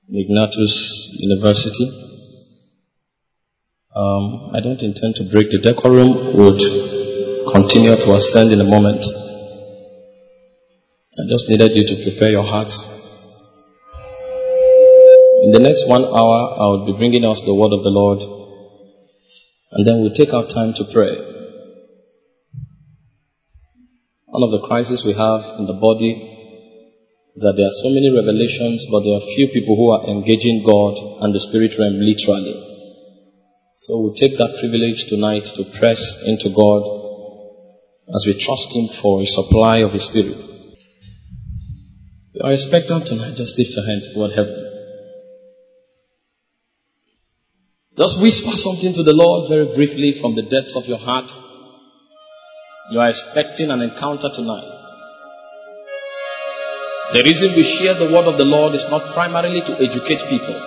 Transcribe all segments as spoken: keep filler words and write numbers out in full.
Ignatius University. Um, I don't intend to break the decorum. Would continue to ascend in a moment. I just needed you to prepare your hearts. In the next one hour, I will be bringing us the word of the Lord, and then we'll take our time to pray. One of the crises we have in the body is that there are so many revelations, but there are few people who are engaging God and the spirit realm literally. So we'll take that privilege tonight to press into God as we trust Him for a supply of His Spirit. You are expectant tonight, just lift your hands toward heaven. Just whisper something to the Lord very briefly from the depths of your heart. You are expecting an encounter tonight. The reason we share the word of the Lord is not primarily to educate people.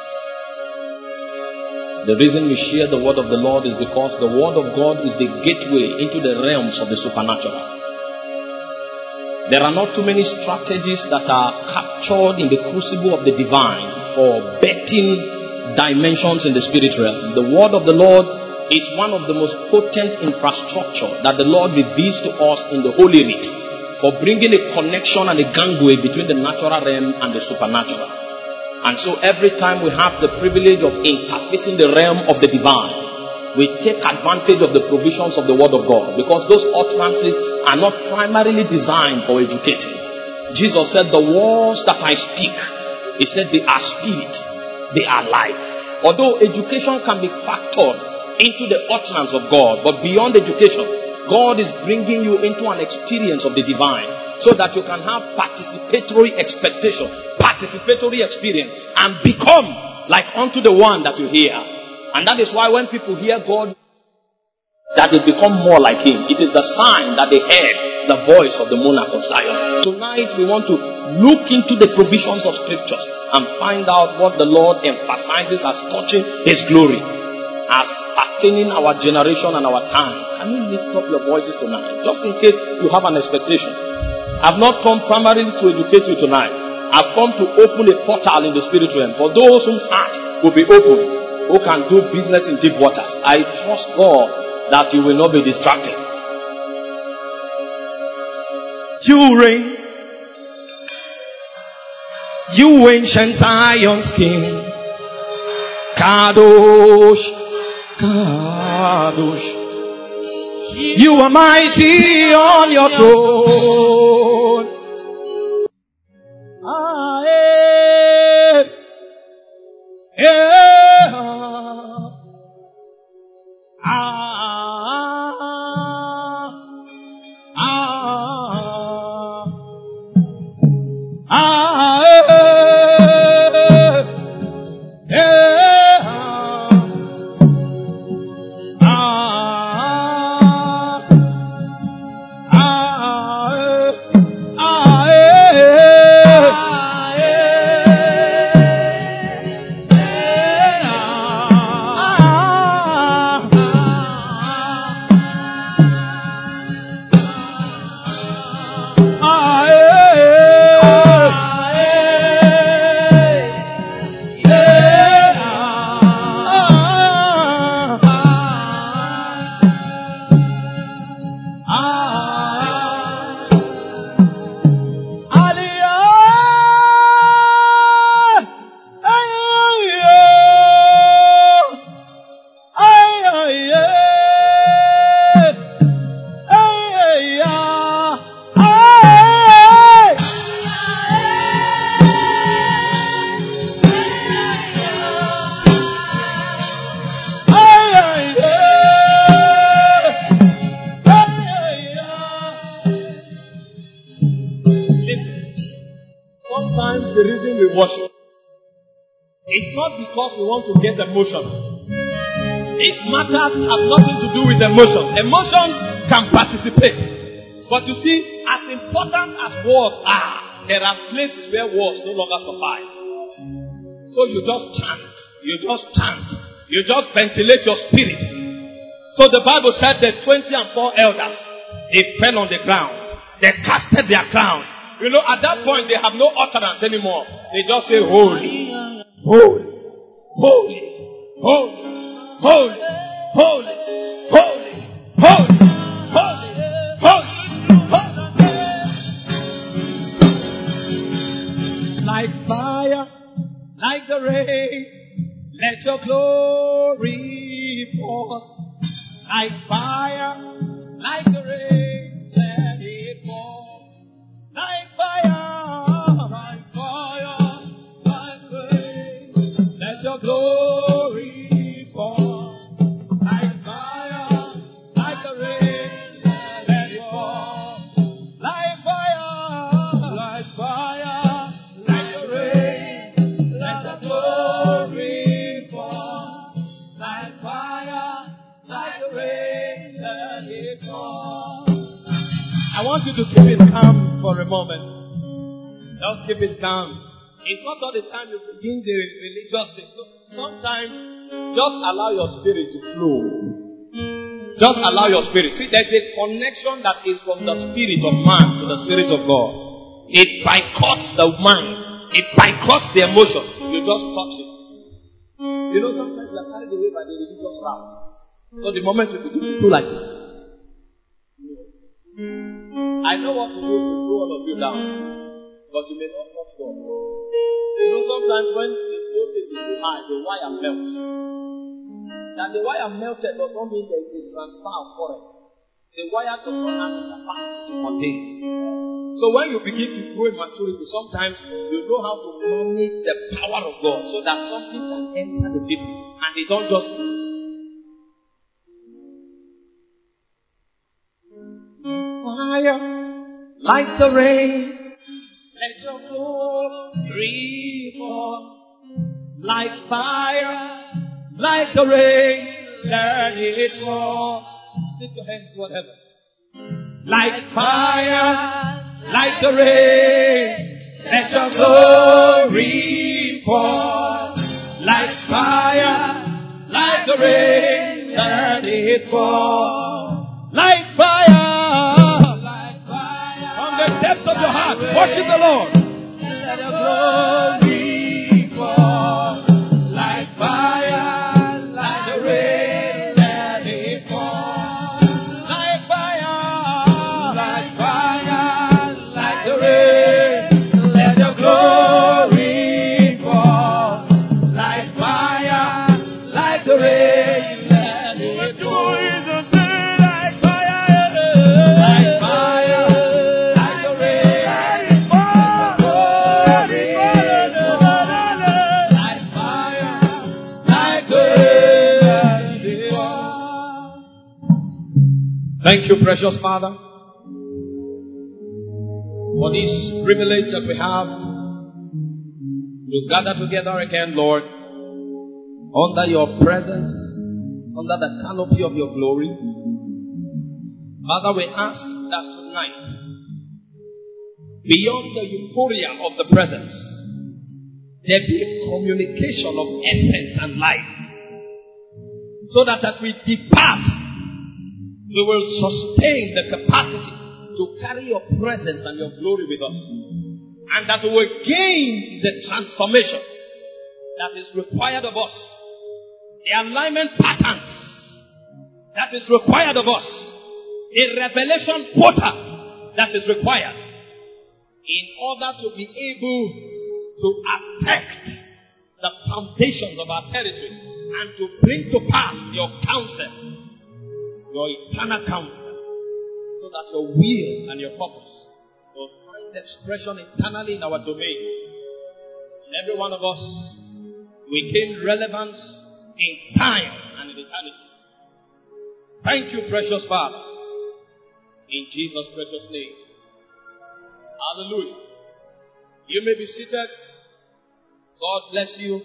The reason we share the word of the Lord is because the word of God is the gateway into the realms of the supernatural. There are not too many strategies that are captured in the crucible of the divine for betting dimensions in the spirit realm. The word of the Lord is one of the most potent infrastructure that the Lord reveals to us in the Holy Writ for bringing a connection and a gangway between the natural realm and the supernatural. And so every time we have the privilege of interfacing the realm of the divine, we take advantage of the provisions of the word of God, because those utterances are not primarily designed for educating. Jesus said, the words that I speak, He said, they are spirit, they are life. Although education can be factored into the utterance of God, but beyond education, God is bringing you into an experience of the divine, so that you can have participatory expectation, participatory experience, and become like unto the one that you hear. And that is why when people hear God, that they become more like Him. It is the sign that they heard the voice of the monarch of Zion. Tonight we want to look into the provisions of scriptures and find out what the Lord emphasizes as touching His glory, as pertaining our generation and our time. Can you lift up your voices tonight, just in case you have an expectation? I've not come primarily to educate you tonight. I've come to open a portal in the spirit realm for those whose heart will be open, who can do business in deep waters. I trust God that you will not be distracted. You reign, you ancient Zion's King, Kadosh, Kadosh. You are mighty on your throne. Ah, eh, eh, ah, ah, ah, ah, eh, eh, worship. It's not because we want to get emotional. Its matters have nothing to do with emotions. Emotions can participate. But you see, as important as words are, there are places where words no longer suffice. So you just chant. You just chant. You just ventilate your spirit. So the Bible said that twenty and four elders, they fell on the ground. They casted their crowns. You know, at that point, they have no utterance anymore. They just say, holy, holy, holy, holy, holy, holy, holy, holy, holy, holy, holy. Like fire, like the rain, let your glory pour. Like fire, like the rain, let it pour. Like fire, like fire, like rain, let your glory pour. Like fire, like the rain, let it pour. Like fire, like fire, like the rain, let the glory pour. Like fire, like the rain, let it pour. I want you to keep it calm for a moment. Just keep it calm. It's not all the time you begin the religious thing. Sometimes, just allow your spirit to flow. Just allow your spirit. See, there's a connection that is from the spirit of man to the spirit of God. It boycotts the mind. It boycotts the emotion. You just touch it. You know, sometimes you are carried away by the religious route. So the moment you begin to do like this, I know what to do to throw all of you down, but you may not touch God. You know, sometimes when the voltage is too high, the wire melts. That the wire melted does not mean there is a transfer of current. The wire does not have the capacity to contain. So when you begin to grow in maturity, sometimes you know how to manage the power of God so that something can enter the people and they don't just fire, like the rain, let your glory fall. Like fire, like the rain, let it fall. Lift your hands to whatever. Like fire, like the rain, let your glory fall. Like fire, like the rain, let it fall. Like fire, like fire, from the depths of your heart, worship the Lord. Let your glory fall. Like fire, like the rain, let it fall. Like fire, like fire, like the rain, let your glory fall. Like fire, like the rain, let it fall. Thank you, precious Father, for this privilege that we have to gather together again, Lord, under your presence, under the canopy of your glory. Father, we ask that tonight, beyond the euphoria of the presence, there be a communication of essence and life, so that as we depart, we will sustain the capacity to carry your presence and your glory with us. And that we will gain the transformation that is required of us. The alignment patterns that is required of us. A revelation portal that is required in order to be able to affect the foundations of our territory and to bring to pass your counsel, your eternal counsel, so that your will and your purpose will find expression internally in our domain. In every one of us, we gain relevance in time and in eternity. Thank you, precious Father. In Jesus' precious name. Hallelujah. You may be seated. God bless you.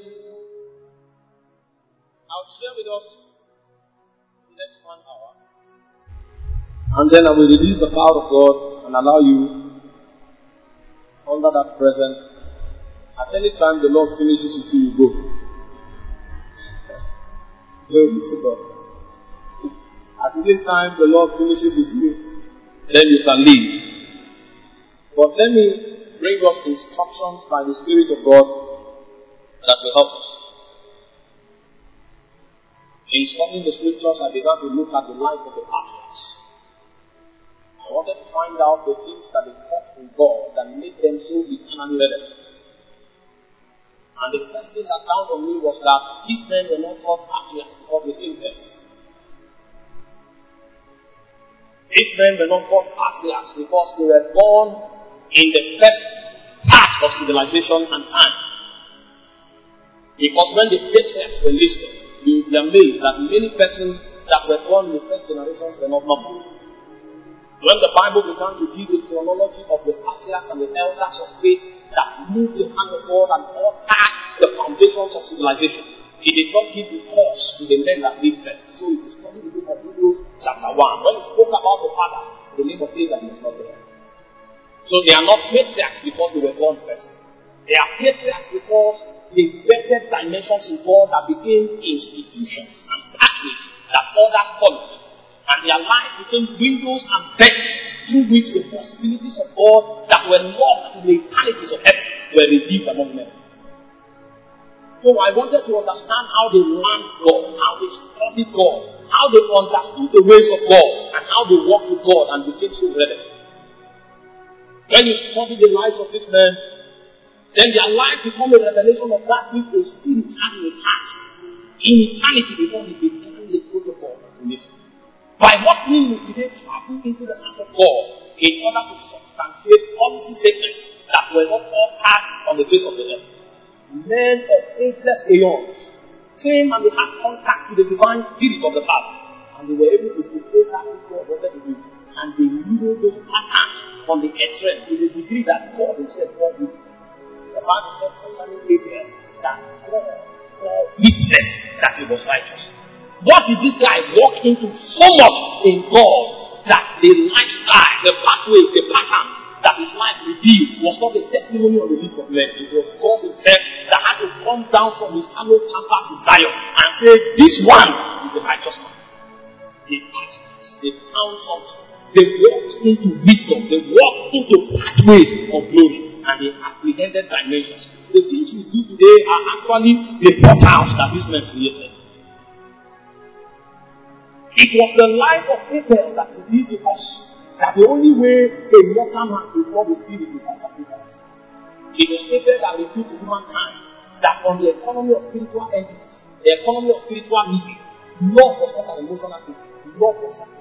I'll share with us the next one hour. And then I will release the power of God and allow you under that presence. At any time the Lord finishes with you, you go. Glory to God. At any time the Lord finishes with you, then you can leave. But let me bring us instructions by the Spirit of God that will help us. In studying the scriptures, I began to look at the life of the patriarchs. I wanted to find out the things that they taught from God that made them so eternally relevant. And the first thing that dawned on me was that these men were not called patriarchs because they came first. These men were not called patriarchs because they were born in the first part of civilization and time. Because when the patriarchs were listed, you will be amazed that many persons that were born in the first generations were not numbered. When the Bible began to give the chronology of the patriarchs and the elders of faith that moved the hand of God and altered the foundations of civilization, he did not give the course to the men that lived first. So if you study the book of Hebrews chapter one, when he spoke about the fathers, the name of David was not there. So they are not patriarchs because they were born first. They are patriarchs because they vetted dimensions in God that became institutions and pathways that others followed. And their lives became windows and vents through which the possibilities of God that were locked to the eternities of heaven were revealed among men. So I wanted to understand how they learned God, how they studied God, how they understood the ways of God, and how they walked with God and became so relevant. When you study the lives of these men, then their life becomes a revelation of that which the Spirit had in his heart in eternity before he began the protocol of creation. By what means did they travel into the heart of God in order to substantiate policy statements that were not altered on the face of the earth? Men of ageless aeons came and they had contact with the divine spirit of the Father, and they were able to fulfill that which God wanted to do. And they knew those patterns on the earth to the degree that God himself bore witness. The Bible said concerning Abel that God bore witness that he was righteous. What did this guy walk into so much in God that the lifestyle, the pathways, the patterns that his life revealed was not a testimony on the lips of men. It was God himself that had to come down from his hallowed chambers in Zion and say, this one is a righteous man. They passed, they found something. They walked into wisdom. They walked into pathways of glory. And they apprehended dimensions. The things we do today are actually the portals that this man created. It was the life of Abel that revealed to us that the only way a mortal man could love the spirit is by sacrifice. It was Abel that revealed to humankind that on the economy of spiritual entities, the economy of spiritual living, love was not an emotional thing. Love was sacrifice.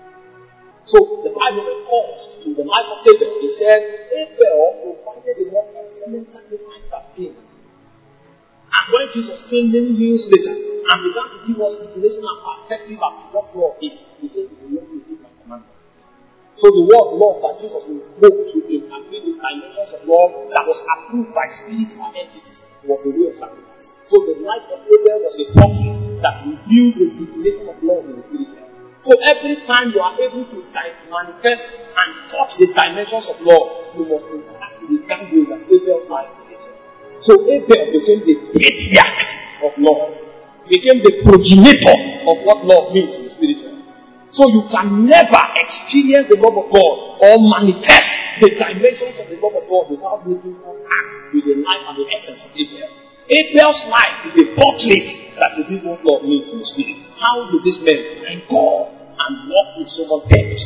So the Bible refers to the life of Abel. It said, Abel provided a more excellent sacrifice than Cain. And when Jesus came many years later and began to give us revelation and perspective of what love is, he said, if you love me, keep my commandment. So the word love that Jesus invoked to interpret the dimensions of love that was approved by spiritual entities was a way of sacrifice. So the life of Abel was a portrait that revealed the definition of love in the spiritual. So every time you are able to manifest and touch the dimensions of love, you must interact with the gangway that Abel's life created. So Abel became the patriarch of love, became the progenitor of what love means in the spiritual. So you can never experience the love of God or manifest the dimensions of the love of God without making contact with the life and the essence of Abel. Abel's life is a portrait that reveals what love means in the spirit. How did this man find God and walk with so much depth?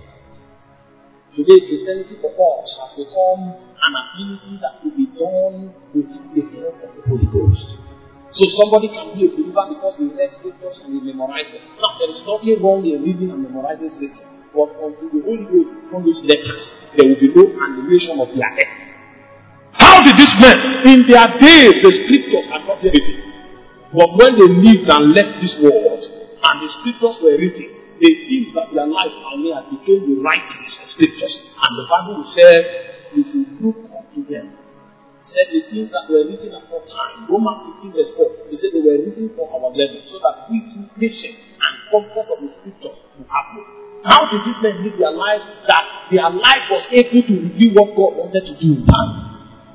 Today, Christianity for us has become an ability that will be done without the help of the Holy Ghost. So somebody can be a believer because he read scriptures and he memorized them. Now, there is nothing wrong in reading and memorizing scripture. But until the Holy Ghost from those letters, there will be no animation of their death. How did this men? In their days, the scriptures had not yet written. But when they lived and left this world, and the scriptures were written, the things that their life pioneered became the writings of scriptures. And the Bible said, we should look up to them. It said the things that were written at that time. Romans fifteen verse four. He said they were written for our learning, so that we through patience and comfort of the scriptures will have hope. How did these men live their lives? That their life was able to reveal what God wanted to do in time.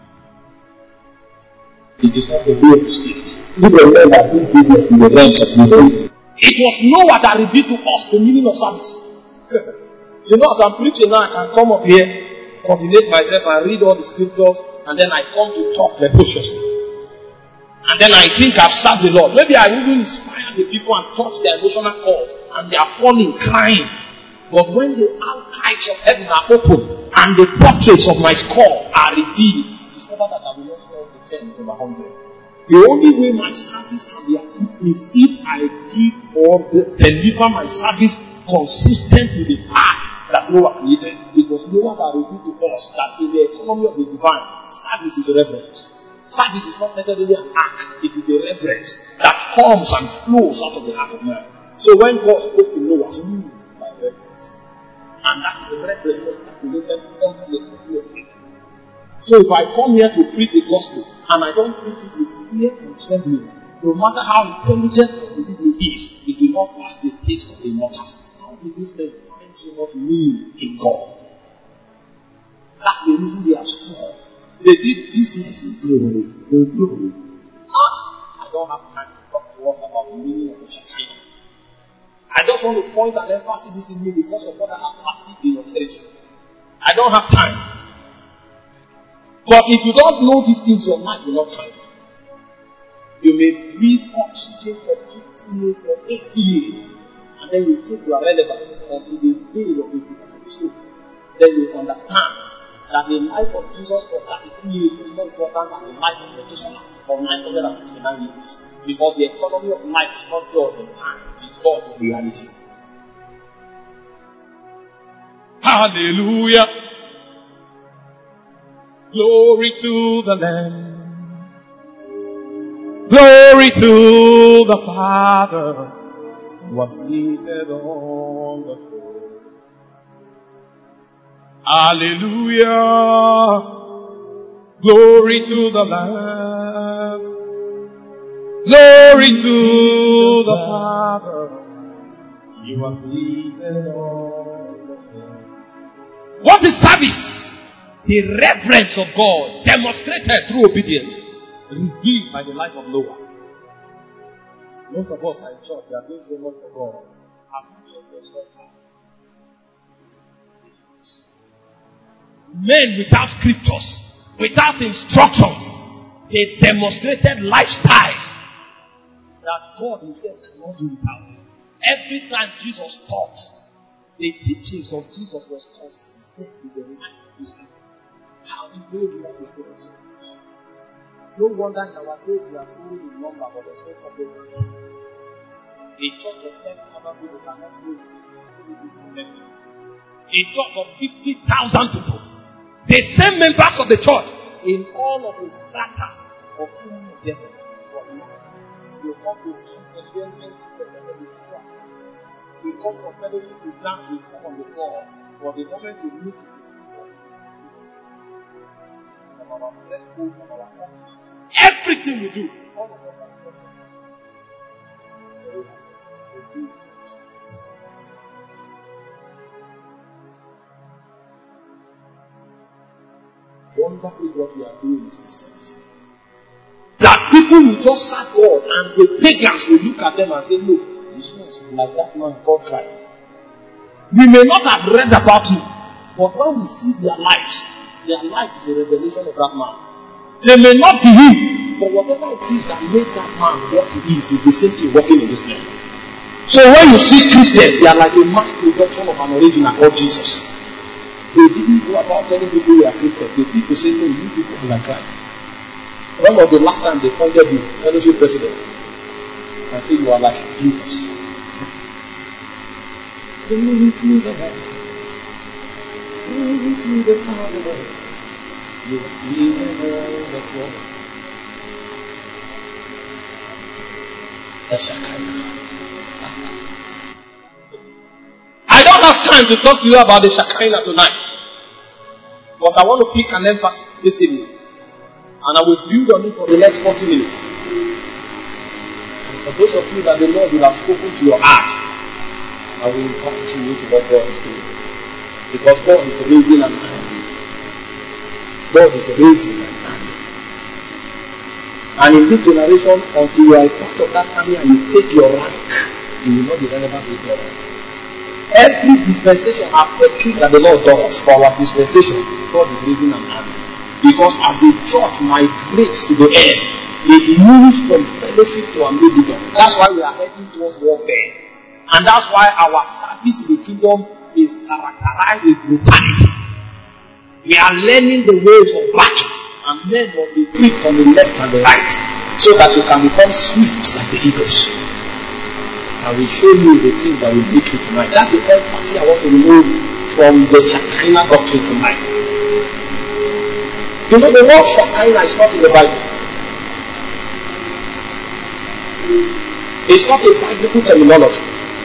It is not the way of the spirit. We were men that do business in the realms of the. It was Noah that revealed to us the meaning of service. You know, as I'm preaching now, I can come up here, coordinate myself, and read all the scriptures, and then I come to talk precociously. And then I think I've served the Lord. Maybe I wouldn't inspire the people and touch their emotional cord, and they are falling, crying. But when the archives of heaven are open and the portraits of my skull are revealed, discover that I will not fall to ten over one hundred. The only way my service can be approved is if I give or deliver my service consistent with the art that Noah created. It was Noah that revealed to us that in the economy of the divine, service is reverence. Service is not necessarily an act, it is a reverence that comes and flows out of the heart of man. So when God spoke to Noah, he knew by reverence. And that is a reverence that calculated on the people. So if I come here to preach the gospel and I don't preach it with fear and trembling, no matter how intelligent the people is, it will not pass the taste of the mortals. How did this man find so much meaning in God? That's the reason they are strong. They did business in glory. In glory. Ah, I don't have time to talk to us about the meaning of the Shekinah. I just want to point an emphasis in me because of what I have perceived in your church. I don't have time. But if you don't know these things, your life will not count. You may breathe oxygen for fifty years, for eighty years, and then you think you are relevant until the day of the episode. Then you understand that the life of Jesus for thirty-three years is more important than the life of Methuselah for nine hundred sixty-nine years. Because the economy of life is not judged in time, it's judged in reality. Hallelujah. Glory to the Lamb. Glory to the Father who was seated on the throne. Hallelujah. Glory to the Lamb. Glory to the Father. He was seated on the throne. What is service? The reverence of God demonstrated through obedience, revealed by the life of Noah. Most of us are in church, we are doing so much for God. Men without scriptures, without instructions, they demonstrated lifestyles that God himself cannot do without. Every time Jesus taught, the teachings of Jesus was consistent with the life of his life. How do we relate with God? No wonder in our days we are growing in number, but there's no problem. A church of ten thousand people cannot grow. A church of fifty thousand people, the same members of the church, in all of the strata of human endeavor, but not. You come to two percent, twenty percent of the church. We come from fellowship to dance, we come on the floor, but the moment we meet to the our dress code, our office, everything we do, all of us are wonderfully what we are doing is Christianity. That people will just serve God and the pagans will look at them and say, look, this one is like that man called Christ. We may not have read about him, but when we see their lives, their life is a revelation of that man. They may not be him, but whatever it is that made that man what he is, is the same thing working in this man. So when you see Christians, they are like a mass production of an original called Jesus. They didn't go about telling people they are Christians. The people say, no, you people are like Christ. When was the last time they pointed you, fellowship president, and say you are like Jesus? Glory to the Lord. Glory to the Father. You are seated on the throne. The Shekinah. I don't have time to talk to you about the Shekinah tonight, but I want to pick an emphasis this evening, and I will build on it for the next forty minutes. And for those of you that the Lord will have spoken to your heart, I will invite you into what God is doing, because God is raising an army. God is raising an army. And in this generation, until you are a part of that army and you take your rank, you will not be relevant with God. Every dispensation after that the Lord does for our dispensation, God is raising an army. Because as the church migrates to the end, They moved from fellowship to Armageddon. That's why we are heading towards warfare. And that's why our service in the kingdom is characterized with brutality. We are learning the ways of battle, and men must be quick on the left and the right, so that you can become swift like the eagles. I will show you the things that will make you tonight. That's the emphasis I want to remove from the Shekinah doctrine tonight. You know, the word Shekinah is not in the Bible. It's not a biblical terminology.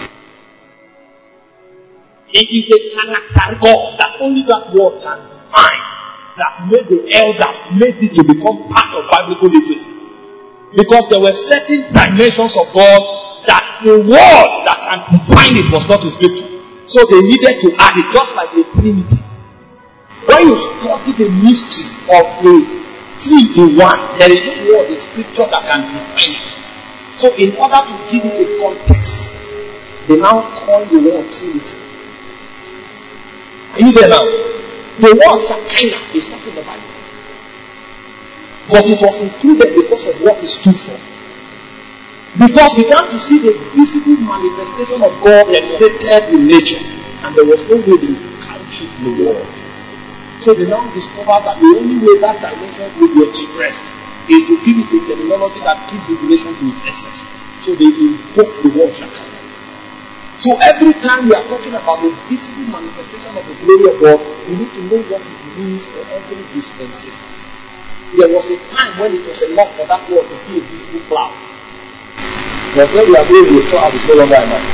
It is a character God that only that word can define, that made the elders, made it to become part of biblical literacy. Because there were certain dimensions of God that the word that can define it was not in scripture. So they needed to add it, just like the Trinity. When you study the mystery of the three in one, there is no word in scripture that can define it. So in order to give it a context, they now call the word Trinity. Are you there now? The word Shekinah is not in the Bible. But it was included because of what it stood for. Because we began to see the visible manifestation of God emanated in nature, and there was no way to couch it in the world. So they now discovered that the only way that dimension will be expressed is to give it a terminology that gives the relation to its essence. So they invoke the word Shekinah. So every time we are talking about the visible manifestation of the glory of God, we need to know what it means for every dispensation. There was a time when it was enough for that word to be a visible cloud. But when we are going with cloud, it's no longer enough.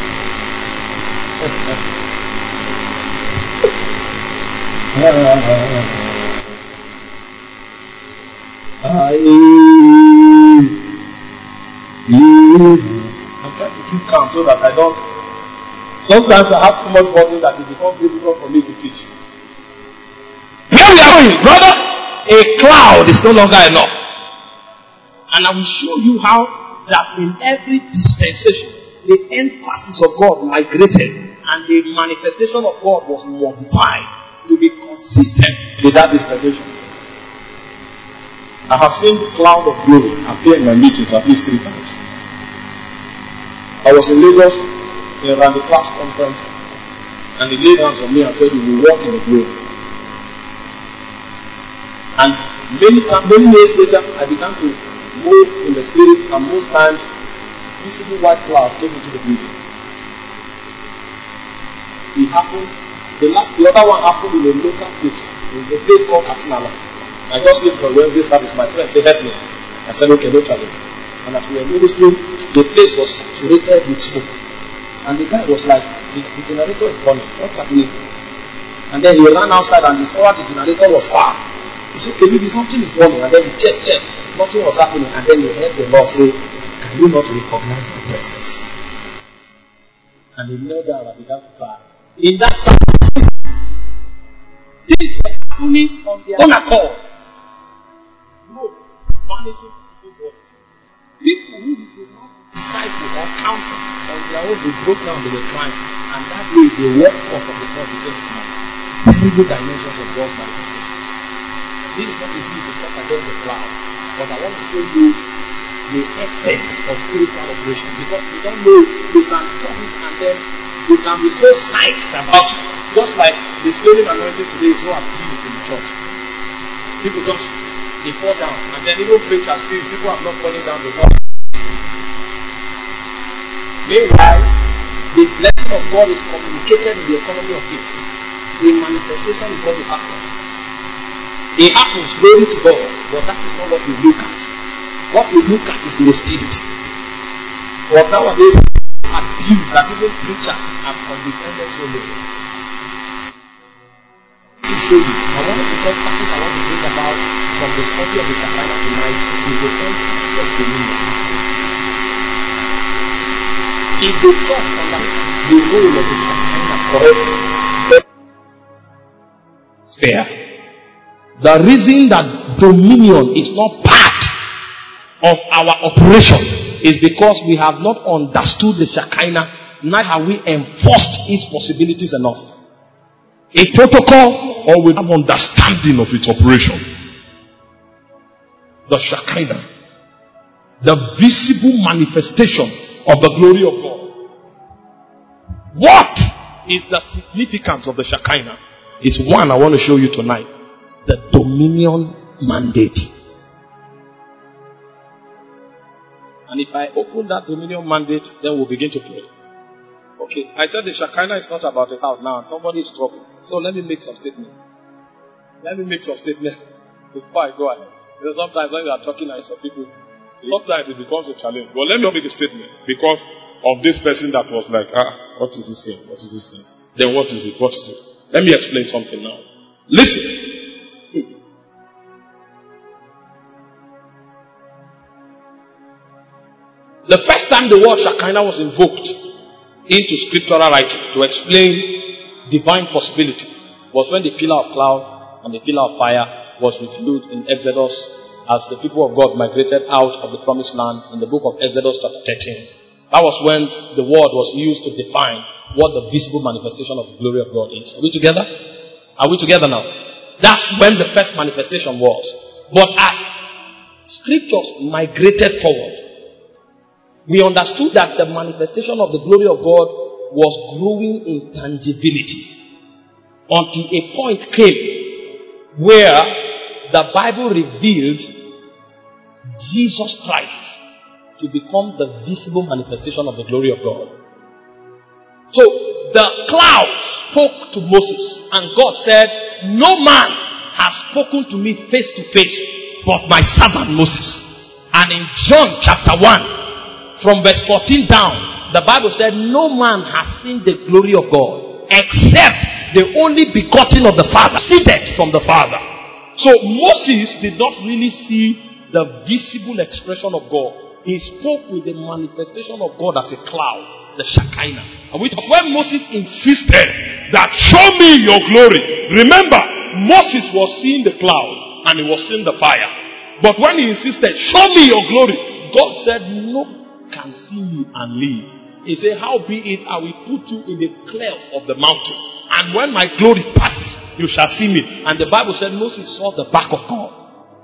I'm trying to keep calm so that I don't. Sometimes I have too much burden that it becomes difficult for me to teach. Here we are going, brother. A cloud is no longer enough. And I will show you how that in every dispensation, the emphasis of God migrated and the manifestation of God was modified to be consistent with that dispensation. I have seen the cloud of glory appear in my meetings at least three times. I was in Lagos in a class conference, and he laid hands on me and said, "You will walk in the glory." And many times, many years later, I began to move in the spirit, and most times, visible white clouds came into the building. It happened. The last, the other one happened in a local place, in a place called Kasinala. I just came for a Wednesday service. My friend said, "Help me." I said, "Okay, no challenge." And as we were ministering, the place was saturated with smoke. And the guy was like, the, the generator is burning. What's happening? And then he ran outside and discovered the generator was far. He said, "Okay, maybe something is burning." And then he checked, checked. Nothing was happening. And then he heard the Lord say, "Can you not recognize my presence?" And he knelt down and began to cry. In that time, things were happening on their own accord. Notes vanishing into bodies. People who did not disciple or counsel on their own, they broke down, they were crying. And that way, the workforce of the church became strong. Terrible dimensions of God's manifestation. This is not a view to talk against the cloud, but I want to show you the essence of spiritual operation, because you don't know, you can talk it and then you can be so psyched about it. Just like the scaling anointing today is so abused in the church. People just, they fall down, and then even preachers feel people are not falling down the wall. Meanwhile, the blessing of God is communicated in the economy of faith. The manifestation is what you happen. It happens, glory to God, but that is not what we look at. What we look at is in the spirit. But nowadays, abuse that even preachers have condescended so low. To show you, and one of the emphasis I want to bring about from the study of the Shekinah tonight is the emphasis of dominion. If the church understands the role of the Shekinah correctly, fair. The reason that dominion is not part of our operation is because we have not understood the Shekinah, neither have we enforced its possibilities enough. A protocol, or we have understanding of its operation. the Shekinah, the visible manifestation of the glory of God. What is the significance of the Shekinah? It's one I want to show you tonight. The dominion mandate. And if I open that dominion mandate, then we'll begin to pray. Okay, I said the Shekinah is not about the house now. Somebody is troubled. So let me make some statements. Let me make some statements before I go ahead. Because sometimes when you are talking to some people, sometimes it becomes a challenge. But let me make a statement because of this person that was like, ah, what is he saying? What is he saying? Then what is it? What is it? Let me explain something now. Listen. The first time the word Shekinah was invoked into scriptural writing to explain divine possibility was when the pillar of cloud and the pillar of fire was revealed in Exodus as the people of God migrated out of the promised land in the book of Exodus chapter thirteen. That was when the word was used to define what the visible manifestation of the glory of God is. Are we together? Are we together now? That's when the first manifestation was. But as scriptures migrated forward, we understood that the manifestation of the glory of God was growing in tangibility until a point came where the Bible revealed Jesus Christ to become the visible manifestation of the glory of God. So the cloud spoke to Moses and God said, no man has spoken to me face to face but my servant Moses. And in John chapter one, from verse fourteen down, the Bible said, no man has seen the glory of God except the only begotten of the Father, seated from the Father. So Moses did not really see the visible expression of God. He spoke with the manifestation of God as a cloud, the Shekinah. And when Moses insisted that show me your glory, remember, Moses was seeing the cloud and he was seeing the fire. But when he insisted, show me your glory, God said, no can see me and live. He said, how be it, I will put you in the cleft of the mountain, and when my glory passes, you shall see me. And the Bible said Moses saw the back of God.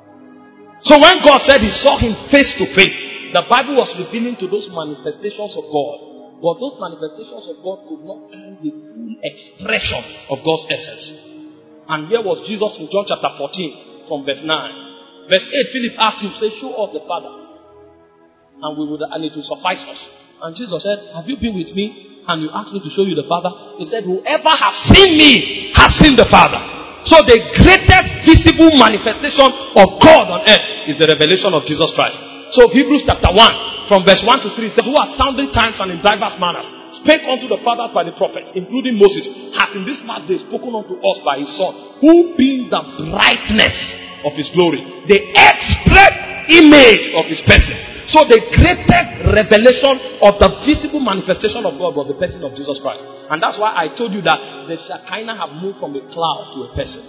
So when God said he saw him face to face, the Bible was revealing to those manifestations of God. But those manifestations of God could not carry the full expression of God's essence. And here was Jesus in John chapter fourteen from verse nine. Verse eight, Philip asked him, say, show us the Father, and we would, and it will suffice us. And Jesus said, have you been with me and you asked me to show you the Father? He said, whoever has seen me has seen the Father. So the greatest visible manifestation of God on earth is the revelation of Jesus Christ. So Hebrews chapter one from verse one to three said, who at sounding times and in diverse manners spake unto the fathers by the prophets, including Moses, has in this last day spoken unto us by his Son, who being the brightness of his glory, the express image of his person. So the greatest revelation of the visible manifestation of God was the person of Jesus Christ. And that's why I told you that the Shekinah have moved from a cloud to a person.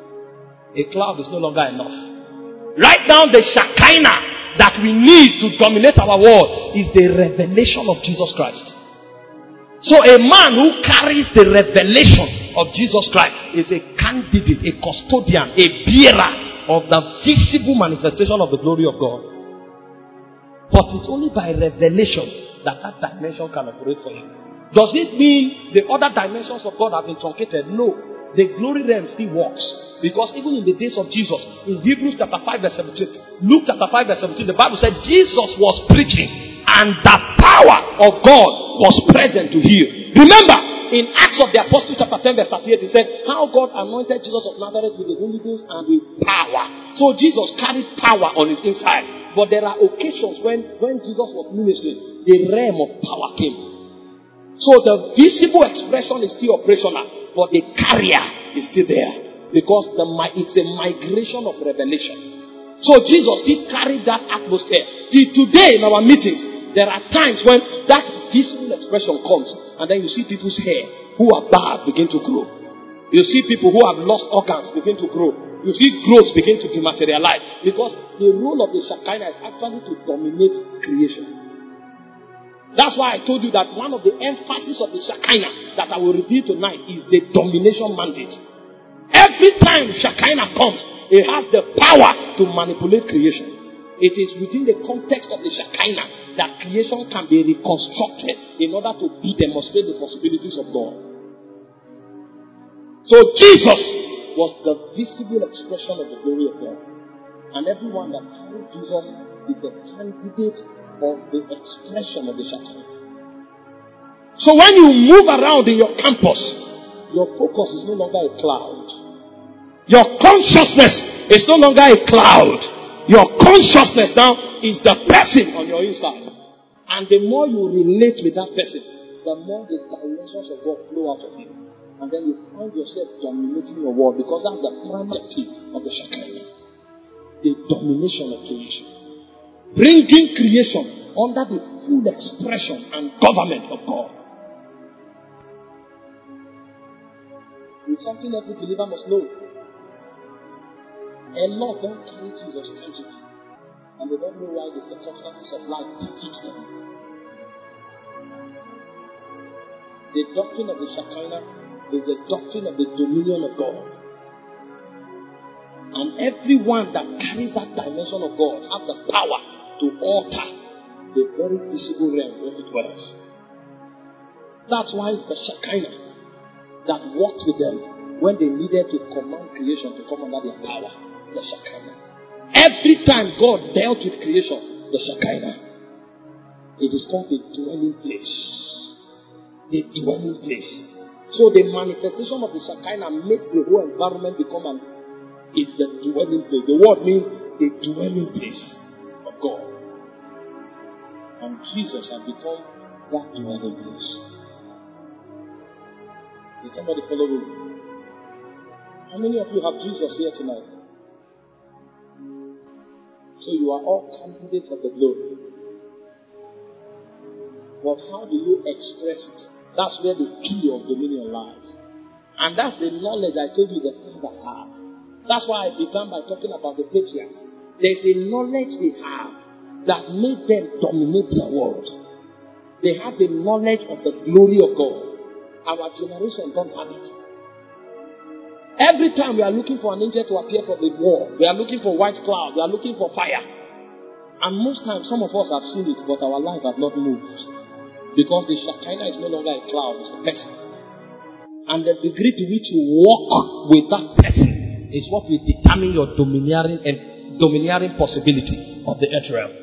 A cloud is no longer enough. Right now the Shekinah that we need to dominate our world is the revelation of Jesus Christ. So a man who carries the revelation of Jesus Christ is a candidate, a custodian, a bearer of the visible manifestation of the glory of God. But it's only by revelation that that dimension can operate for you. Does it mean the other dimensions of God have been truncated? No. The glory realm still works. Because even in the days of Jesus, in Hebrews chapter five verse seventeen, Luke chapter five verse seventeen, the Bible said Jesus was preaching and the power of God was present to heal. Remember, in Acts of the Apostles chapter ten verse thirty-eight, he said, how God anointed Jesus of Nazareth with the Holy Ghost and with power. So Jesus carried power on his inside. But there are occasions when, when Jesus was ministering, the realm of power came. So the visible expression is still operational, but the carrier is still there. Because the, it's a migration of revelation. So Jesus still carried that atmosphere. Till today in our meetings, there are times when that visible expression comes, and then you see people's hair who are bad begin to grow. You see people who have lost organs begin to grow. You see growth begin to dematerialize. Because the role of the Shekinah is actually to dominate creation. That's why I told you that one of the emphasis of the Shekinah that I will reveal tonight is the domination mandate. Every time Shekinah comes, it has the power to manipulate creation. It is within the context of the Shekinah that creation can be reconstructed in order to be demonstrate the possibilities of God. So Jesus was the visible expression of the glory of God. And everyone that carried Jesus is the candidate of the expression of the Shekinah. So when you move around in your campus, your focus is no longer a cloud. Your consciousness is no longer a cloud. Your consciousness now is the person on your inside. And the more you relate with that person, the more the dimensions of God flow out of you. And then you find yourself dominating your world, because that's the primary objective of the Shekinah. The domination of creation. Bringing creation under the full expression and government of God. It's something every believer must know. A lot don't carry Jesus tangibly, and they don't know why the circumstances of life defeat them. The doctrine of the Shekinah is the doctrine of the dominion of God. And everyone that carries that dimension of God has the power to alter the very visible realm where it dwells. That's why it's the Shekinah that worked with them when they needed to command creation to come under their power. The Shekinah. Every time God dealt with creation, the Shekinah. It is called the dwelling place. The dwelling place. So the manifestation of the Shekinah makes the whole environment become an, it's the dwelling place. The word means the dwelling place of God. And Jesus has become that dwelling place. Did somebody follow me? How many of you have Jesus here tonight? So you are all candidates of the glory. But how do you express it? That's where the key of dominion lies. And that's the knowledge I told you the fathers have. That's why I began by talking about the patriarchs. There's a knowledge they have that made them dominate their world. They have the knowledge of the glory of God. Our generation don't have it. Every time we are looking for an angel to appear from the wall, we are looking for white cloud, we are looking for fire. And most times some of us have seen it, but our life has not moved. Because the Shekinah is no longer a cloud, it's a person. And the degree to which you walk with that person is what will determine your domineering and domineering possibility of the earth realm.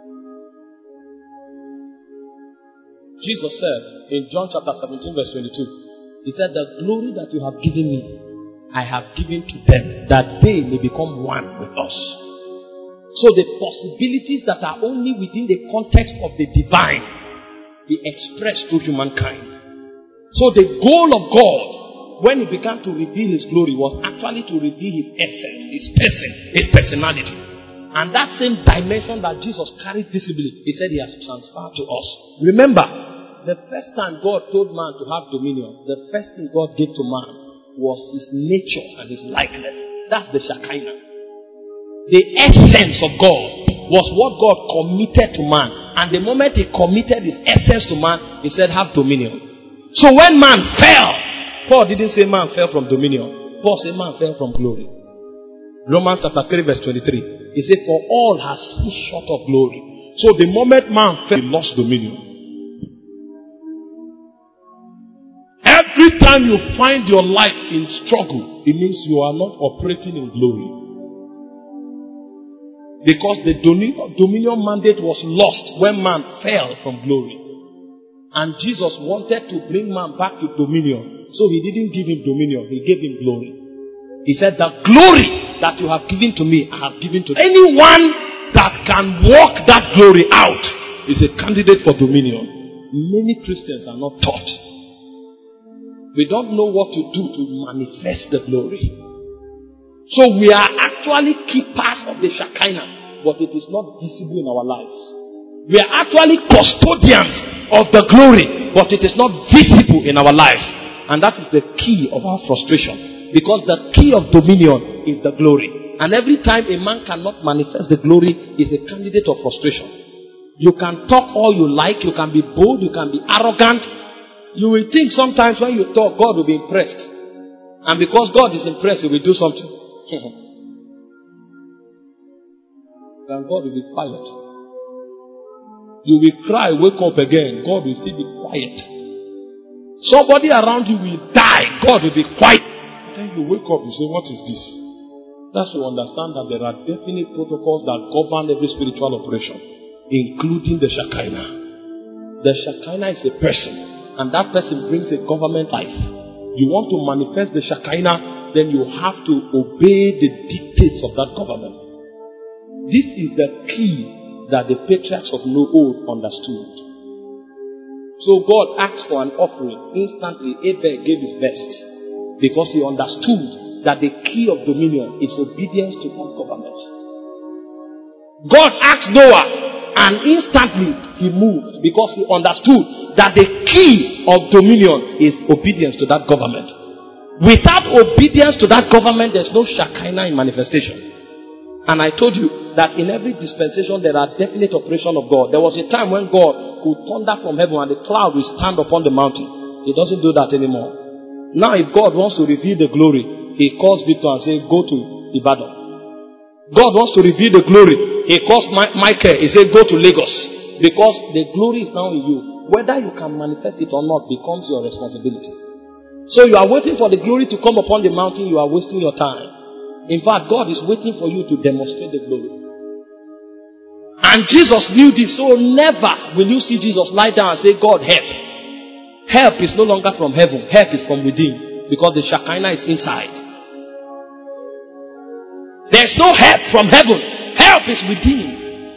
Jesus said in John chapter seventeen verse twenty-two, He said, the glory that you have given me, I have given to them, that they may become one with us. So the possibilities that are only within the context of the divine be expressed through humankind. So the goal of God, when He began to reveal His glory, was actually to reveal His essence, His person, His personality. And that same dimension that Jesus carried visibly, He said He has transferred to us. Remember, the first time God told man to have dominion, the first thing God gave to man was His nature and His likeness. That's the Shekinah. The essence of God was what God committed to man. And the moment He committed His essence to man, He said, have dominion. So when man fell, Paul didn't say man fell from dominion. Paul said man fell from glory. Romans chapter three verse twenty-three. He said, for all has sinned short of glory. So the moment man fell, he lost dominion. Every time you find your life in struggle, it means you are not operating in glory. Because the dominion mandate was lost when man fell from glory. And Jesus wanted to bring man back to dominion. So He didn't give him dominion, He gave him glory. He said, the glory that you have given to me, I have given to anyone that can walk that glory out is a candidate for dominion. Many Christians are not taught. We don't know what to do to manifest the glory. So we are actually keepers of the Shekinah, but it is not visible in our lives. We are actually custodians of the glory, but it is not visible in our lives. And that is the key of our frustration. Because the key of dominion is the glory. And every time a man cannot manifest the glory, is a candidate of frustration. You can talk all you like, you can be bold, you can be arrogant. You will think sometimes when you talk, God will be impressed. And because God is impressed, He will do something. and God will be quiet. You will cry, wake up again. God will still be quiet. Somebody around you will die. God will be quiet. Then you wake up, you say, what is this? That's to understand that there are definite protocols that govern every spiritual operation, including the Shekinah. The Shekinah is a person, and that person brings a government life. You want to manifest the Shekinah, then you have to obey the dictates of that government. This is the key that the patriarchs of old understood. So God asked for an offering. Instantly, Abel gave his best because he understood that the key of dominion is obedience to God's government. God asked Noah, and instantly he moved because he understood that the key of dominion is obedience to that government. Without obedience to that government, there's no Shekinah in manifestation. And I told you that in every dispensation there are definite operation of God. There was a time when God could thunder from heaven and the cloud will stand upon the mountain. He doesn't do that anymore. Now if God wants to reveal the glory, he calls Victor and says, go to Ibadan. God wants to reveal the glory, he calls Michael, he says, go to Lagos. Because the glory is now in you. Whether you can manifest it or not becomes your responsibility. So you are waiting for the glory to come upon the mountain, you are wasting your time. In fact, God is waiting for you to demonstrate the glory. And Jesus knew this, so never will you see Jesus lie down and say, God, help. Help is no longer from heaven. Help is from within. Because the Shekinah is inside. There's no help from heaven. Help is within.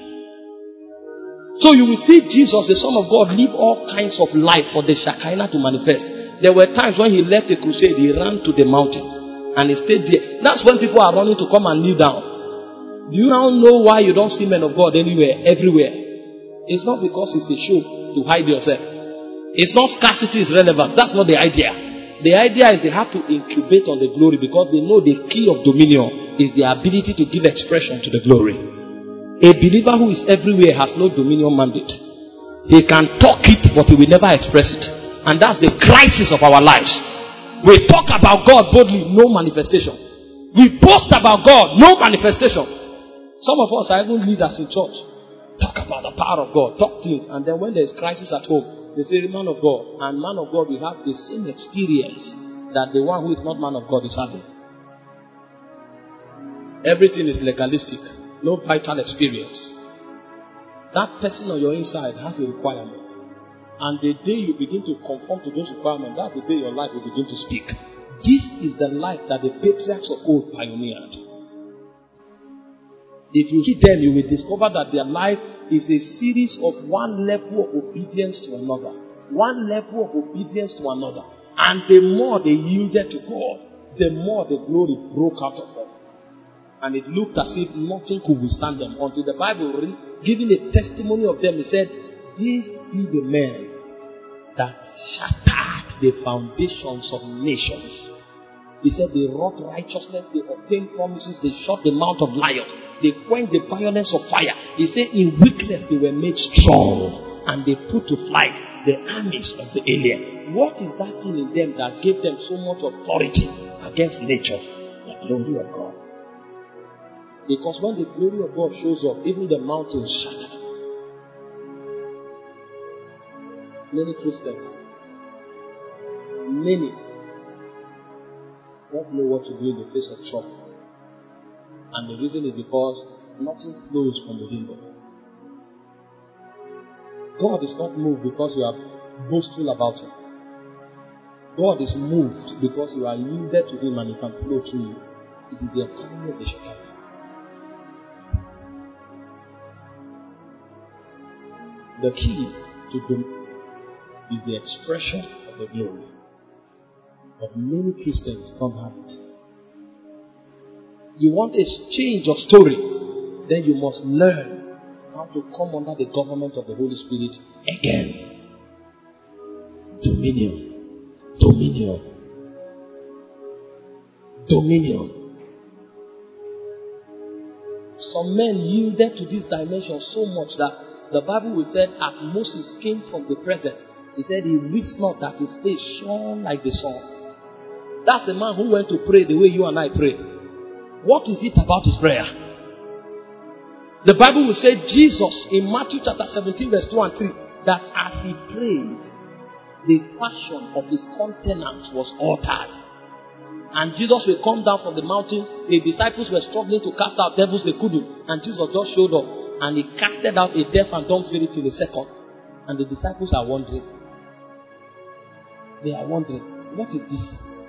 So you will see Jesus, the Son of God, live all kinds of life for the Shekinah to manifest. There were times when he left the crusade, he ran to the mountain. And he stayed there. That's when people are running to come and kneel down. Do you now know why you don't see men of God anywhere, everywhere? It's not because it's a show to hide yourself. It's not scarcity is relevant. That's not the idea. The idea is they have to incubate on the glory because they know the key of dominion is the ability to give expression to the glory. A believer who is everywhere has no dominion mandate. He can talk it, but he will never express it. And that's the crisis of our lives. We talk about God boldly, no manifestation. We boast about God, no manifestation. Some of us are even leaders in church. Talk about the power of God, talk things, and then when there's crisis at home, they say, man of God, and man of God will have the same experience that the one who is not man of God is having. Everything is legalistic, no vital experience. That person on your inside has a requirement. And the day you begin to conform to those requirements, that's the day your life will begin to speak. This is the life that the patriarchs of old pioneered. If you see them, you will discover that their life is a series of one level of obedience to another. One level of obedience to another. And the more they yielded to God, the more the glory broke out of them. And it looked as if nothing could withstand them. Until the Bible, giving a testimony of them, it said, these be the men that shattered the foundations of nations. He said they wrought righteousness, they obtained promises, they shut the mouth of lions, they quenched the violence of fire. He said in weakness they were made strong, and they put to flight the armies of the alien. What is that thing in them that gave them so much authority against nature? The glory of God. Because when the glory of God shows up, even the mountains shatter. Many Christians, many don't know what to do in the face of trouble. And the reason is because nothing flows from within them. God is not moved because you are boastful about Him. God is moved because you are yielded to Him and He can flow through you. It is the economy of the Shekinah. The key to the is the expression of the glory. But many Christians don't have it. You want a change of story, then you must learn how to come under the government of the Holy Spirit again. Dominion. Dominion. Dominion. Some men yielded to this dimension so much that the Bible will say, as Moses came from the presence, he said he wished not that his face shone like the sun. That's a man who went to pray the way you and I pray. What is it about his prayer? The Bible will say Jesus in Matthew chapter seventeen verse two and three that as he prayed, the fashion of his countenance was altered. And Jesus will come down from the mountain. The disciples were struggling to cast out devils, they couldn't. And Jesus just showed up and he casted out a deaf and dumb spirit in a second. And the disciples are wondering. They are wondering, what is this?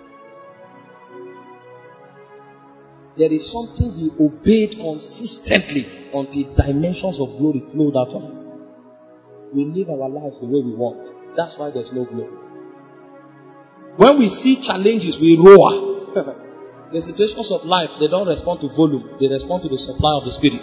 There is something he obeyed consistently until dimensions of glory flowed out of him. We live our lives the way we want. That's why there's no glory. When we see challenges, we roar. The situations of life, they don't respond to volume. They respond to the supply of the Spirit.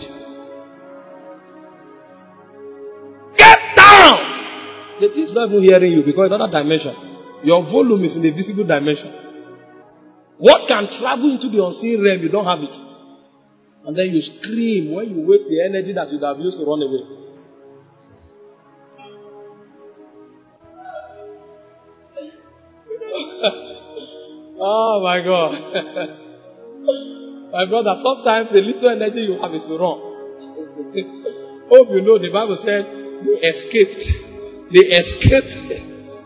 Get down! The thing's not even hearing you because it's another dimension. Your volume is in the visible dimension. What can travel into the unseen realm, you don't have it. And then you scream when you waste the energy that you would have used to run away. Oh my God. My brother, sometimes the little energy you have is wrong. Hope you know the Bible said they escaped. They escaped.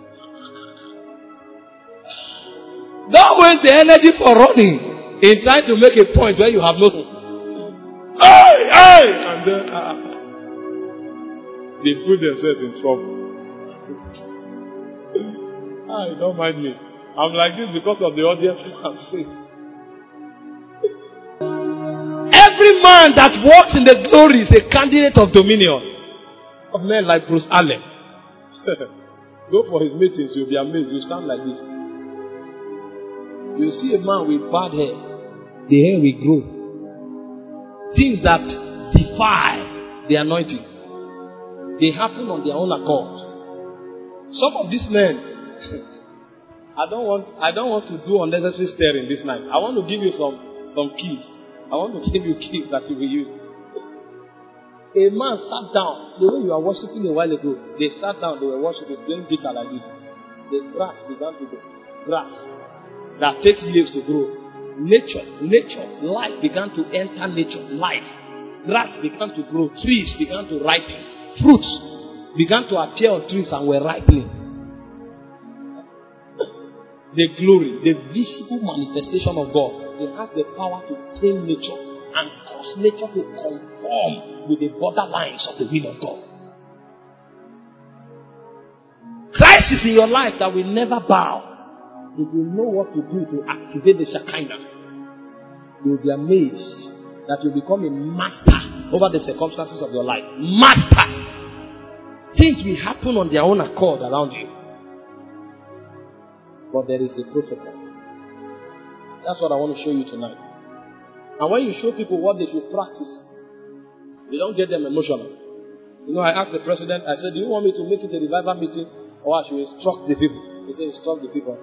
Don't waste the energy for running in trying to make a point where you have nothing. Hey, hey! And then uh, they put themselves in trouble. Ah, don't mind me. I'm like this because of the audience I'm seeing. Every man that walks in the glory is a candidate of dominion. Of men like Bruce Allen. Go for his meetings, you'll be amazed. You stand like this. You see a man with bad hair, the hair will grow. Things that defy the anointing, they happen on their own accord. Some of these men, I don't want I don't want to do unnecessary staring this night. I want to give you some, some keys. I want to give you keys that you will use. A man sat down, the way you are worshiping a while ago, they sat down, they were worshiping, playing guitar like this. The grass began to grow. Grass that takes years to grow. Nature, nature, life began to enter nature, life. Grass began to grow, trees began to ripen, fruits began to appear on trees and were ripening. The glory, the visible manifestation of God, they have the power to tame nature and cause nature to conform with the borderlines of the will of God. Christ is in your life that will never bow. If you know what to do to activate the Shekinah, you will be amazed that you become a master over the circumstances of your life. Master! Things will happen on their own accord around you. But there is a protocol. That's what I want to show you tonight. And when you show people what they should practice, you don't get them emotional. You know, I asked the president, I said, do you want me to make it a revival meeting or I should instruct the people? He said, instruct the people.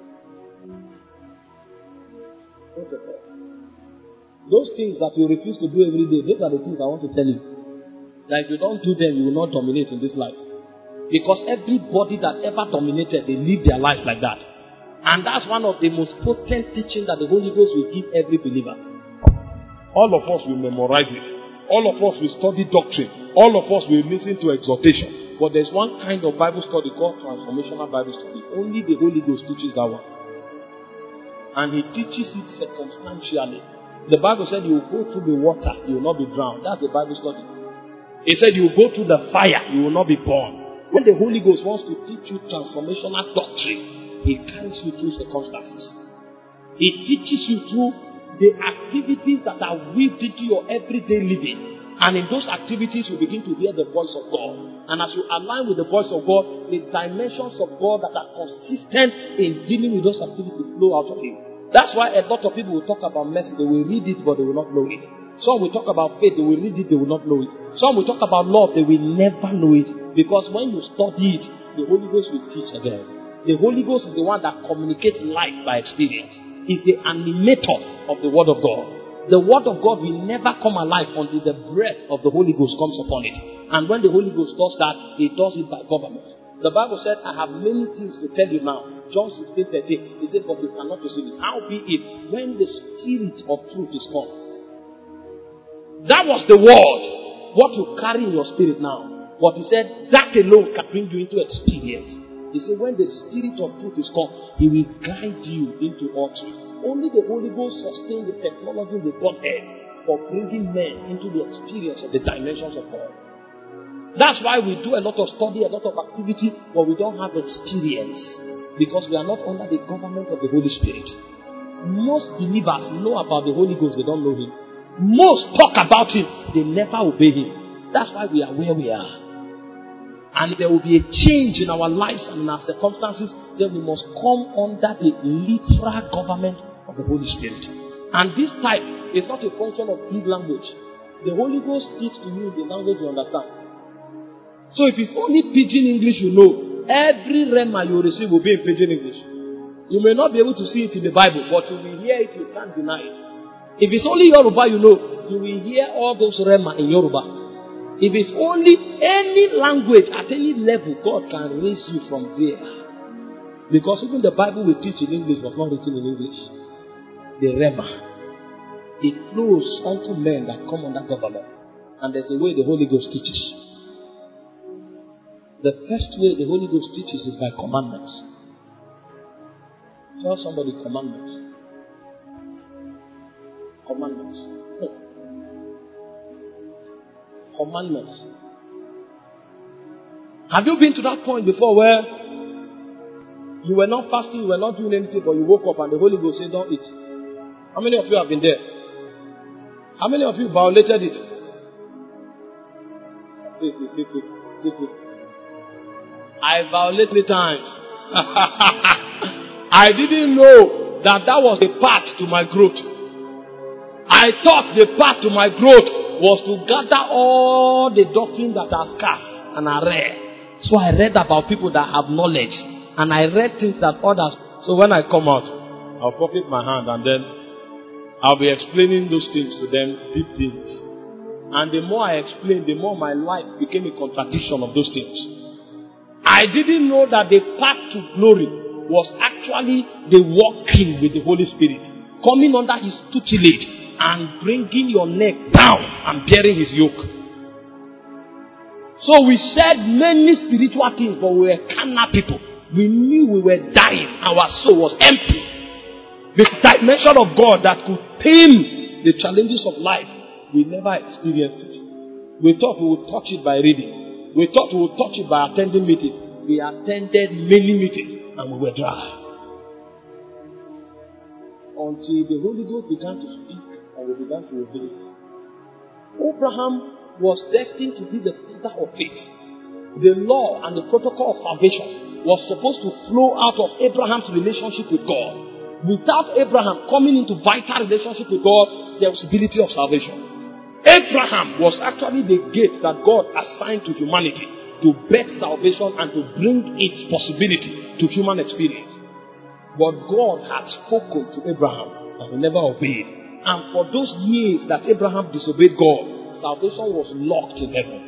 Protocol. Those things that you refuse to do every day, those are the things I want to tell you. That if you don't do them, you will not dominate in this life. Because everybody that ever dominated, they live their lives like that. And that's one of the most potent teachings that the Holy Ghost will give every believer. All of us will memorize it. All of us will study doctrine. All of us will listen to exhortation. But there's one kind of Bible study called transformational Bible study. Only the Holy Ghost teaches that one. And he teaches it circumstantially. The Bible said you will go through the water, you will not be drowned. That's the Bible study. He said you will go through the fire, you will not be burned. When the Holy Ghost wants to teach you transformational doctrine, he carries you through circumstances. He teaches you through the activities that are weaved into your everyday living. And in those activities, you begin to hear the voice of God. And as you align with the voice of God, the dimensions of God that are consistent in dealing with those activities flow out of you. That's why a lot of people will talk about mercy, they will read it, but they will not know it. Some will talk about faith, they will read it, they will not know it. Some will talk about love, they will never know it. Because when you study it, the Holy Ghost will teach again. The Holy Ghost is the one that communicates life by experience. He's the animator of the Word of God. The Word of God will never come alive until the breath of the Holy Ghost comes upon it. And when the Holy Ghost does that, He does it by government. The Bible said, I have many things to tell you now. John sixteen thirteen. He said, but you cannot receive it. How be it when the Spirit of truth is come? That was the word. what you carry in your spirit now. But he said that alone can bring you into experience. He said when the Spirit of truth is come, he will guide you into all truth. Only the Holy Ghost sustains the technology in the Godhead for bringing men into the experience of the dimensions of God. That's why we do a lot of study, a lot of activity, but we don't have experience. Because we are not under the government of the Holy Spirit. Most believers know about the Holy Ghost, they don't know him. Most talk about him, they never obey him. That's why we are where we are. And if there will be a change in our lives and in our circumstances, then we must come under the literal government of the Holy Spirit. And this type is not a function of big language. The Holy Ghost speaks to you in the language you understand. So if it's only pidgin English you know, every rhema you receive will be in pidgin English. You may not be able to see it in the Bible, but you will hear it, you can't deny it. If it's only Yoruba you know, you will hear all those rhema in Yoruba. If it's only any language at any level, God can raise you from there. Because even the Bible we teach in English was not written in English. The rhema. It flows unto men that come under government. And there's a way the Holy Ghost teaches. The first way the Holy Ghost teaches is by commandments. Tell somebody commandments. Commandments. Oh. Commandments. Have you been to that point before where you were not fasting, you were not doing anything, but you woke up and the Holy Ghost said, don't eat? How many of you have been there? How many of you violated it? See, see, see, please, see, please. I violated many times. I didn't know that that was the path to my growth. I thought the path to my growth was to gather all the doctrine that are scarce and are rare. So I read about people that have knowledge. And I read things that others. So when I come out, I'll pocket my hand and then I'll be explaining those things to them, deep things. And the more I explained, the more my life became a contradiction of those things. I didn't know that the path to glory was actually the walking with the Holy Spirit. Coming under his tutelage and bringing your neck down and bearing his yoke. So we said many spiritual things, but we were carnal people. We knew we were dying. Our soul was empty. The dimension of God that could tame the challenges of life, we never experienced it. We thought we would touch it by reading. We thought we would touch it by attending meetings. We attended many meetings and we were dry. Until the Holy Ghost began to speak and we began to obey. Abraham was destined to be the father of faith. The law and the protocol of salvation was supposed to flow out of Abraham's relationship with God. Without Abraham coming into vital relationship with God, there was possibility of salvation. Abraham was actually the gate that God assigned to humanity to birth salvation and to bring its possibility to human experience. But God had spoken to Abraham and he never obeyed. And for those years that Abraham disobeyed God, salvation was locked in heaven.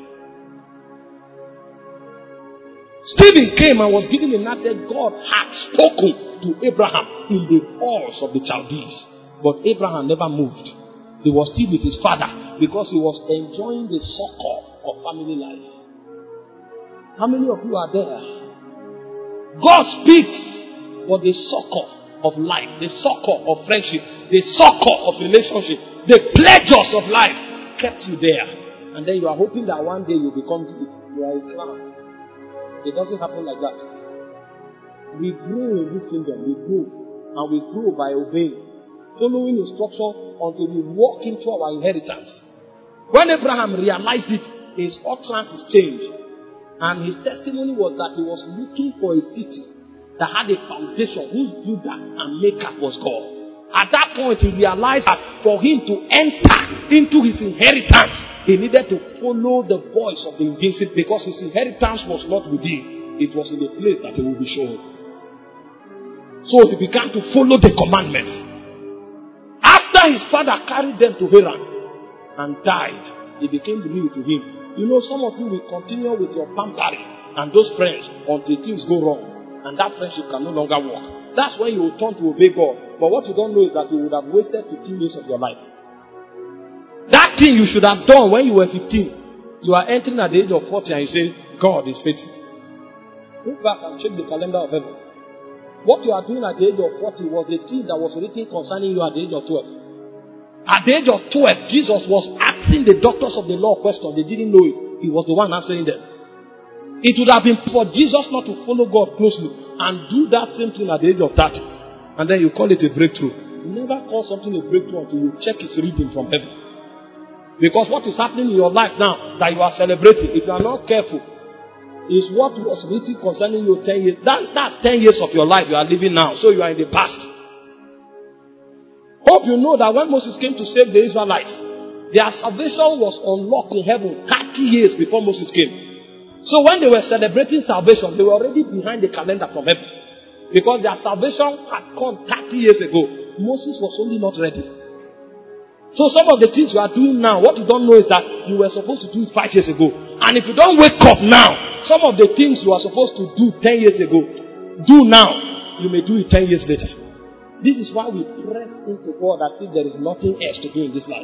Stephen came and was given a message. God had spoken to Abraham in the halls of the Chaldees. But Abraham never moved. He was still with his father because he was enjoying the succor of family life. How many of you are there? God speaks, but the succor of life, the succor of friendship, the succor of relationship, the pleasures of life kept you there. And then you are hoping that one day you become it. You are a clown. It doesn't happen like that. We grow in this kingdom. We grow. And we grow by obeying. Following instruction until we walk into our inheritance. When Abraham realized it, his utterance changed. And his testimony was that he was looking for a city that had a foundation whose builder and maker was God. At that point, he realized that for him to enter into his inheritance, he needed to follow the voice of the invincible, because his inheritance was not within. It was in the place that he would be shown. So he began to follow the commandments. After his father carried them to Haran and died, he became real to him. You know, some of you will continue with your pampering and those friends until things go wrong. And that friendship can no longer work. That's when you will turn to obey God. But what you don't know is that you would have wasted fifteen years of your life. That thing you should have done when you were fifteen, You are entering at the age of forty and you say, God is faithful. Look back and check the calendar of heaven. What you are doing at the age of forty was the thing that was written concerning you at the age of twelve. At the age of twelve, Jesus was asking the doctors of the law questions. They didn't know it. He was the one answering them. It would have been for Jesus not to follow God closely and do that same thing at the age of thirty. And then you call it a breakthrough. You never call something a breakthrough until you check its reading from heaven. Because what is happening in your life now that you are celebrating, if you are not careful, is what was written concerning you ten years. That, that's ten years of your life you are living now. So you are in the past. Hope you know that when Moses came to save the Israelites, their salvation was unlocked in heaven thirty years before Moses came. So when they were celebrating salvation, they were already behind the calendar from heaven. Because their salvation had come thirty years ago. Moses was only not ready. So some of the things you are doing now, what you don't know is that you were supposed to do it five years ago. And if you don't wake up now, some of the things you are supposed to do ten years ago, do now, you may do it ten years later. This is why we press into God as if there is nothing else to do in this life.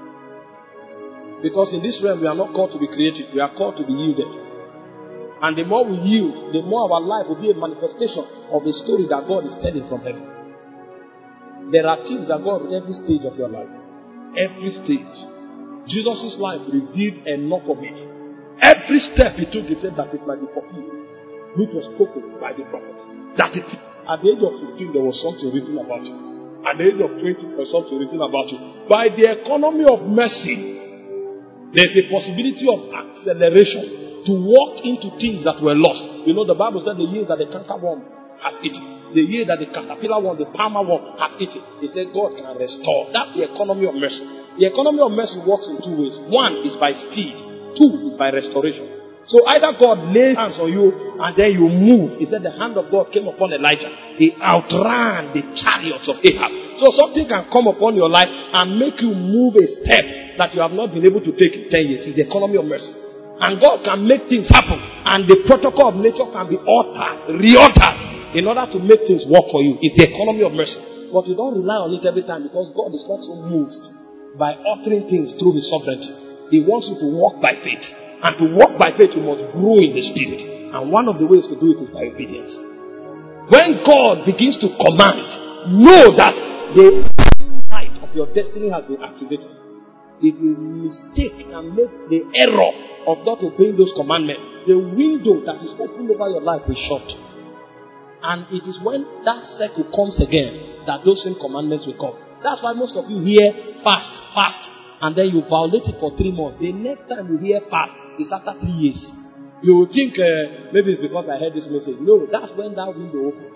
Because in this realm, we are not called to be creative. We are called to be yielded. And the more we yield, the more our life will be a manifestation of the story that God is telling from heaven. There are things that God at every stage of your life. Every stage. Jesus' life revealed enough of it. Every step he took, he said that it might be fulfilled, which was spoken by the prophet. That it, at the age of fifteen, there was something written about you. At the age of twenty, there was something written about you. By the economy of mercy, there's a possibility of acceleration to walk into things that were lost. You know, the Bible said the year that the cankerworm has eaten, the year that the caterpillar worm, the palmer worm has eaten, he said God can restore. That's the economy of mercy. The economy of mercy works in two ways. One is by speed. Two is by restoration. So either God lays hands on you and then you move. He said the hand of God came upon Elijah. He outran the chariots of Ahab. So something can come upon your life and make you move a step that you have not been able to take in ten years. It's the economy of mercy. And God can make things happen. And the protocol of nature can be altered, re-altered, in order to make things work for you. It's the economy of mercy. But you don't rely on it every time because God is not so moved by altering things through His sovereignty. He wants you to walk by faith. And to walk by faith, you must grow in the Spirit. And one of the ways to do it is by obedience. When God begins to command, know that the light of your destiny has been activated. If you mistake and make the error of not obeying those commandments, the window that is open over your life is shut. And it is when that circle comes again that those same commandments will come. That's why most of you hear fast, fast, and then you violate it for three months. The next time you hear fast is after three years. You will think uh, maybe it's because I heard this message. No, that's when that window opens.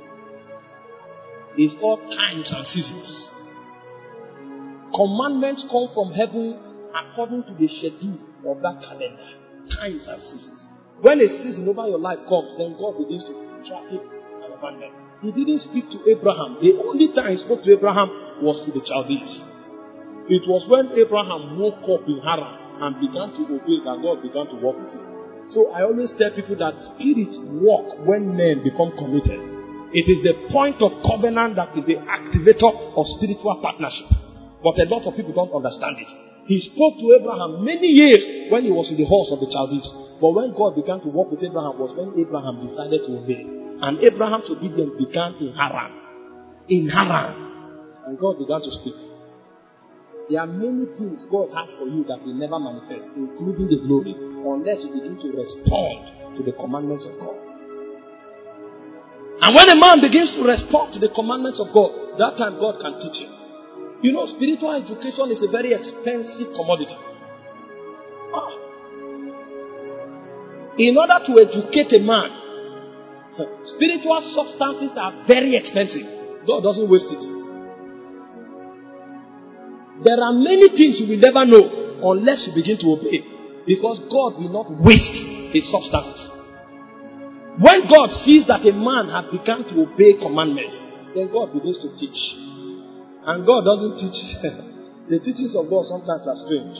It's called times and seasons. Commandments come from heaven according to the schedule of that calendar. Times and seasons. When a season over your life comes, then God begins to traffic and abandon. He didn't speak to Abraham. The only time he spoke to Abraham was to the Chaldees. It was when Abraham woke up in Haran and began to obey that God began to walk with him. So I always tell people that spirits walk when men become committed. It is the point of covenant that is the activator of spiritual partnership. But a lot of people don't understand it. He spoke to Abraham many years when he was in the halls of the Chaldees. But when God began to walk with Abraham was when Abraham decided to obey. And Abraham's obedience began in Haran. In Haran. And God began to speak. There are many things God has for you that will never manifest, including the glory, unless you begin to respond to the commandments of God. And when a man begins to respond to the commandments of God, that time God can teach him. You know, spiritual education is a very expensive commodity. Ah. In order to educate a man, spiritual substances are very expensive. God doesn't waste it. There are many things you will never know unless you begin to obey. Because God will not waste His substances. When God sees that a man has begun to obey commandments, then God begins to teach. And God doesn't teach. The teachings of God sometimes are strange.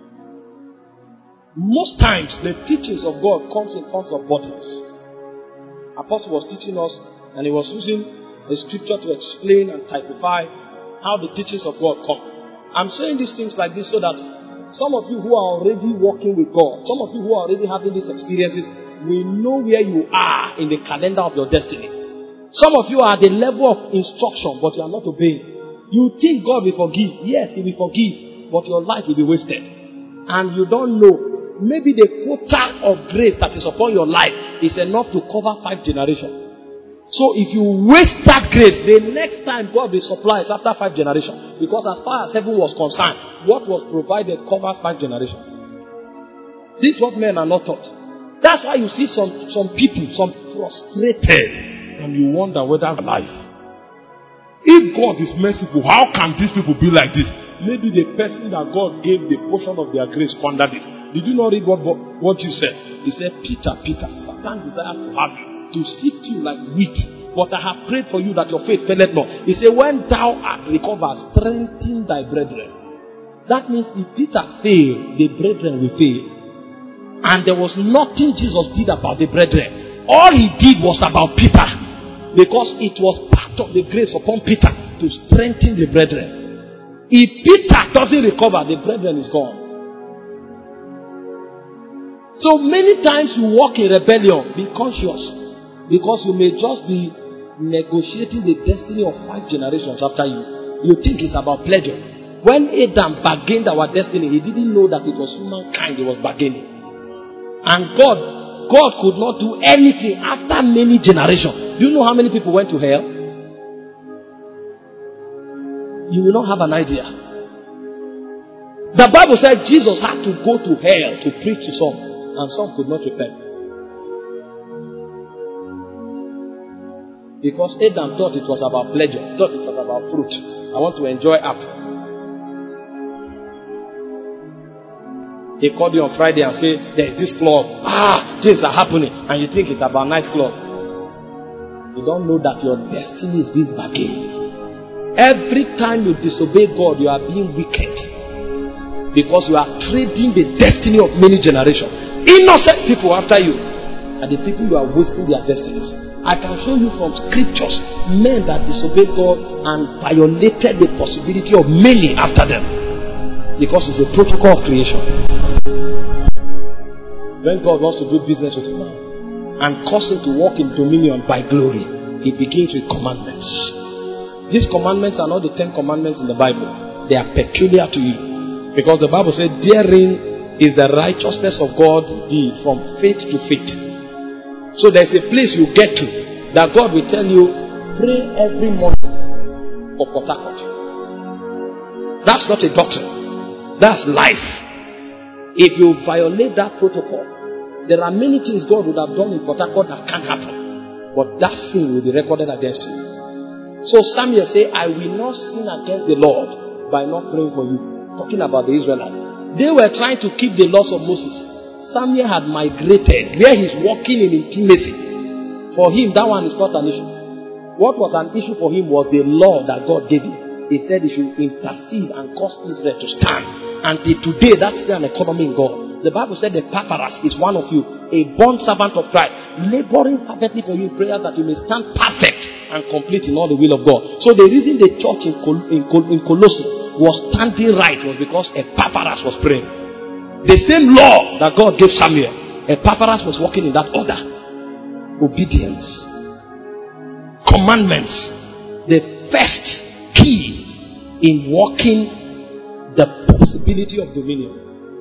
Most times, the teachings of God comes in forms of bodies. Apostle was teaching us, and he was using a scripture to explain and typify how the teachings of God come. I'm saying these things like this so that Some of you who are already walking with God, some of you who are already having these experiences, will know where you are in the calendar of your destiny. Some of you are at the level of instruction, but you are not obeying. You think God will forgive. Yes, He will forgive, but your life will be wasted. And you don't know. Maybe the quota of grace that is upon your life is enough to cover five generations. So if you waste that grace, the next time God will supply is after five generations. Because as far as heaven was concerned, what was provided covers five generations. This is what men are not taught. That's why you see some, some people, some frustrated, and you wonder whether life. If God is merciful, how can these people be like this? Maybe the person that God gave the portion of their grace squandered it. Did you not read what, what you said? He said, Peter, Peter, Satan desires to have you, to sift you like wheat. But I have prayed for you that your faith faileth not. He said, when thou art recovered, strengthen thy brethren. That means if Peter failed, the brethren will fail. And there was nothing Jesus did about the brethren. All he did was about Peter. Because it was part of the grace upon Peter to strengthen the brethren. If Peter doesn't recover, the brethren is gone. So many times you walk in rebellion, be conscious. Because you may just be negotiating the destiny of five generations after you. You think it's about pleasure. When Adam bargained our destiny, he didn't know that it was humankind he was bargaining. And God, God could not do anything after many generations. Do you know how many people went to hell? You will not have an idea. The Bible said Jesus had to go to hell to preach to some, and some could not repent. Because Adam thought it was about pleasure, thought it was about fruit. I want to enjoy apple. He called you on Friday and said, there is this club. Ah, things are happening. And you think it's about nice club. You don't know that your destiny is this bargain. Every time you disobey God, you are being wicked. Because you are trading the destiny of many generations. Innocent people after you are the people you are wasting their destinies. I can show you from scriptures men that disobeyed God and violated the possibility of many after them. Because it's a protocol of creation. When God wants to do business with a man and cause him to walk in dominion by glory, he begins with commandments. These commandments are not the ten commandments in the Bible. They are peculiar to you. Because the Bible said, therein is the righteousness of God deed from faith to faith. So there's a place you get to that God will tell you, pray every morning for Port Harcourt. That's not a doctrine. That's life. If you violate that protocol, there are many things God would have done in Port Harcourt that can't happen. But that sin will be recorded against you. So Samuel said, I will not sin against the Lord by not praying for you. Talking about the Israelites. They were trying to keep the laws of Moses. Samuel had migrated where he's walking in intimacy. For him, that one is not an issue. What was an issue for him was the law that God gave him. He said he should intercede and cause Israel to stand. Until today, that's still an economy in God. The Bible said the Epaphras is one of you, a bond servant of Christ, laboring fervently for you in prayer that you may stand perfect and complete in all the will of God. So the reason the church in, Col- in, Col- in Colossae was standing right was because Epaphras was praying. The same law that God gave Samuel, Epaphras was walking in that order. Obedience. Commandments. The first key in walking the possibility of dominion.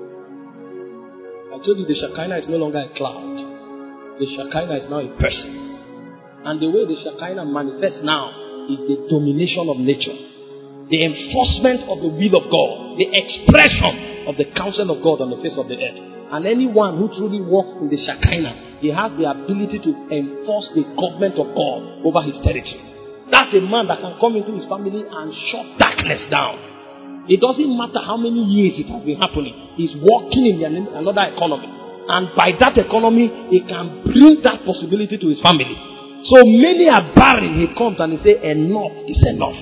I told you the Shekinah is no longer a cloud. The Shekinah is now a person. And the way the Shekinah manifests now is the domination of nature. The enforcement of the will of God. The expression of the counsel of God on the face of the earth. And anyone who truly walks in the Shekinah, he has the ability to enforce the government of God over his territory. That's a man that can come into his family and shut darkness down. It doesn't matter how many years it has been happening. He's walking in another economy. And by that economy, he can bring that possibility to his family. So many are barren. He comes and he says, enough is enough.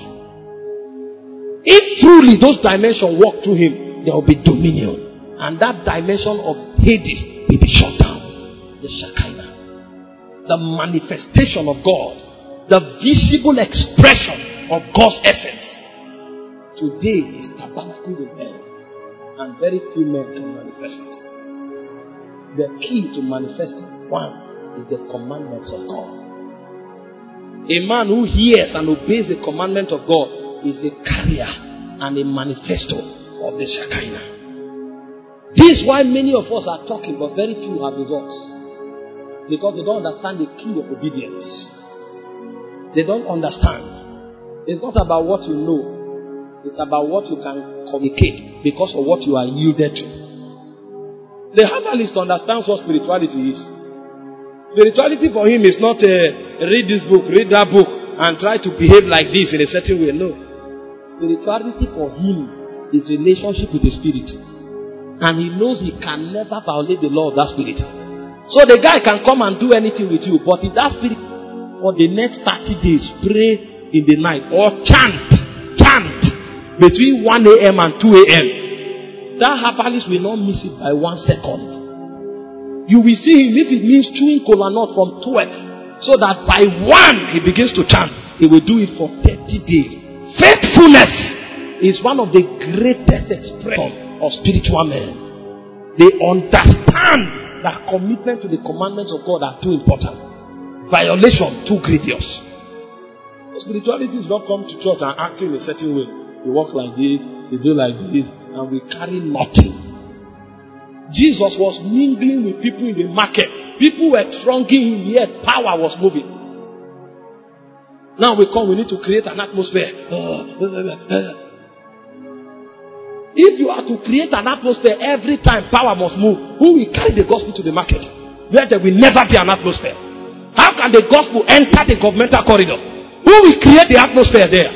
If truly those dimensions walk through him, there will be dominion. And that dimension of Hades will be shut down. The Shekinah. The manifestation of God. The visible expression of God's essence. Today is tabernacled in hell. And very few men can manifest it. The key to manifesting, one, is the commandments of God. A man who hears and obeys the commandment of God is a carrier and a manifesto of the Shekinah. This is why many of us are talking, but very few have results. Because they don't understand the key of obedience. They don't understand. It's not about what you know. It's about what you can communicate because of what you are yielded to. The herbalist understands what spirituality is. Spirituality for him is not a read this book, read that book, and try to behave like this in a certain way. No. Spirituality for him is relationship with the Spirit. And he knows he can never violate the law of that Spirit. So the guy can come and do anything with you, but if that Spirit for the next thirty days pray in the night or chant, chant between one a.m. and two a.m. that herbalist will not miss it by one second. You will see him if it means chewing kola nut from twelve, so that by one he begins to chant. He will do it for thirty days. Faithfulness is one of the greatest expressions of spiritual men. They understand that commitment to the commandments of God are too important. Violation too grievous. Spirituality is not come to church and act in a certain way. We walk like this, we do like this, and we carry nothing. Jesus was mingling with people in the market. People were thronging him, yet power was moving. Now we come, we need to create an atmosphere. If you are to create an atmosphere every time power must move, who will carry the gospel to the market? Where there will never be an atmosphere. How can the gospel enter the governmental corridor? Who will create the atmosphere there?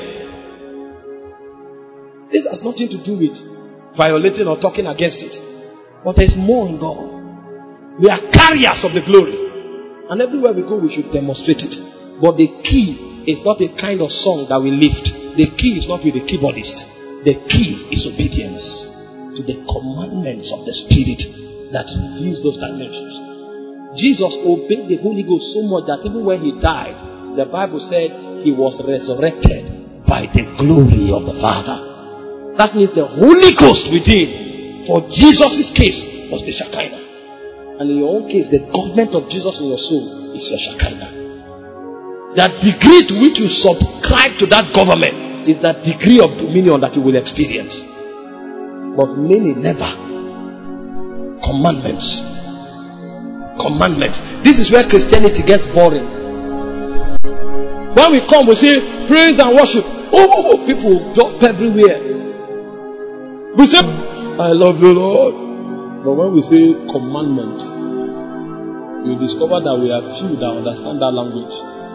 This has nothing to do with violating or talking against it. But there's more in God. We are carriers of the glory. And everywhere we go, we should demonstrate it. But the key is not a kind of song that we lift. The key is not with the keyboardist. The key is obedience to the commandments of the Spirit that reveals those dimensions. Jesus obeyed the Holy Ghost so much that even when he died, the Bible said he was resurrected by the glory of the Father. That means the Holy Ghost within, for Jesus' case, was the Shekinah. And in your own case, the government of Jesus in your soul is your Shekinah. That degree to which you subscribe to that government is that degree of dominion that you will experience. But many never. Commandments. Commandments. This is where Christianity gets boring. When we come, we say praise and worship. Oh, oh, oh, people jump everywhere. We say, I love the Lord. But when we say commandment, you discover that we are few that understand that language.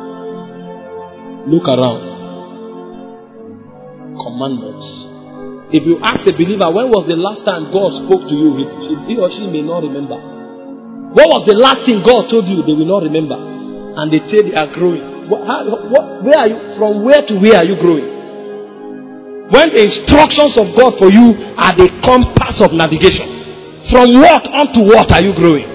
Look around. Commandments. If you ask a believer, when was the last time God spoke to you, he, he or she may not remember. What was the last thing God told you? They will not remember. And they say they are growing. What, how, what, where are you? From where to where are you growing? When the instructions of God for you are the compass of navigation, from what onto what are you growing?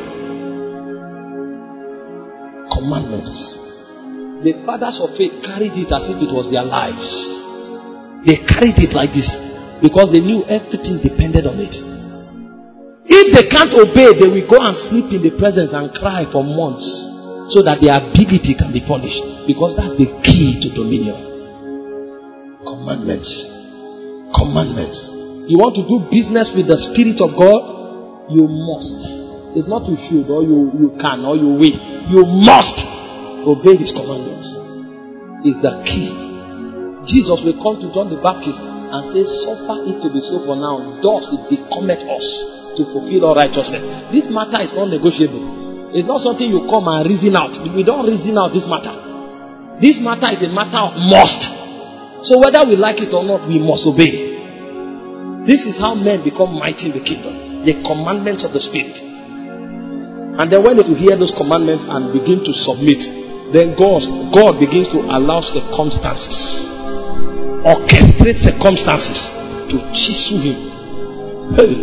Commandments. The fathers of faith carried it as if it was their lives. They carried it like this because they knew everything depended on it. If they can't obey, they will go and sleep in the presence and cry for months so that their ability can be punished, because that's the key to dominion. Commandments. Commandments. You want to do business with the Spirit of God? You must. It's not you should or you, you can or you will. You must obey His commandments. It's the key. Jesus will come to John the Baptist and say, suffer it to be so for now, thus it becometh us to fulfill all righteousness. This matter is not negotiable. It's not something you come and reason out. We don't reason out this matter. This matter is a matter of must. So whether we like it or not, we must obey. This is how men become mighty in the kingdom. The commandments of the Spirit. And then when they hear those commandments and begin to submit, then God, God begins to allow circumstances, orchestrate circumstances to chisel him. Hey.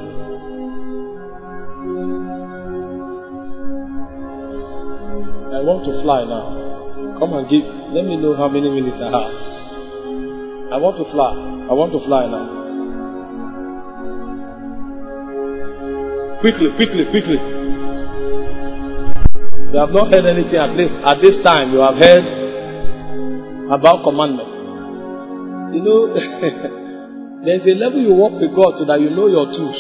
I want to fly now. Come and give. Let me know how many minutes I have. I want to fly. I want to fly now. Quickly, quickly, quickly. You have not heard anything, at least at this time you have heard about commandment. You know, there's a level you walk with God so that you know your tools.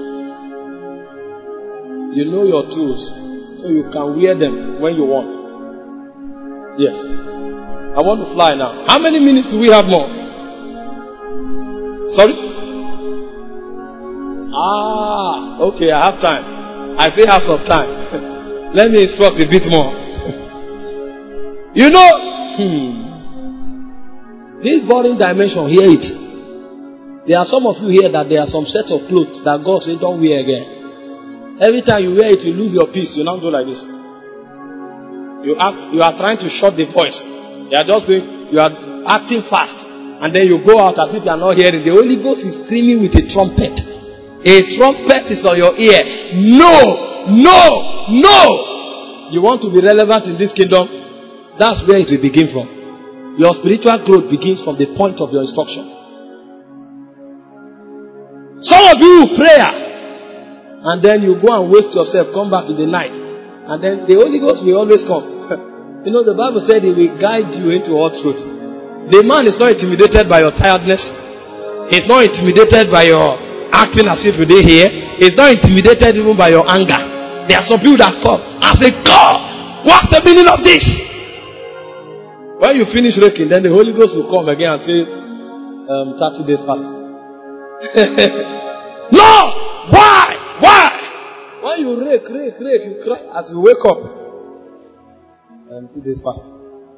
You know your tools, so you can wear them when you want. Yes. I want to fly now. How many minutes do we have more? Sorry? Ah, okay, I have time. I still have some time. Let me instruct a bit more. You know, hmm, this boring dimension, hear it. There are some of you here that there are some set of clothes that God said don't wear again. Every time you wear it, you lose your peace. You now do like this. You act. You are trying to shut the voice. You are just doing. You are acting fast, and then you go out as if you are not hearing. The Holy Ghost is screaming with a trumpet. A trumpet is on your ear. No, no, no. You want to be relevant in this kingdom? That's where it will begin from. Your spiritual growth begins from the point of your instruction. Some of you prayer. And then you go and waste yourself, come back in the night. And then the Holy Ghost will always come. You know, the Bible said He will guide you into all truth. The man is not intimidated by your tiredness. He's not intimidated by your acting as if you didn't hear. He's not intimidated even by your anger. There are some people that come and say, God, what's the meaning of this? When you finish raking, then the Holy Ghost will come again and say, um, thirty days fasting. No! Why? Why? When you rake, rake, rake, you cry as you wake up. Um, two days fasting.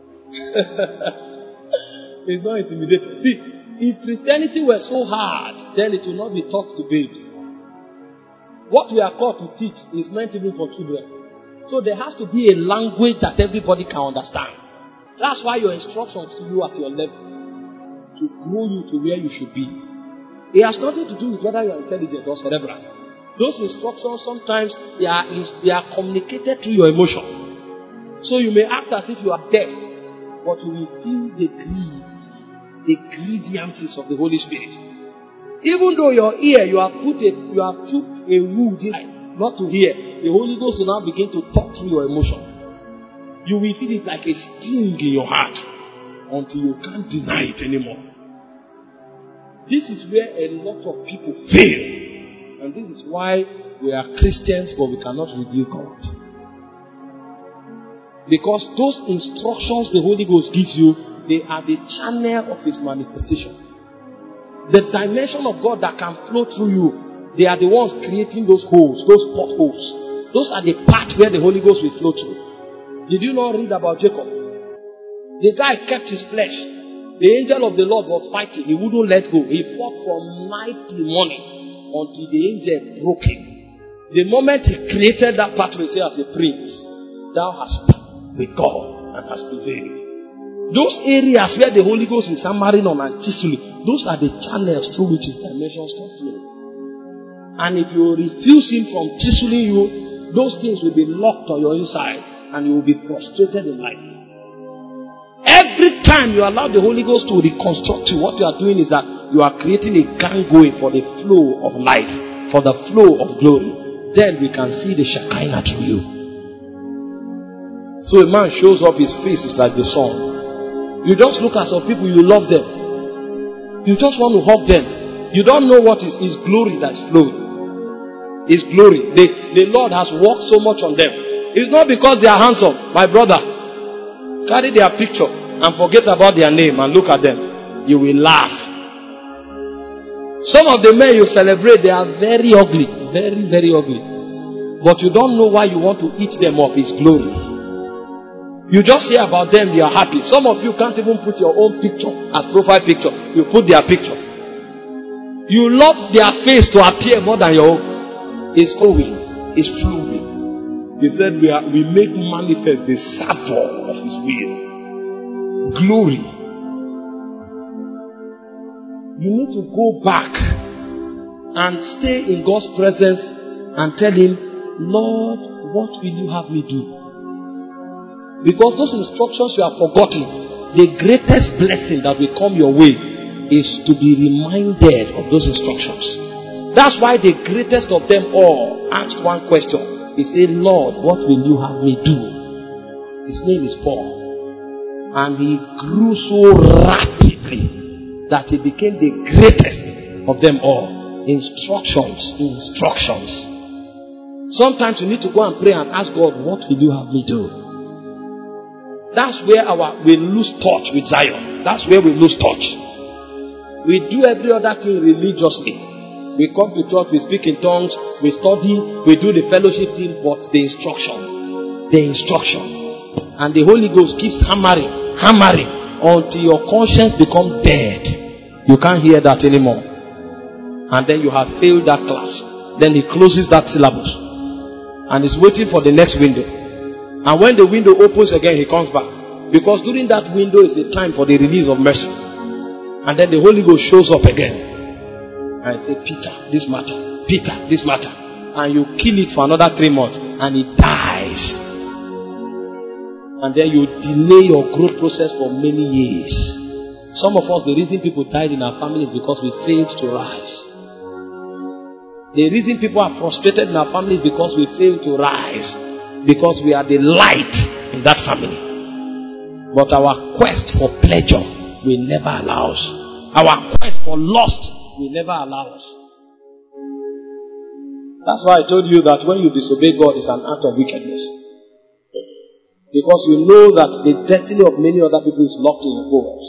It's not intimidating. See, if Christianity were so hard, then it will not be taught to babes. What we are called to teach is meant even for children. So there has to be a language that everybody can understand. That's why your instructions to you at your level, to grow you to where you should be. It has nothing to do with whether you are intelligent or cerebral. Those instructions sometimes they are they are communicated through your emotion. So you may act as if you are deaf, but you will feel the grief, the grievances of the Holy Spirit. Even though your ear you have put a you have took a wood inside, not to hear, the Holy Ghost will now begin to talk through your emotion. You will feel it like a sting in your heart until you can't deny it anymore. This is where a lot of people fail. And this is why we are Christians, but we cannot reveal God. Because those instructions the Holy Ghost gives you, they are the channel of His manifestation. The dimension of God that can flow through you, they are the ones creating those holes, those potholes. Those are the parts where the Holy Ghost will flow through. Did you not read about Jacob? The guy kept his flesh. The angel of the Lord was fighting. He wouldn't let go. He fought from night till morning until the angel broke him. The moment he created that pathway, say as a prince, thou hast been with God and hast prevailed. Those areas where the Holy Ghost is hammering on and chiseling, those are the channels through which His dimensions can flow. And if you refuse Him from chiseling you, those things will be locked on your inside and you will be frustrated in life. Every time you allow the Holy Ghost to reconstruct you, what you are doing is that you are creating a gangway for the flow of life, for the flow of glory. Then we can see the Shekinah through you. So a man shows up, his face is like the sun. You just look at some people, you love them. You just want to hug them. You don't know what is His glory that's flowing. His glory. The, the Lord has worked so much on them. It's not because they are handsome. My brother, carry their picture and forget about their name and look at them. You will laugh. Some of the men you celebrate, they are very ugly. Very, very ugly. But you don't know why you want to eat them of His glory. You just hear about them, you are happy. Some of you can't even put your own picture as profile picture. You put their picture. You love their face to appear more than your own. It's flowing. It's flowing. He said we are we make manifest the savor of His will. Glory. You need to go back and stay in God's presence and tell Him, Lord, what will you have me do? Because those instructions you have forgotten, the greatest blessing that will come your way is to be reminded of those instructions. That's why the greatest of them all asked one question. He said, Lord, what will you have me do? His name is Paul. And he grew so rapidly that he became the greatest of them all. Instructions, instructions. Sometimes you need to go and pray and ask God, what will you have me do? That's where our we lose touch with Zion. That's where we lose touch. We do every other thing religiously. We come to church, we speak in tongues, we study, we do the fellowship thing, but the instruction, the instruction. And the Holy Ghost keeps hammering, hammering, until your conscience becomes dead. You can't hear that anymore. And then you have failed that class. Then he closes that syllabus. And is waiting for the next window. And when the window opens again, he comes back. Because during that window is a time for the release of mercy. And then the Holy Ghost shows up again. And say, Peter, this matter. Peter, this matter. And you kill it for another three months. And it dies. And then you delay your growth process for many years. Some of us, the reason people died in our family is because we failed to rise. The reason people are frustrated in our family is because we failed to rise. Because we are the light in that family. But our quest for pleasure will never allow us. Our quest for lust will never allow us. That's why I told you that when you disobey God, it's an act of wickedness. Because you know that the destiny of many other people is locked in your hands.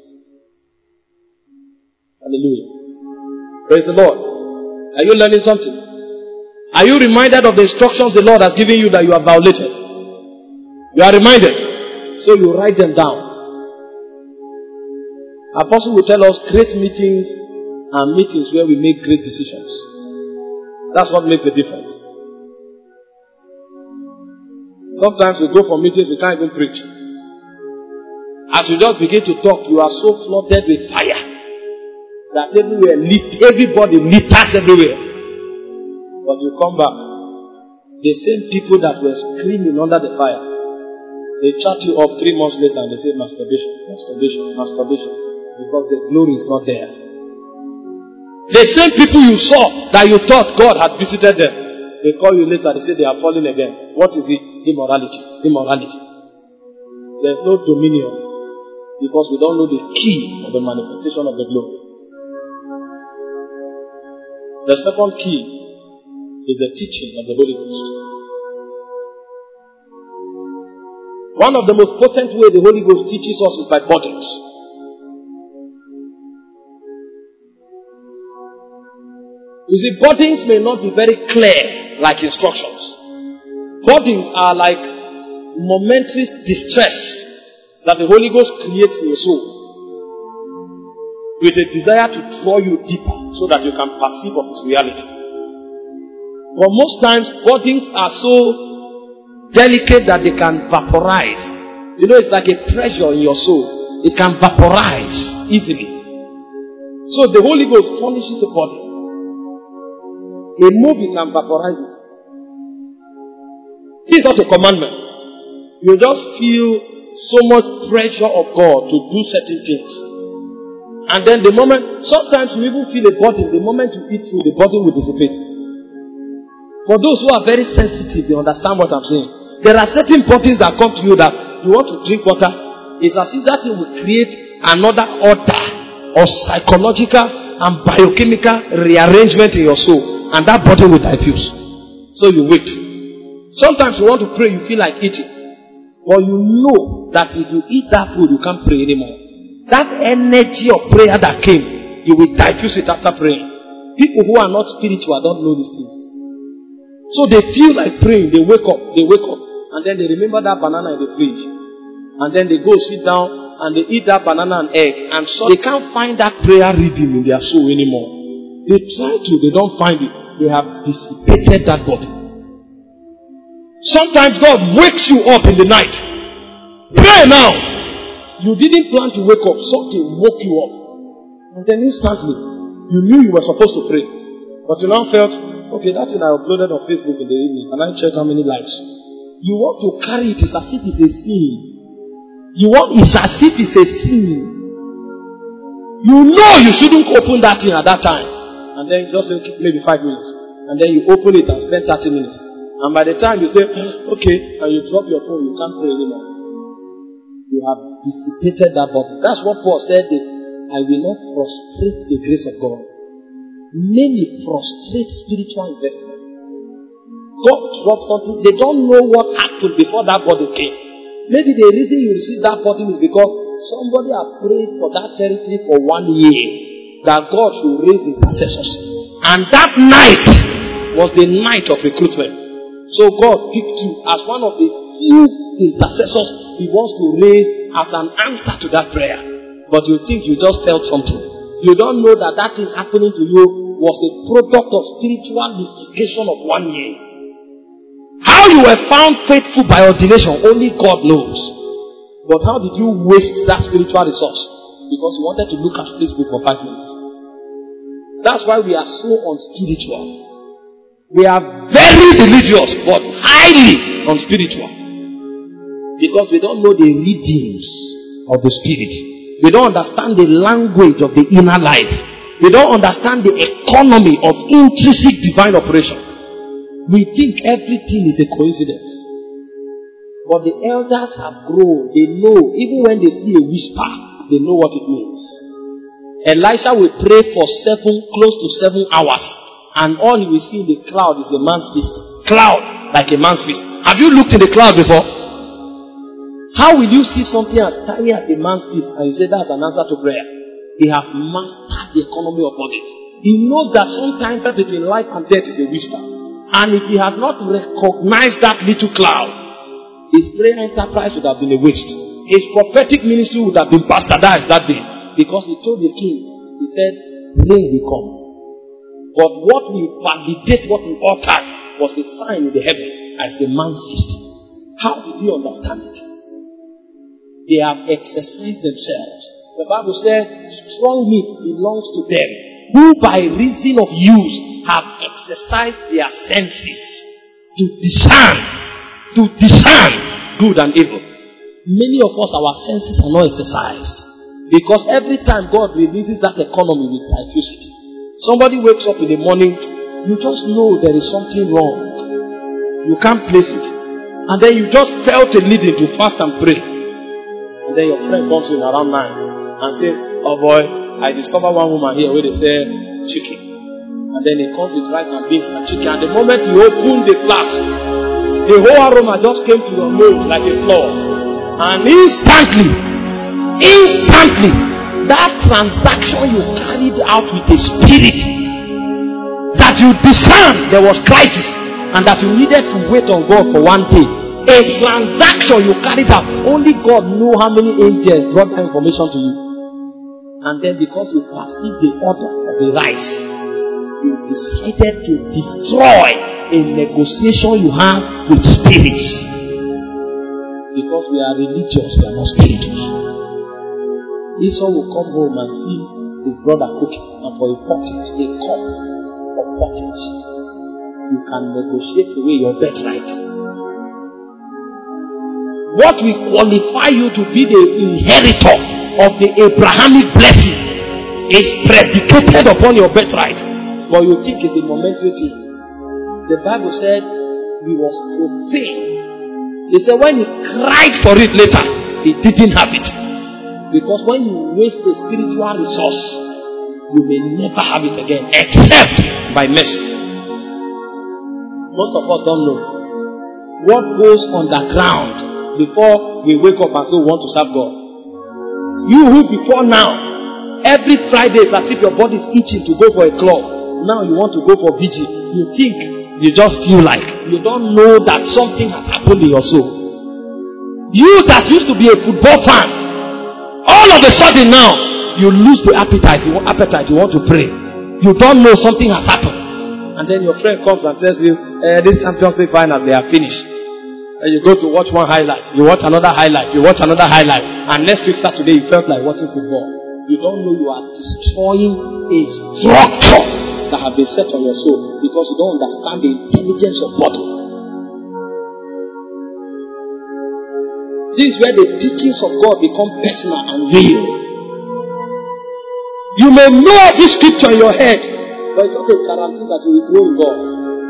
Hallelujah. Praise the Lord. Are you learning something? Are you reminded of the instructions the Lord has given you that you have violated? You are reminded. So you write them down. Apostle will tell us great meetings and meetings where we make great decisions. That's what makes the difference. Sometimes we go for meetings, we can't even preach. As you just begin to talk, you are so flooded with fire that everywhere, everybody litters everywhere. But you come back, the same people that were screaming under the fire, they chat you up three months later and they say masturbation, masturbation, masturbation, because the glory is not there. The same people you saw that you thought God had visited them, they call you later, they say they are falling again. What is it? Immorality. Immorality. There is no dominion because we don't know the key of the manifestation of the glory. The second key is the teaching of the Holy Ghost. One of the most potent ways the Holy Ghost teaches us is by burdens. You see, burdens may not be very clear like instructions. Burdens are like momentary distress that the Holy Ghost creates in your soul with a desire to draw you deeper so that you can perceive of its reality. But most times, burdens are so delicate that they can vaporize. You know, it's like a pressure in your soul. It can vaporize easily. So the Holy Ghost punishes the body. A movie can vaporize it. This is not a commandment. You just feel so much pressure of God to do certain things. And then the moment, sometimes you even feel a burden. The moment you eat food, the burden will dissipate. For those who are very sensitive, they understand what I'm saying. There are certain burdens that come to you that you want to drink water. It's as if that thing will create another order of psychological and biochemical rearrangement in your soul. And that burden will diffuse. So you wait. Sometimes you want to pray, you feel like eating. But you know that if you eat that food, you can't pray anymore. That energy of prayer that came, you will diffuse it after praying. People who are not spiritual don't know these things. So they feel like praying, they wake up, they wake up, and then they remember that banana in the fridge. And then they go sit down and they eat that banana and egg, and so they can't find that prayer rhythm in their soul anymore. They try to, they don't find it. They have dissipated that body. Sometimes God wakes you up in the night. Pray now. You didn't plan to wake up, something woke you up. And then instantly, you knew you were supposed to pray. But you now felt, okay, that thing I uploaded on Facebook in the evening, and I checked how many likes. You want to carry it, it's as if it's a sin. You want, it's as if it's a sin. You know you shouldn't open that thing at that time. And And then you just say, okay, maybe five minutes. And then you open it and spend thirty minutes. And by the time you say, okay, and you drop your phone, you can't pray anymore. You have dissipated that bubble. That's what Paul said, that I will not frustrate the grace of God. Many frustrate spiritual investment. God dropped something. They don't know what happened before that body came. Maybe the reason you receive that body is because somebody has prayed for that territory for one year, that God should raise intercessors. And that night was the night of recruitment. So God picked you as one of the few intercessors He wants to raise as an answer to that prayer. But you think you just felt something. You don't know that that thing happening to you was a product of spiritual litigation of one year. How you were found faithful by ordination, only God knows. But how did you waste that spiritual resource? Because you wanted to look at Facebook for five minutes. That's why we are so unspiritual. We are very religious, but highly unspiritual. Because we don't know the readings of the Spirit. We don't understand the language of the inner life. We don't understand the economy of intrinsic divine operation. We think everything is a coincidence. But the elders have grown. They know, even when they see a whisper, they know what it means. Elisha will pray for seven, close to seven hours. And all he will see in the cloud is a man's fist. Cloud, like a man's fist. Have you looked in the cloud before? How will you see something as tiny as a man's fist and you say that's an answer to prayer? He has mastered the economy of bondage. He knows that sometimes between life and death is a whisper. And if he had not recognized that little cloud, his prayer enterprise would have been a waste. His prophetic ministry would have been bastardized that day. Because he told the king, he said, rain will come. But what will validate what we uttered was a sign in the heaven as a man's fist. How did you understand it? They have exercised themselves. The Bible said, strong meat belongs to them, who by reason of use have exercised their senses to discern, to discern good and evil. Many of us, our senses are not exercised. Because every time God releases that economy, we diffuse it. Somebody wakes up in the morning, you just know there is something wrong. You can't place it. And then you just felt a leading to fast and pray. And then your friend comes in around nine and says, oh boy, I discovered one woman here where they say chicken. And then he comes with rice and beans and chicken. And the moment you open the flask, the whole aroma just came to your nose like a floor. And instantly, instantly, that transaction you carried out with a spirit that you discerned there was crisis and that you needed to wait on God for one day. A transaction you carried out, only God knows how many angels brought that information to you. And then because you perceived the order of the rice, you decided to destroy a negotiation you have with spirits. Because we are religious, we are not spiritual. Esau will come home and see his brother cooking, and for a pottage, a cup of pottage, you can negotiate away your birthright. What will qualify you to be the inheritor of the Abrahamic blessing is predicated upon your birthright, but you think it's a momentary thing. The Bible said he was profane. They said when he cried for it later, he didn't have it. Because when you waste a spiritual resource, you may never have it again, except by mercy. Most of us don't know what goes underground before we wake up and say we want to serve God. You who before now, every Friday is as if your body is itching to go for a club. Now you want to go for vigil. You think you just feel like. You don't know that something has happened in your soul. You that used to be a football fan, all of a sudden now, you lose the appetite. You want appetite. You want to pray. You don't know something has happened. And then your friend comes and tells you, eh, this Champions League final, they are finished. And you go to watch one highlight. You watch another highlight. You watch another highlight. And next week Saturday, you felt like watching football. You don't know you are destroying a structure that has been set on your soul because you don't understand the intelligence of body. This is where the teachings of God become personal and real. You may know this scripture in your head, but it's not a guarantee that you will grow in God.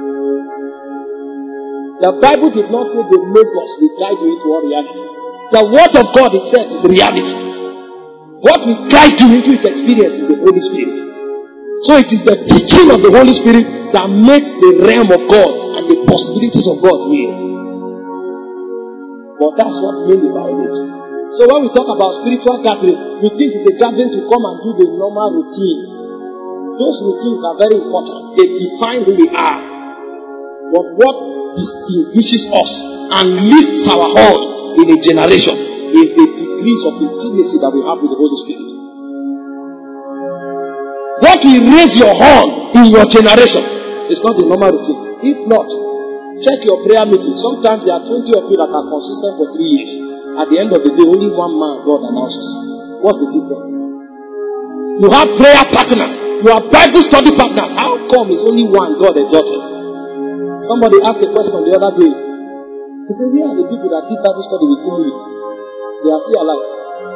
The Bible did not say the logos will guide you into all reality. The word of God itself is reality. What will guide you into its experience is the Holy Spirit. So it is the teaching of the Holy Spirit that makes the realm of God and the possibilities of God real. But that's what made about it. So when we talk about spiritual gathering, we think it's a gathering to come and do the normal routine. Those routines are very important. They define who we are. But what distinguishes us and lifts our horn in a generation is the degrees of intimacy that we have with the Holy Spirit. What will raise your horn in your generation is not the normal routine. If not, check your prayer meeting. Sometimes there are twenty of you that are consistent for three years. At the end of the day, only one man God announces. What's the difference? You have prayer partners. You have Bible study partners. How come it's only one God exalted? Somebody asked a question the other day. He said, where are the people that did Bible study with Kumuli? They are still alive.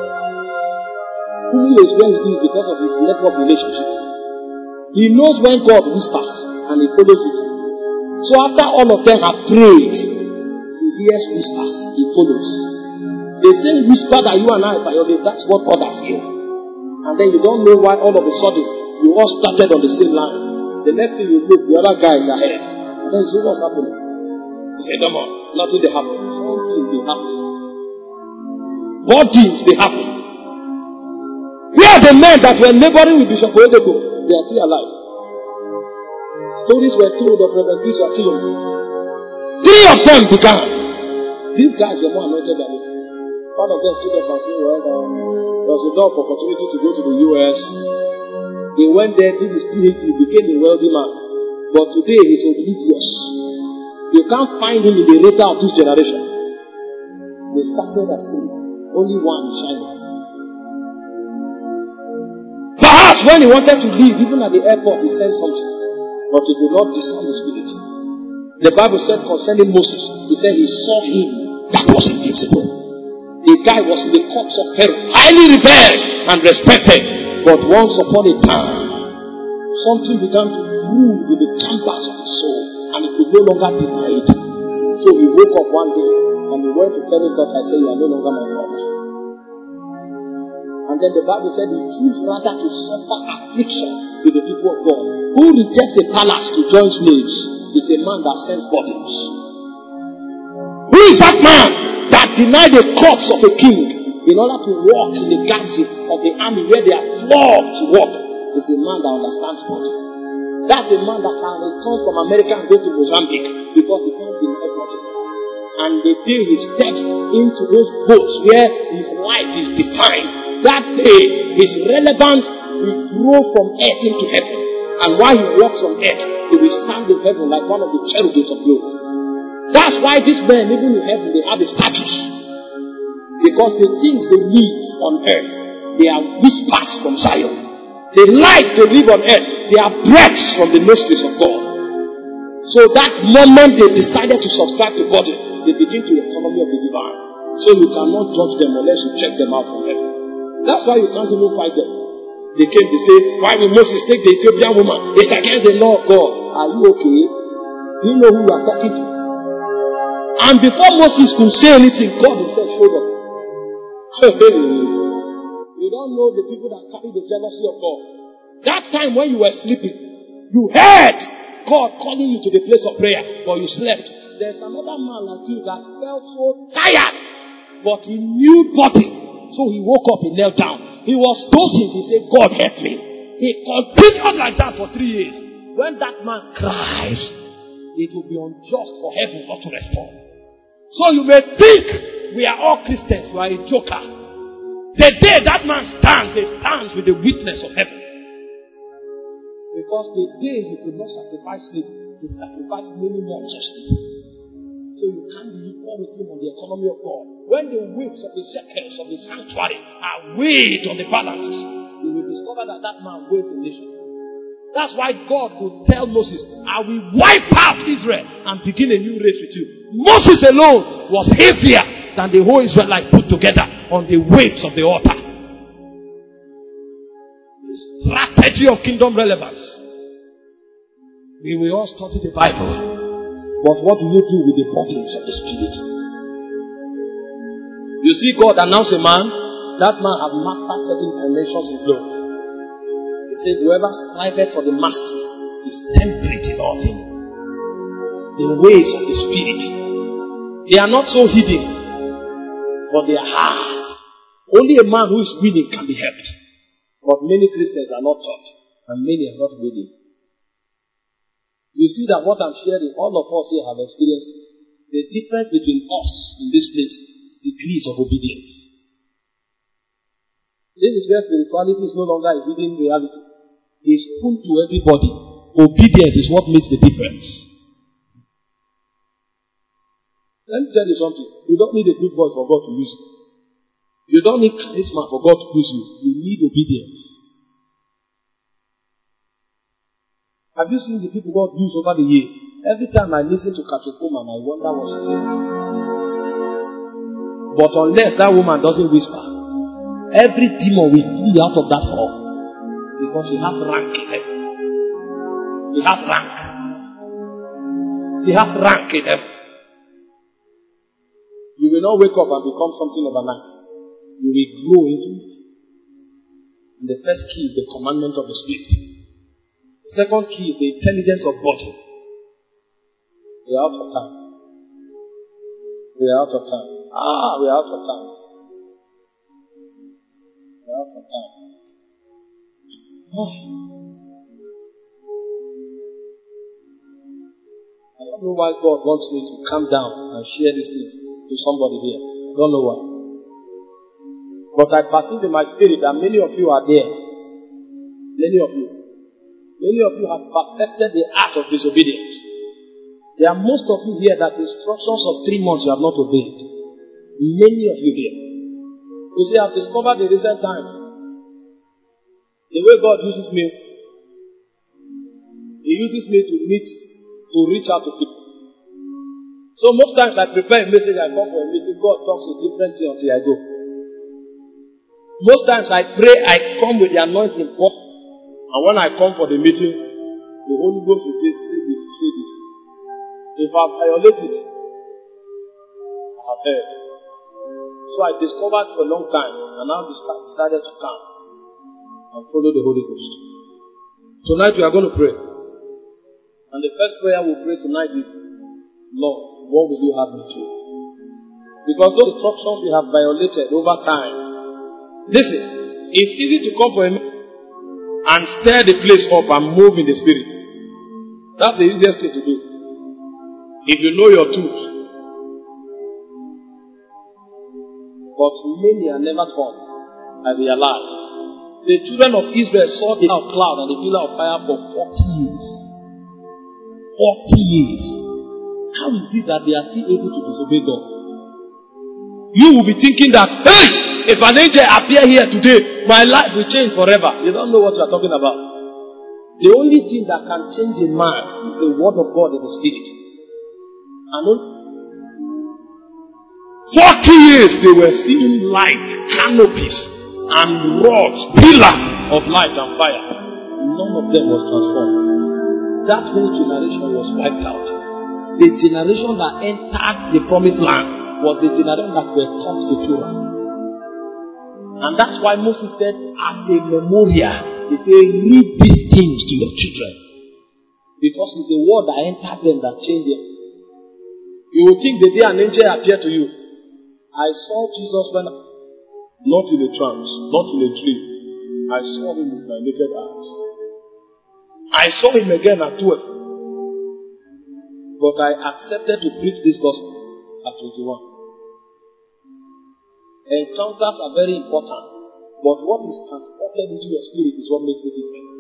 Kumuli is where he is because of his network relationship. He knows when God whispers and he follows it. So after all of them have prayed, he hears whispers, he follows. The same whisper that you and I violate, that's what others hear. And then you don't know why all of a sudden you all started on the same line. The next thing you look, the other guy is ahead. And then you see what's happening. You say, come on, nothing they happen. Something they happen. What things they happen? Where are the men that were neighboring with Bishop Oedeko? They are still alive. Stories were told of Reverend Chris Akiyomi. Three of them began. These guys were more anointed than me. One of them stood up and said, well, um, there was a lot of opportunity to go to the U S. He went there, did his P H D, became a wealthy man. But today he's oblivious. You can't find him in the radar of this generation. They started as three. Only one is shining. Perhaps when he wanted to leave, even at the airport, he said something. But he could not discern the Spirit. The Bible said concerning Moses, he said he saw him that was invincible. The guy was in the courts of Pharaoh, highly revered and respected. But once upon a time, something began to brew in the chambers of his soul, and he could no longer deny it. So he woke up one day and he went to Pharaoh and I said, you are no longer my God. And then the Bible said he chose rather to suffer affliction with the people of God. Who rejects a palace to join slaves is a man that sends bodies. Who is that man that denied the courts of a king in order to walk in the garrison of the army where they are flogged to walk? Is a man that understands body. That's a man that can return from America and go to Mozambique because he can't deny body. And the day he steps into those boats where his life is defined, that day his relevance will grow from earth into heaven. And while he walks on earth, he will stand in heaven like one of the cherubims of glory. That's why these men, even in heaven, they have a status. Because the things they live on earth, they are whispers from Zion. The life they live on earth, they are breaths from the nostrils of God. So that moment they decided to subscribe to body, they begin to the economy of the divine. So you cannot judge them unless you check them out from heaven. That's why you can't even fight them. They came, they say, why will Moses take the Ethiopian woman? It's against the law of God. Are you okay? Do you know who you are talking to? And before Moses could say anything, God himself showed up. You don't know the people that carry the jealousy of God. That time when you were sleeping, you heard God calling you to the place of prayer, but you slept. There's another man like you that felt so tired, but he knew body. So he woke up, he knelt down. He was dozing. He said, God help me. He continued like that for three years. When that man cries, it will be unjust for heaven not to respond. So you may think we are all Christians. You are a joker. The day that man stands, he stands with the witness of heaven. Because the day he could not sacrifice sleep, he sacrificed many months of sleep. So you can't be equal with him on the economy of God. When the weights of the shekels of the sanctuary are weighed on the balances, you will discover that that man weighs a nation. That's why God could tell Moses, I will wipe out Israel and begin a new race with you. Moses alone was heavier than the whole Israelite put together on the weights of the altar. The strategy of kingdom relevance. We will all study the Bible. But what do you do with the bodies of the Spirit? You see God announce a man, that man have mastered certain dimensions in glory. He said, whoever striveth for the mastery is temperate in all things. The ways of the Spirit, they are not so hidden, but they are hard. Only a man who is willing can be helped. But many Christians are not taught, and many are not willing. You see that what I'm sharing, all of us here have experienced it. The difference between us in this place is degrees of obedience. This is where spirituality is no longer a hidden reality. It's full to everybody. Obedience is what makes the difference. Let me tell you something. You don't need a big voice for God to use you. You don't need charisma for God to use you. You need obedience. Have you seen the people God used over the years? Every time I listen to Catherine Coleman, I wonder what she says. But unless that woman doesn't whisper, every demon will flee out of that hall. Because she has rank in heaven. She has rank. She has rank in heaven. You will not wake up and become something overnight. You will grow into it. And the first key is the commandment of the Spirit. Second key is the intelligence of body. We are out of time. We are out of time. Ah, we are out of time. We are out of time. Oh. I don't know why God wants me to calm down and share this thing to somebody here. I don't know why. But I perceive in my spirit that many of you are there. Many of you. Many of you have perfected the art of disobedience. There are most of you here that the instructions of three months you have not obeyed. Many of you here. You see, I've discovered in recent times the way God uses me. He uses me to meet, to reach out to people. So most times I prepare a message, I come for a meeting, God talks a different thing until I go. Most times I pray, I come with the anointing. And when I come for the meeting, the Holy Ghost will say, say this, say this. If I violate it, I have heard. So I discovered for a long time, and now decided to come and follow the Holy Ghost. Tonight we are going to pray. And the first prayer we'll pray tonight is, Lord, what will you have me to? Because those instructions we have violated over time. Listen, it's easy to come for a meeting and stir the place up and move in the Spirit. That's the easiest thing to do. If you know your tools. But many are never taught. I realized. The children of Israel saw the pillar of cloud and the pillar of fire for forty years. Forty years. How is it that they are still able to disobey God? You will be thinking that, hey! If an angel appear here today, my life will change forever. You don't know what you are talking about. The only thing that can change a man is the word of God in the Spirit. And forty years they were seeing light, canopies, and rods, pillar of light and fire. None of them was transformed. That whole generation was wiped out. The generation that entered the promised land was the generation that were taught the Torah. And that's why Moses said, as a memorial, he said, read these things to your children. Because it's the word that entered them that changed them. You will think the day an angel appeared to you. I saw Jesus when, not in a trance, not in a dream. I saw him with my naked eyes. I saw him again at twelve. But I accepted to preach this gospel at twenty-one. Encounters are very important, but what is transported into your spirit is what makes the difference.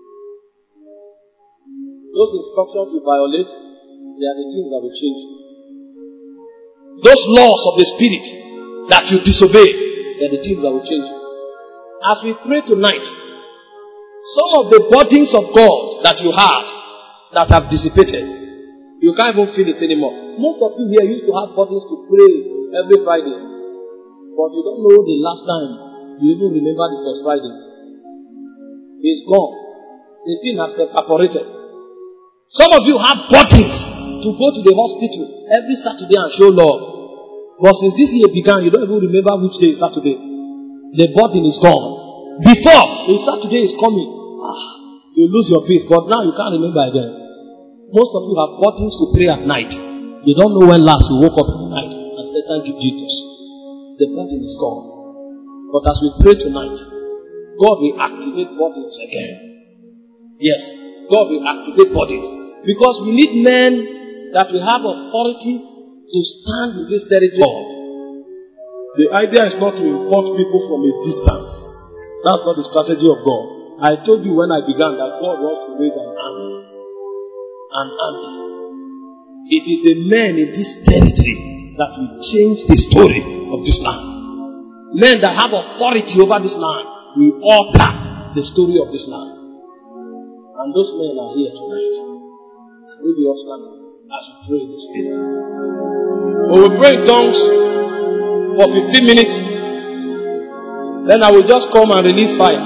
Those instructions you violate, they are the things that will change you. Those laws of the Spirit that you disobey, they are the things that will change you. As we pray tonight, some of the burdens of God that you have, that have dissipated, you can't even feel it anymore. Most of you here used to have burdens to pray every Friday. But you don't know the last time you even remember it was Friday. It's gone. The thing has evaporated. Some of you have bodies to go to the hospital every Saturday and show love. But since this year began, you don't even remember which day is Saturday. The burden is gone. Before, if Saturday is coming, ah, you lose your peace. But now you can't remember again. Most of you have burdens to pray at night. You don't know when last you woke up in the night and said, thank you, Jesus. The burden is gone. But as we pray tonight, God will activate bodies again. Yes, God will activate bodies. Because we need men that will have authority to stand in this territory. The idea is not to import people from a distance. That's not the strategy of God. I told you when I began that God wants to raise an army. An army. It is the men in this territory that will change the story of this land. Men that have authority over this land will alter the story of this land. And those men are here tonight. We'll be all standing as we pray in the Spirit. We will pray in tongues for fifteen minutes. Then I will just come and release fire.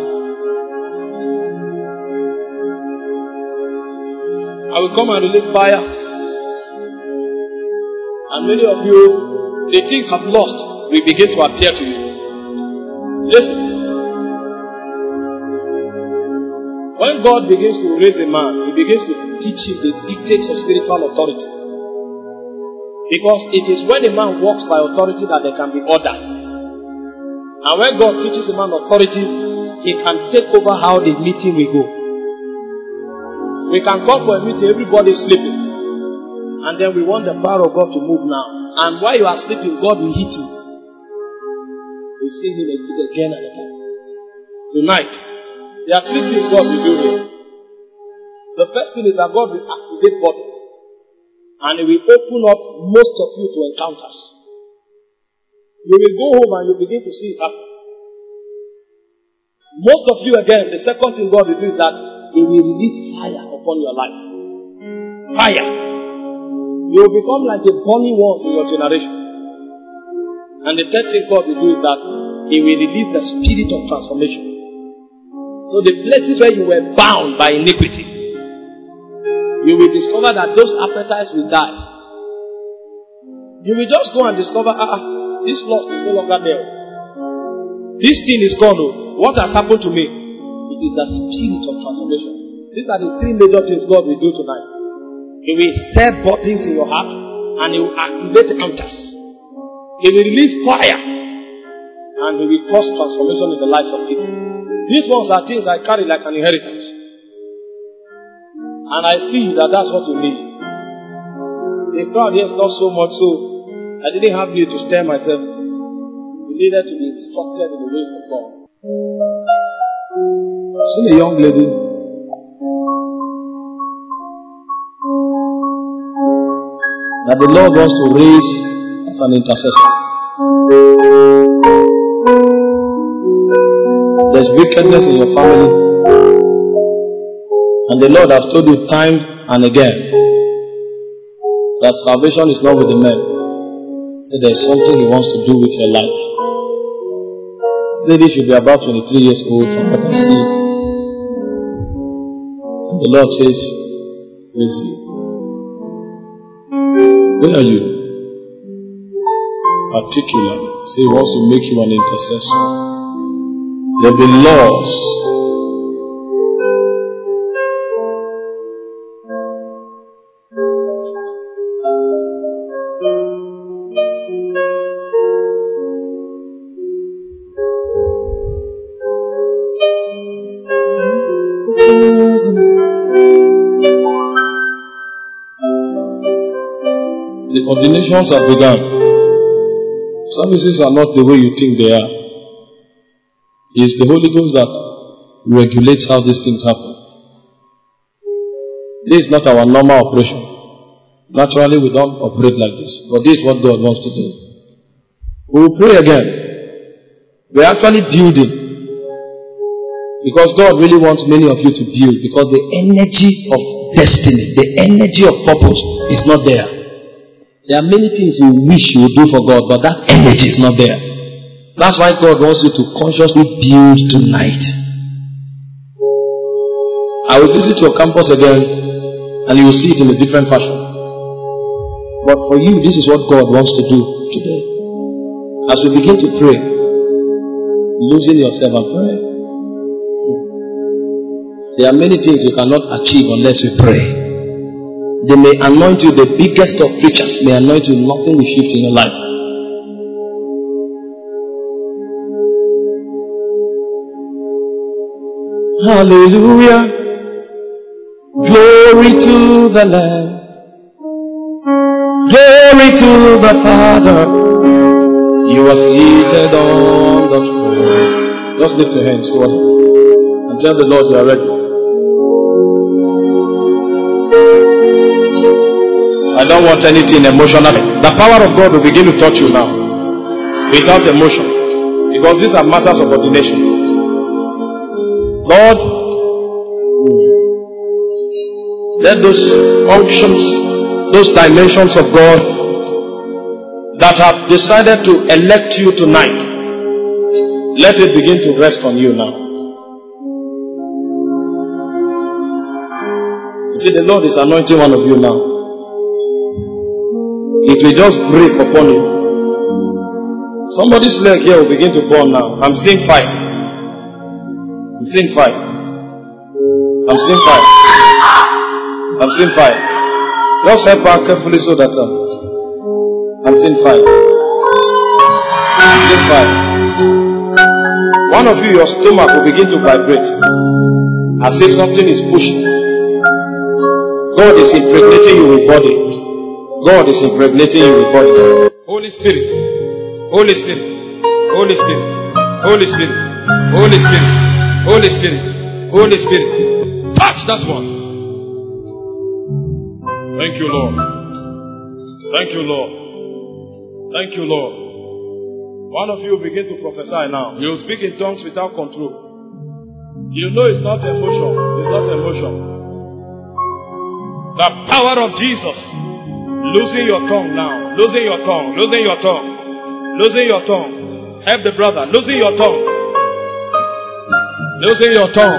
I will come and release fire. And many of you, the things you have lost will begin to appear to you. Listen. When God begins to raise a man, He begins to teach him the dictates of spiritual authority. Because it is when a man walks by authority that there can be order. And when God teaches a man authority, He can take over how the meeting will go. We can come for a meeting, everybody is sleeping. And then we want the power of God to move now. And while you are sleeping, God will hit you. You see Him again and again. Tonight, there are three things God will do here. The first thing is that God will activate bodies. And He will open up most of you to encounters. You will go home and you begin to see it happen. Most of you again, the second thing God will do is that He will release fire upon your life. Fire. You will become like the burning ones in your generation. And the third thing God will do is that He will release the spirit of transformation. So the places where you were bound by iniquity, you will discover that those appetites will die. You will just go and discover, ah, this lust is no longer there. This thing is gone. What has happened to me? It is the spirit of transformation. These are the three major things God will do tonight. He will stir burdens in your heart and He will activate counters. He will release fire and He will cause transformation in the lives of people. These ones are things I carry like an inheritance. And I see that that's what you need. The crowd here is not so much so. I didn't have need to stir myself. You needed to be instructed in the ways of God. I've seen a young lady. That the Lord wants to raise as an intercessor. There's wickedness in your family. And the Lord has told you time and again that salvation is not with the men. So there's something He wants to do with your life. This lady should be about twenty-three years old from what I see. And the Lord says, raise you. Where are you? Particularly. So He wants to make you an intercessor. There will be laws. The ordinations have begun. Services are not the way you think they are. It is the Holy Ghost that regulates how these things happen. This is not our normal operation. Naturally, we don't operate like this. But this is what God wants to do. We will pray again. We are actually building. Because God really wants many of you to build. Because the energy of destiny, the energy of purpose is not there. There are many things you wish you would do for God, but that energy is not there. That's why God wants you to consciously build tonight. I will visit your campus again And you will see it in a different fashion. But for you, this is what God wants to do today. As we begin to pray, losing yourself and pray. There are many things you cannot achieve unless you pray. They may anoint you, the biggest of preachers may anoint you, nothing will shift in your life. Hallelujah. Glory to the Lamb. Glory to the Father. You are seated on the throne. Just lift your hands toward Him and tell the Lord you are ready. I don't want anything emotional. The power of God will begin to touch you now without emotion, because these are matters of ordination. Lord, let those functions, those dimensions of God that have decided to elect you tonight, let it begin to rest on you now. You see, the Lord is anointing one of you now. It will just break upon you. Somebody's leg here will begin to burn now. I'm seeing fire. I'm seeing fire. I'm seeing fire. I'm seeing fire. Just step back carefully so that uh, I'm seeing fire. I'm seeing fire. One of you, your stomach will begin to vibrate as if something is pushing. God is impregnating you with body. God is impregnating you with body. Holy Spirit, Holy Spirit, Holy Spirit, Holy Spirit, Holy Spirit, Holy Spirit, Holy Spirit. Touch that one. Thank you, Lord. Thank you, Lord. Thank you, Lord. One of you begin to prophesy now. You will speak in tongues without control. You know it's not emotion. It's not emotion. The power of Jesus. Losing your tongue now. Losing your tongue. Losing your tongue. Losing your tongue. Help the brother. Losing your tongue. Losing your tongue.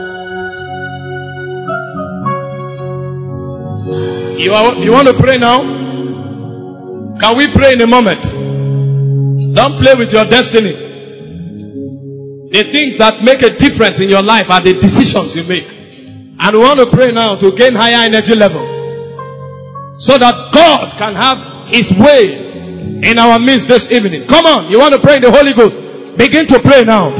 You, are, you want to pray now? Can we pray in a moment? Don't play with your destiny. The things that make a difference in your life are the decisions you make. And we want to pray now to gain higher energy level, so that God can have His way in our midst this evening. Come on, you want to pray in the Holy Ghost? Begin to pray now.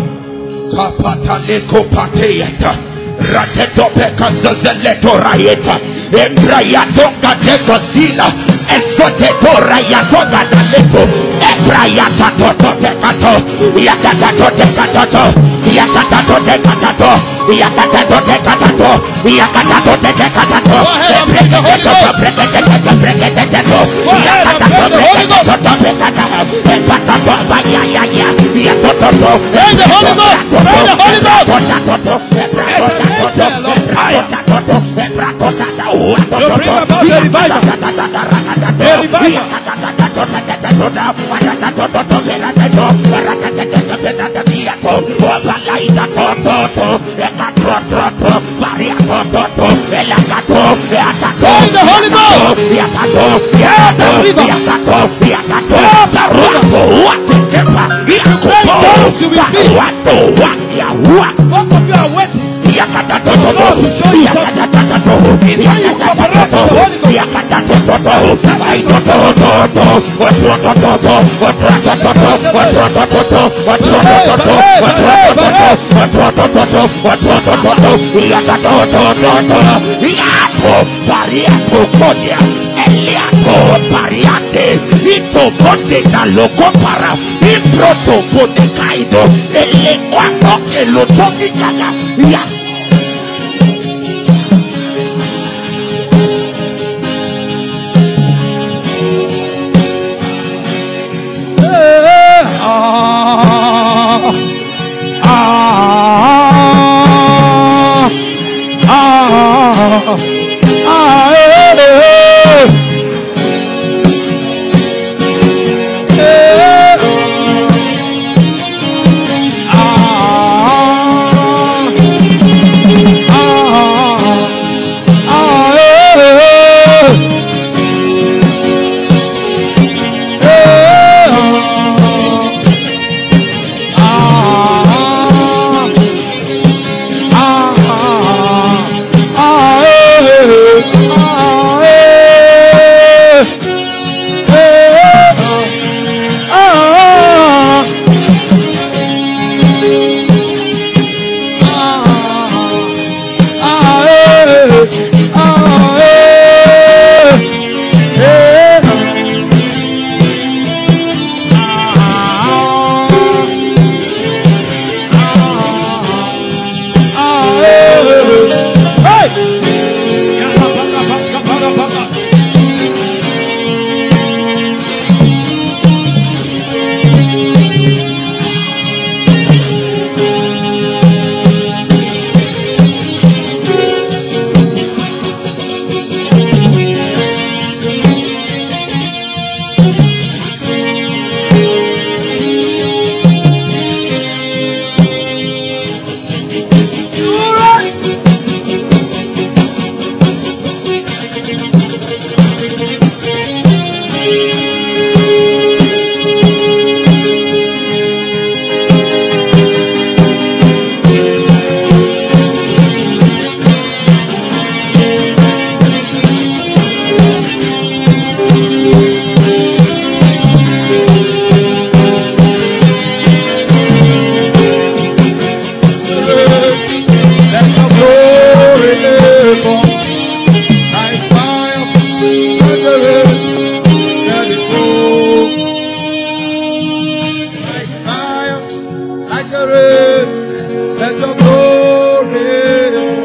glory, let your glory.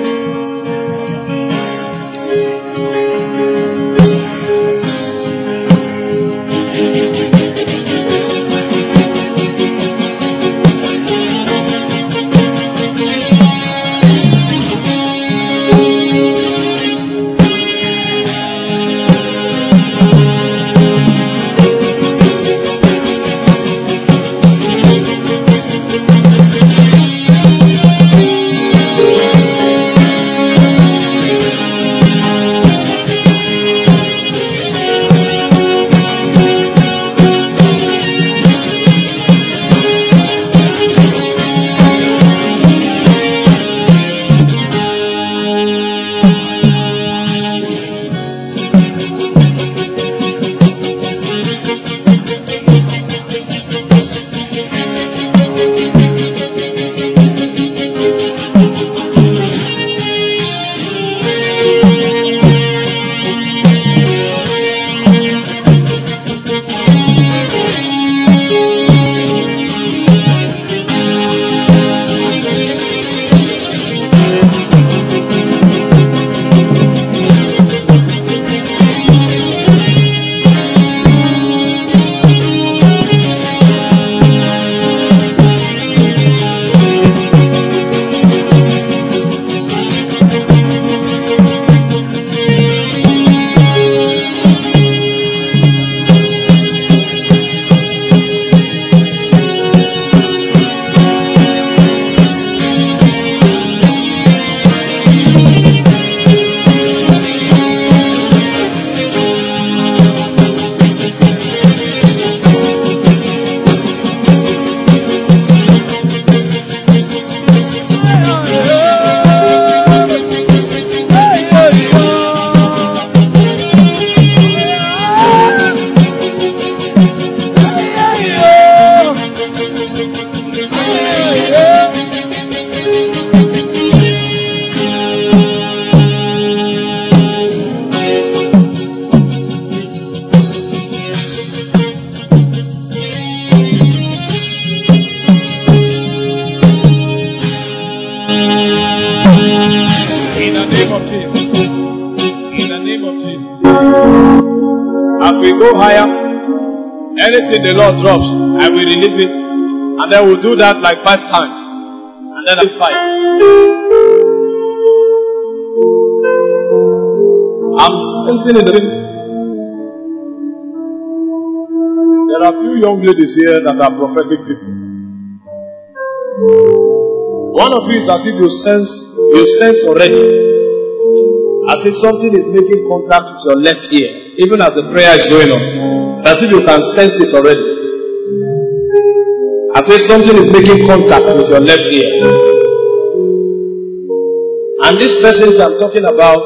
Higher, anything the Lord drops, I will release it, and then we'll do that like five times, and then it's five. I'm sensing in the room. There are few young ladies here that are prophetic people. One of you is as if you sense, you sense already, as if something is making contact with your left ear. Even as the prayer is going on, it's as if you can sense it already. As if something is making contact with your left ear. And these persons I'm talking about,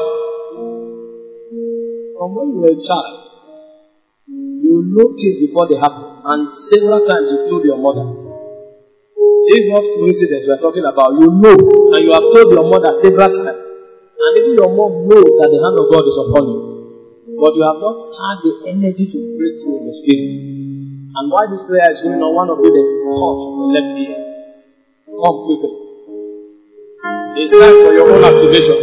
from when you were a child, you notice before they happen. And several times you've told your mother. If not coincidence we are talking about, you know, and you have told your mother several times. And even your mom knows that the hand of God is upon you. But you have not had the energy to break through in the spirit. And while this prayer is going on, one of you is caught on the left ear. Come quickly. It's time for your own activation.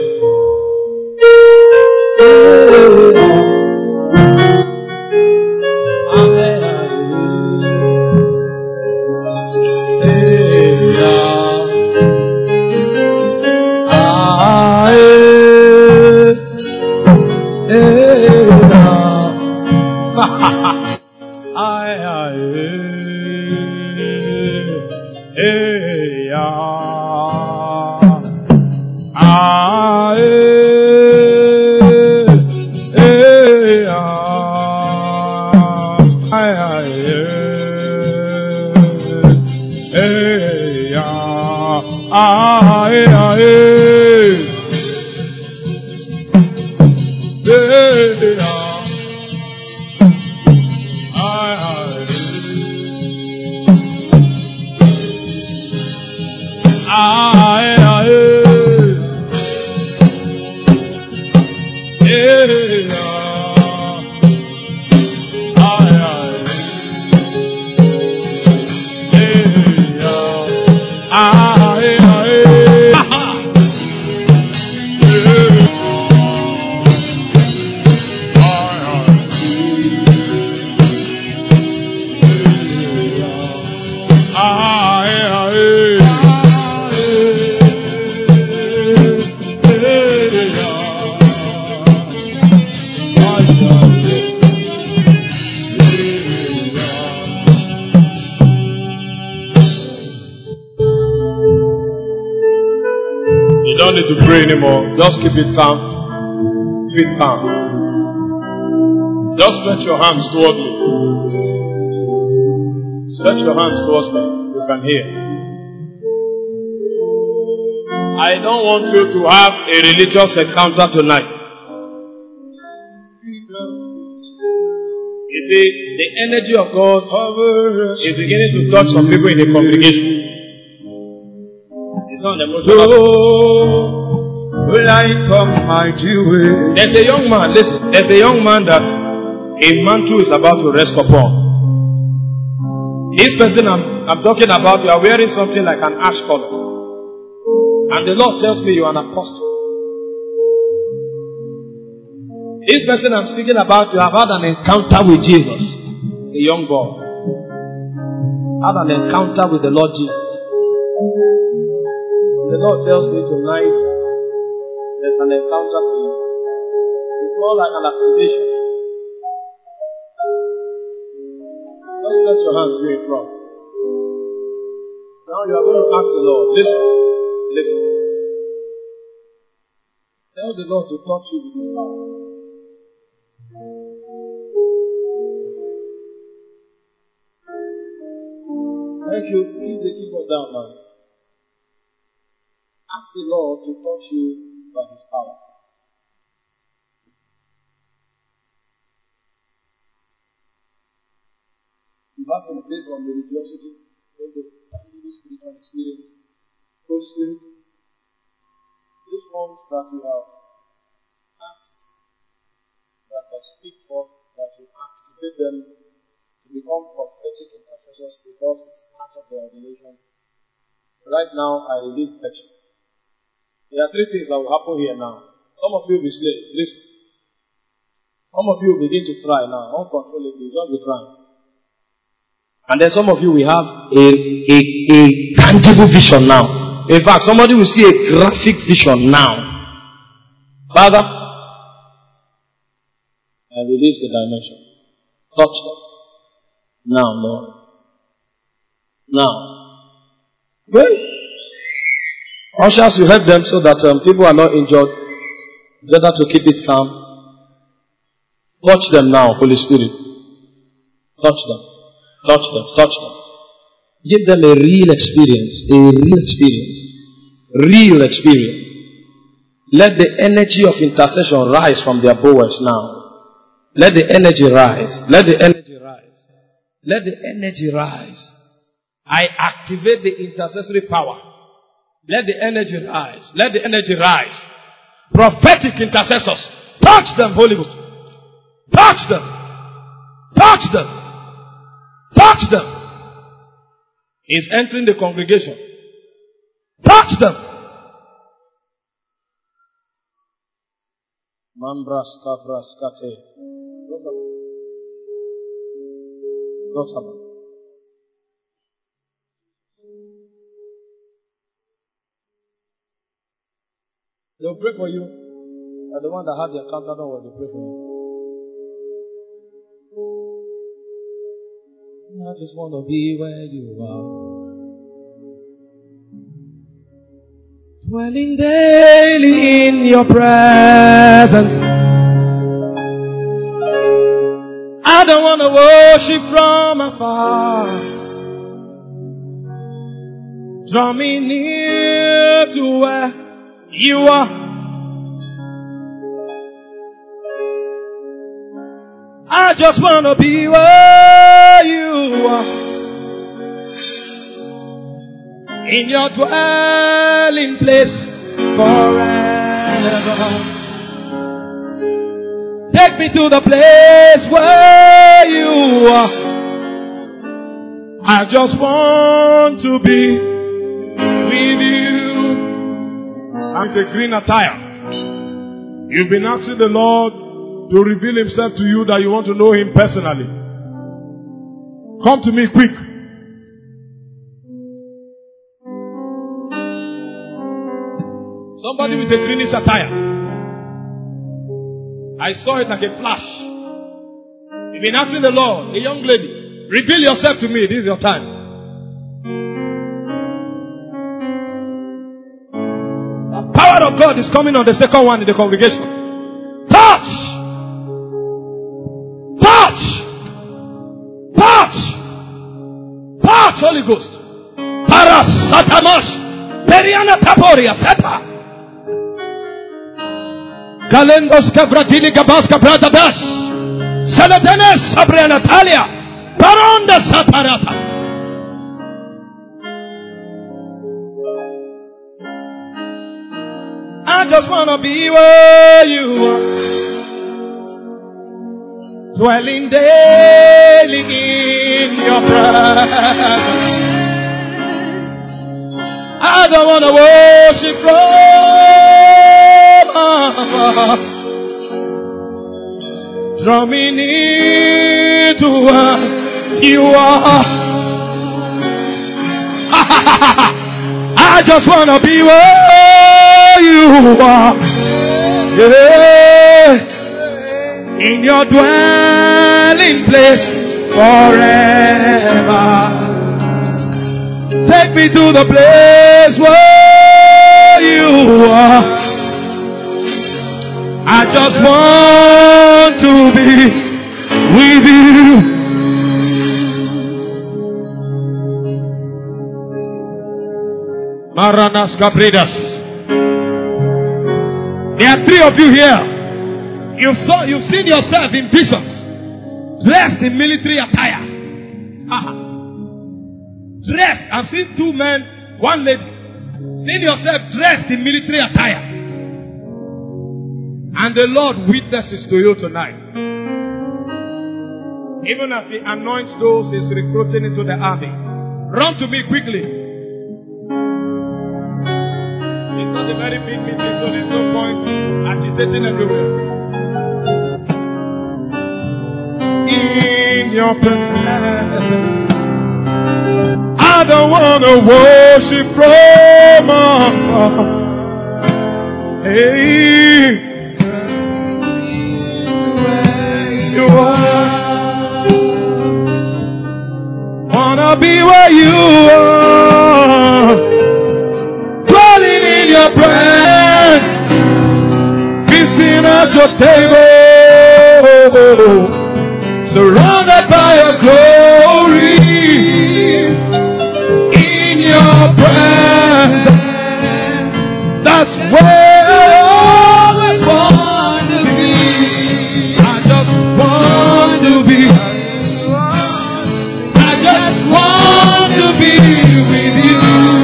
Ah, eh, eh. You don't need to pray anymore. Just keep it calm. Keep it calm. Just stretch your hands toward me. Stretch your hands towards me. You can hear. I don't want you to have a religious encounter tonight. You see, the energy of God is beginning to touch some people in the congregation. It's not an emotional. Will I come my way? There's a young man, listen, there's a young man that a mantle is about to rest upon. This person I'm, I'm talking about, you are wearing something like an ash color. And the Lord tells me you are an apostle. This person I'm speaking about, you have had an encounter with Jesus. It's a young boy. Had an encounter with the Lord Jesus. The Lord tells me tonight there's an encounter for you. It's more like an activation. Just let your hands be in front. Now you are going to ask the Lord, listen, listen. Tell the Lord to touch you with his power. Thank you. Keep the keyboard down now. Ask the Lord to touch you by his power. You have to break from religiosity into tangible spiritual experience. Holy Spirit, these ones that you have asked, that I speak for, that you activate them to become prophetic intercessors because it's part of their revelation. Right now, I release action. There are three things that will happen here now. Some of you will be slaves. Listen. Some of you will begin to cry now, uncontrollably. Don't be crying. And then some of you will have a, a, a tangible vision now. In fact, somebody will see a graphic vision now. Father, I release the dimension. Touch them. Now, Lord. Now. Good. Ushers, you help them so that um, people are not injured. Better to keep it calm. Touch them now, Holy Spirit. Touch them. Touch them. Touch them. Give them a real experience. A real experience. Real experience. Let the energy of intercession rise from their bowels now. Let the energy rise. Let the energy rise. Let the energy rise. I activate the intercessory power. Let the energy rise. Let the energy rise. Prophetic intercessors. Touch them, Holy Ghost. Touch them. Touch them. Touch them. He's entering the congregation. Touch them. Mambras kavras kate. Go someone. They'll pray for you. And the one that had the encounter, don't worry, they'll pray for you. I just want to be where you are. Dwelling daily in your presence. I don't want to worship from afar. Draw me near to where you are. I just want to be where you are. In your dwelling place forever. Take me to the place where you are. I just want to be with you. And the green attire. You've been asking the Lord to reveal himself to you, that you want to know him personally. Come to me quick. Somebody with a greenish attire. I saw it like a flash. You've been asking the Lord, a young lady, reveal yourself to me. This is your time. The power of God is coming on the second one in the congregation. Touch! Touch! Touch! Touch, Holy Ghost. Parasatamash. Periana Taporia Seta. Galendos Cabratili Gabaska Bradabash. Saladenes Sabria Natalia. Baronda Saparata. I just want to be where you are, dwelling daily in your presence. I don't want to worship from draw me near to where you are. I just want to be where you are, yeah, in your dwelling place forever. Take me to the place where you are. I just want to be with you. Maranas Capridas. There are three of you here. You've, saw, you've seen yourself in visions, dressed in military attire. Aha. Dressed. I've seen two men, one lady. Seen yourself dressed in military attire. And the Lord witnesses to you tonight. Even as He anoints those He's recruiting into the army. Run to me quickly. It's not a very big meeting, so there's no point agitating everywhere. In your presence, I don't want to worship from afar. Hey, you are. Wanna be where you are, dwelling in your presence, feasting at your table, surrounded by your glory. In your presence, that's where I always want to be. I just want to be. I just want to be with you.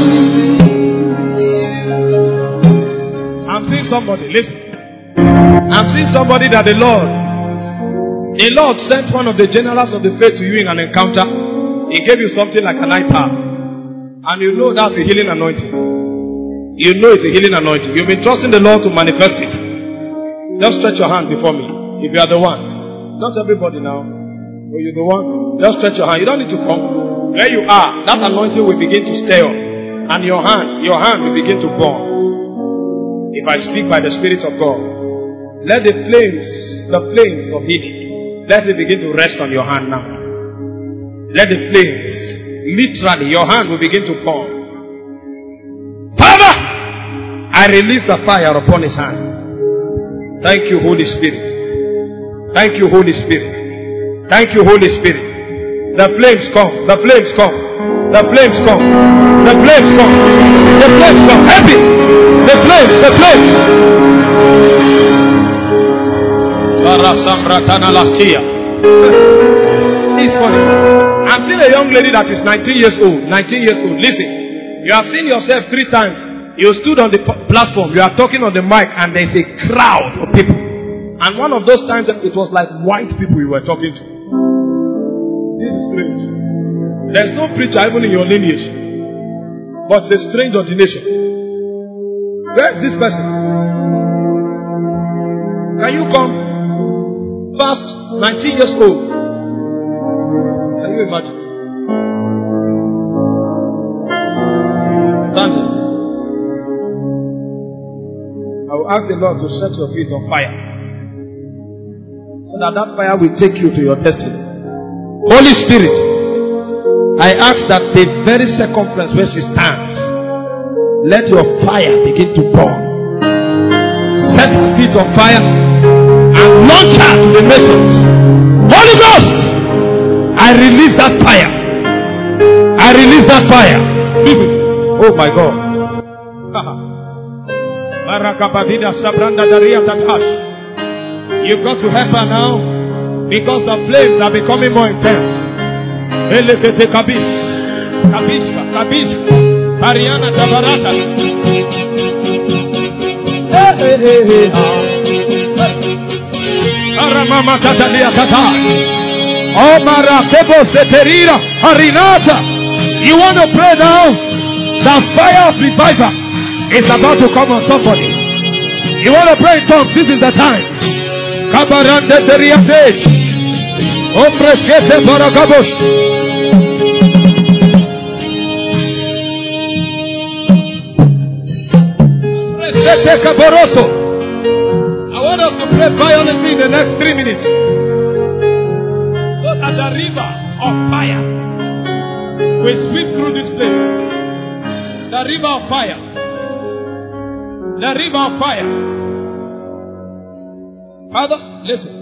I'm seeing somebody, listen. I'm seeing somebody that the Lord, the Lord sent one of the generals of the faith to you in an encounter. He gave you something like an iPad. And you know that's a healing anointing. You know it's a healing anointing. You've been trusting the Lord to manifest it. Just stretch your hand before me. If you are the one. Not everybody now. Or you're the one. Just stretch your hand. You don't need to come. Where you are, that anointing will begin to stir up. And your hand, your hand will begin to burn. If I speak by the Spirit of God, let the flames, the flames of healing, let it begin to rest on your hand now. Let the flames, literally, your hand will begin to burn. Father, I release the fire upon his hand. Thank you, Holy Spirit. Thank you, Holy Spirit. Thank you, Holy Spirit. The flames come. The flames come. The flames come. The flames come. The flames come. Help it. The flames. The flames. It's funny. I'm seeing a young lady that is nineteen years old. nineteen years old. Listen. You have seen yourself three times. You stood on the platform. You are talking on the mic and there's a crowd of people. And one of those times it was like white people you were talking to. This is strange. There's no preacher even in your lineage. But it's a strange ordination. Where is this person? Can you come? Fast, nineteen years old. Can you imagine? Standing. So ask the Lord to set your feet on fire, so that that fire will take you to your destiny. Holy Spirit, I ask that the very circumference where she stands, let your fire begin to burn. Set her feet on fire and launch her to the nations. Holy Ghost, I release that fire. I release that fire. Oh my God. You've got to help her now, because the flames are becoming more intense. Elekete kabish, kabishka, kabishka, Ariana Tabarata. Hey, hey, hey, hey. Aramama Katalia Kata. Omara Kebo Seterira, Arinata. You want to pray now? The fire of revival is about to come on somebody. You want to pray in tongues? This is the time. Kabarande Teriatesh. Ombreskete Baragabosh. I want us to pray violently in the next three minutes. So that the river of fire will sweep through this place. The river of fire. The river of fire. Father, listen.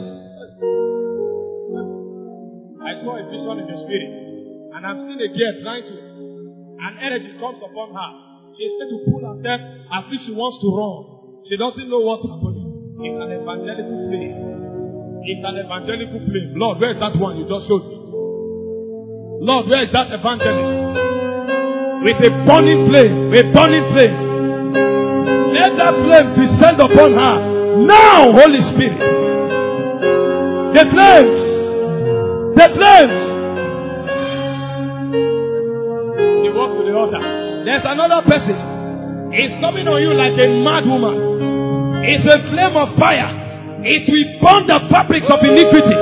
I saw a vision in the spirit, and I'm seeing a girl trying to, an energy comes upon her. She's trying to pull herself as if she wants to run. She doesn't know what's happening. It's an evangelical flame. It's an evangelical flame. Lord, where is that one you just showed me? Lord, where is that evangelist? With a burning flame, a burning flame. Let that flame descend upon her. Now, Holy Spirit. The flames. The flames. She walked to the altar. There's another person. He's coming on you like a mad woman. It's a flame of fire. It will burn the fabrics of iniquity.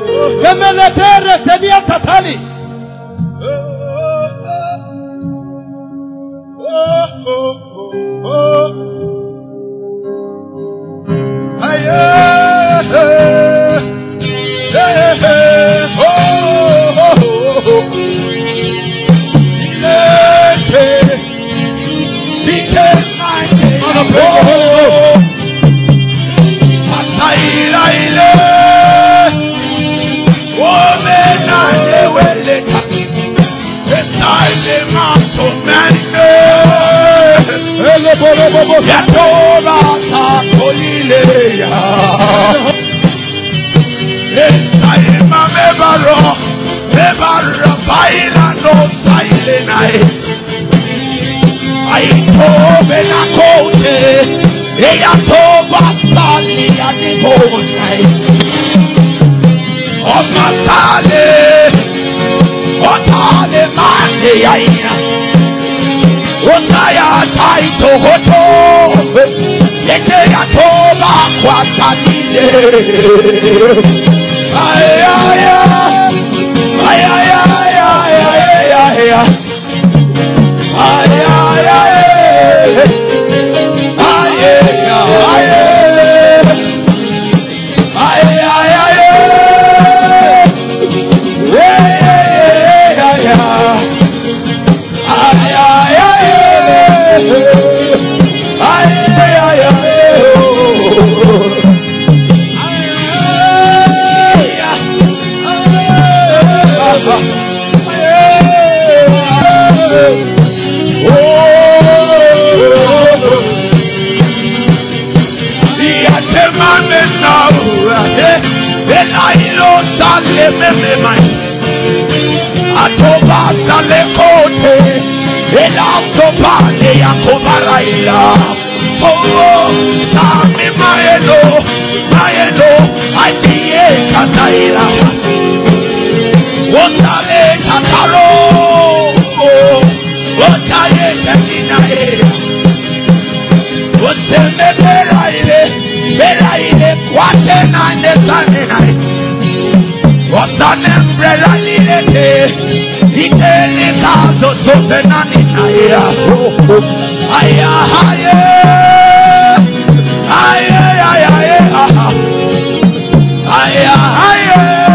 Otaya taito hoto yeke ya toba kwa tanile ay ay ay ay ay ay ay ay Atoba sale kote ela sopa de yakobaraila oh sami maelo maelo aitie kataila otale kataro oh otaye katinae oteme beraile beraile kwate nande sanenai Otanem brela nilete Itele kazo sopenani na ya Aya haye Aya, aya.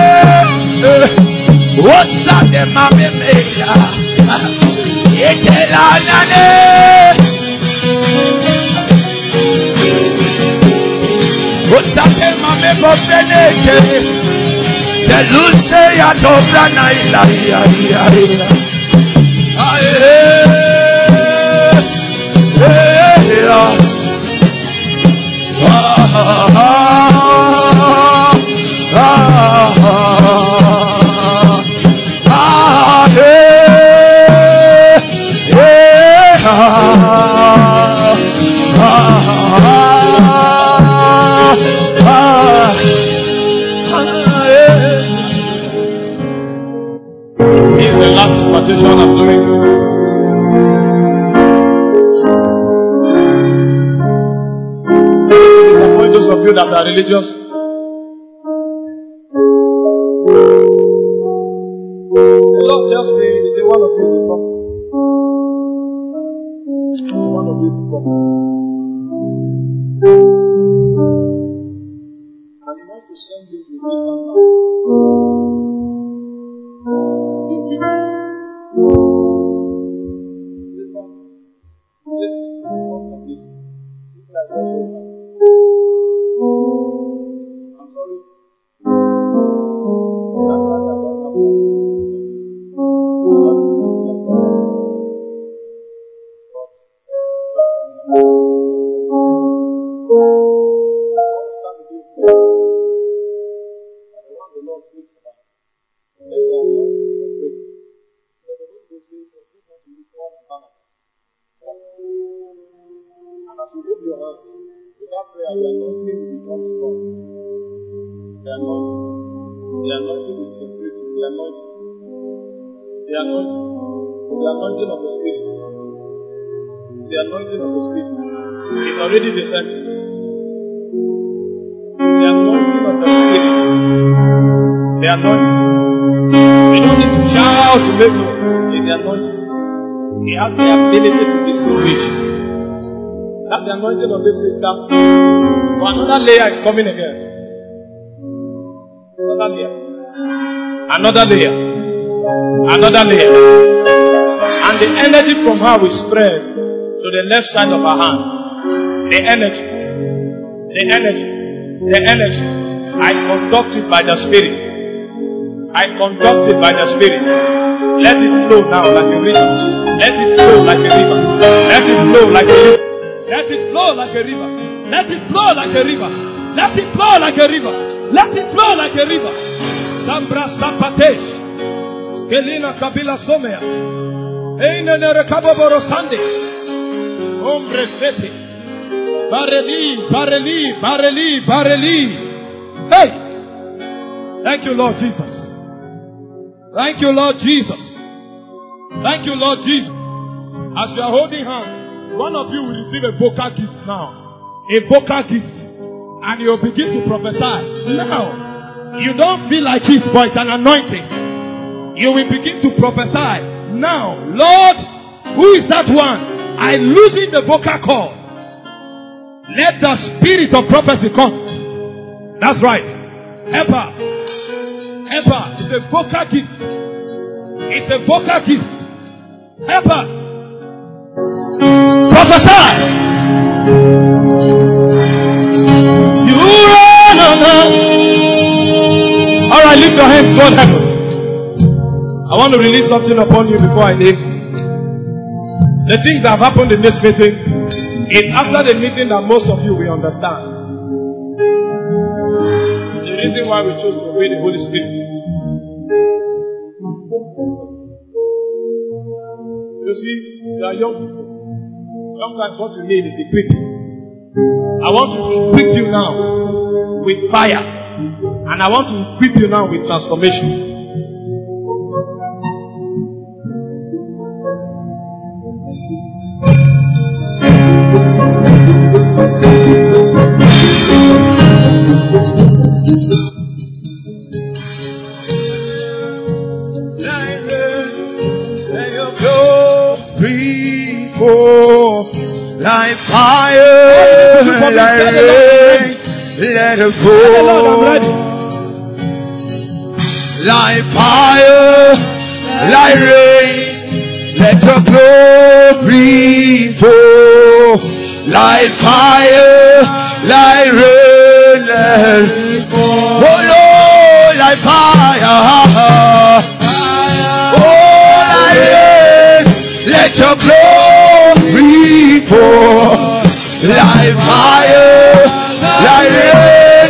What's up, the mommy? Ekelanane. What's up, the mommy? Bofeneke. The Luce ya dobra na ila ya ya ya. Aye. Yeah. Ah, ah, ah, ah, ah, yeah, yeah, ah, ah, ah, yeah. This is the last invitation I'm doing. Those of you that are religious, the Lord tells me, He said, one of you is a prophet. One of you is a prophet. And He wants to send you to wisdom now. Be with you. Listen, listen, listen. I'm sorry. That's why I don't have to. And as you lift your hands, without prayer, the anointing will become strong. The anointing. The anointing will separate you. The anointing. The anointing. The anointing of the Spirit. The anointing of the Spirit. It's already descended. The anointing of the Spirit. The anointing. You don't need to shout to make noise. It's the anointing. He has the ability to distinguish. That's the anointing of this sister. But another layer is coming again. Another layer. Another layer. Another layer. And the energy from her will spread to the left side of her hand. The energy. The energy. The energy. I conduct it by the Spirit. I conduct it by the Spirit. Let it flow now like a river. Let it flow like a river. Let it flow like a river. Let it flow like a river. Let it flow like a river. Let it flow like a river. Let it flow like a river. Sambra Sapatesh. Kelina Kabila Somea. Eine Nerekaboboro Sande. Ombre Seti. Bareli, Bareli, Bareli, Bareli. Hey! Thank you, Lord Jesus. Thank you, Lord Jesus. Thank you, Lord Jesus. As you are holding hands, one of you will receive a vocal gift now. A vocal gift. And you'll begin to prophesy. Now, you don't feel like it, but it's an anointing. You will begin to prophesy. Now, Lord, who is that one? I loosen the vocal cord. Let the spirit of prophecy come. That's right. Help her. Help her. It's a vocal gift. It's a vocal gift. Help her. Prophesy. You run on. All right, lift your hands toward heaven. I want to release something upon you before I leave. The things that have happened in this meeting is after the meeting that most of you will understand. The reason why we chose to obey the Holy Spirit. You see, you are young people. Sometimes what you need is equipping. I want to equip you now with fire. And I want to equip you now with transformation. Like fire, like rain, let it fall. like fire, like rain. Let your glory fall, like fire, like rain. Let it fall. Oh Lord, like fire. Oh, like rain. Let your glory fall, like fire, like rain.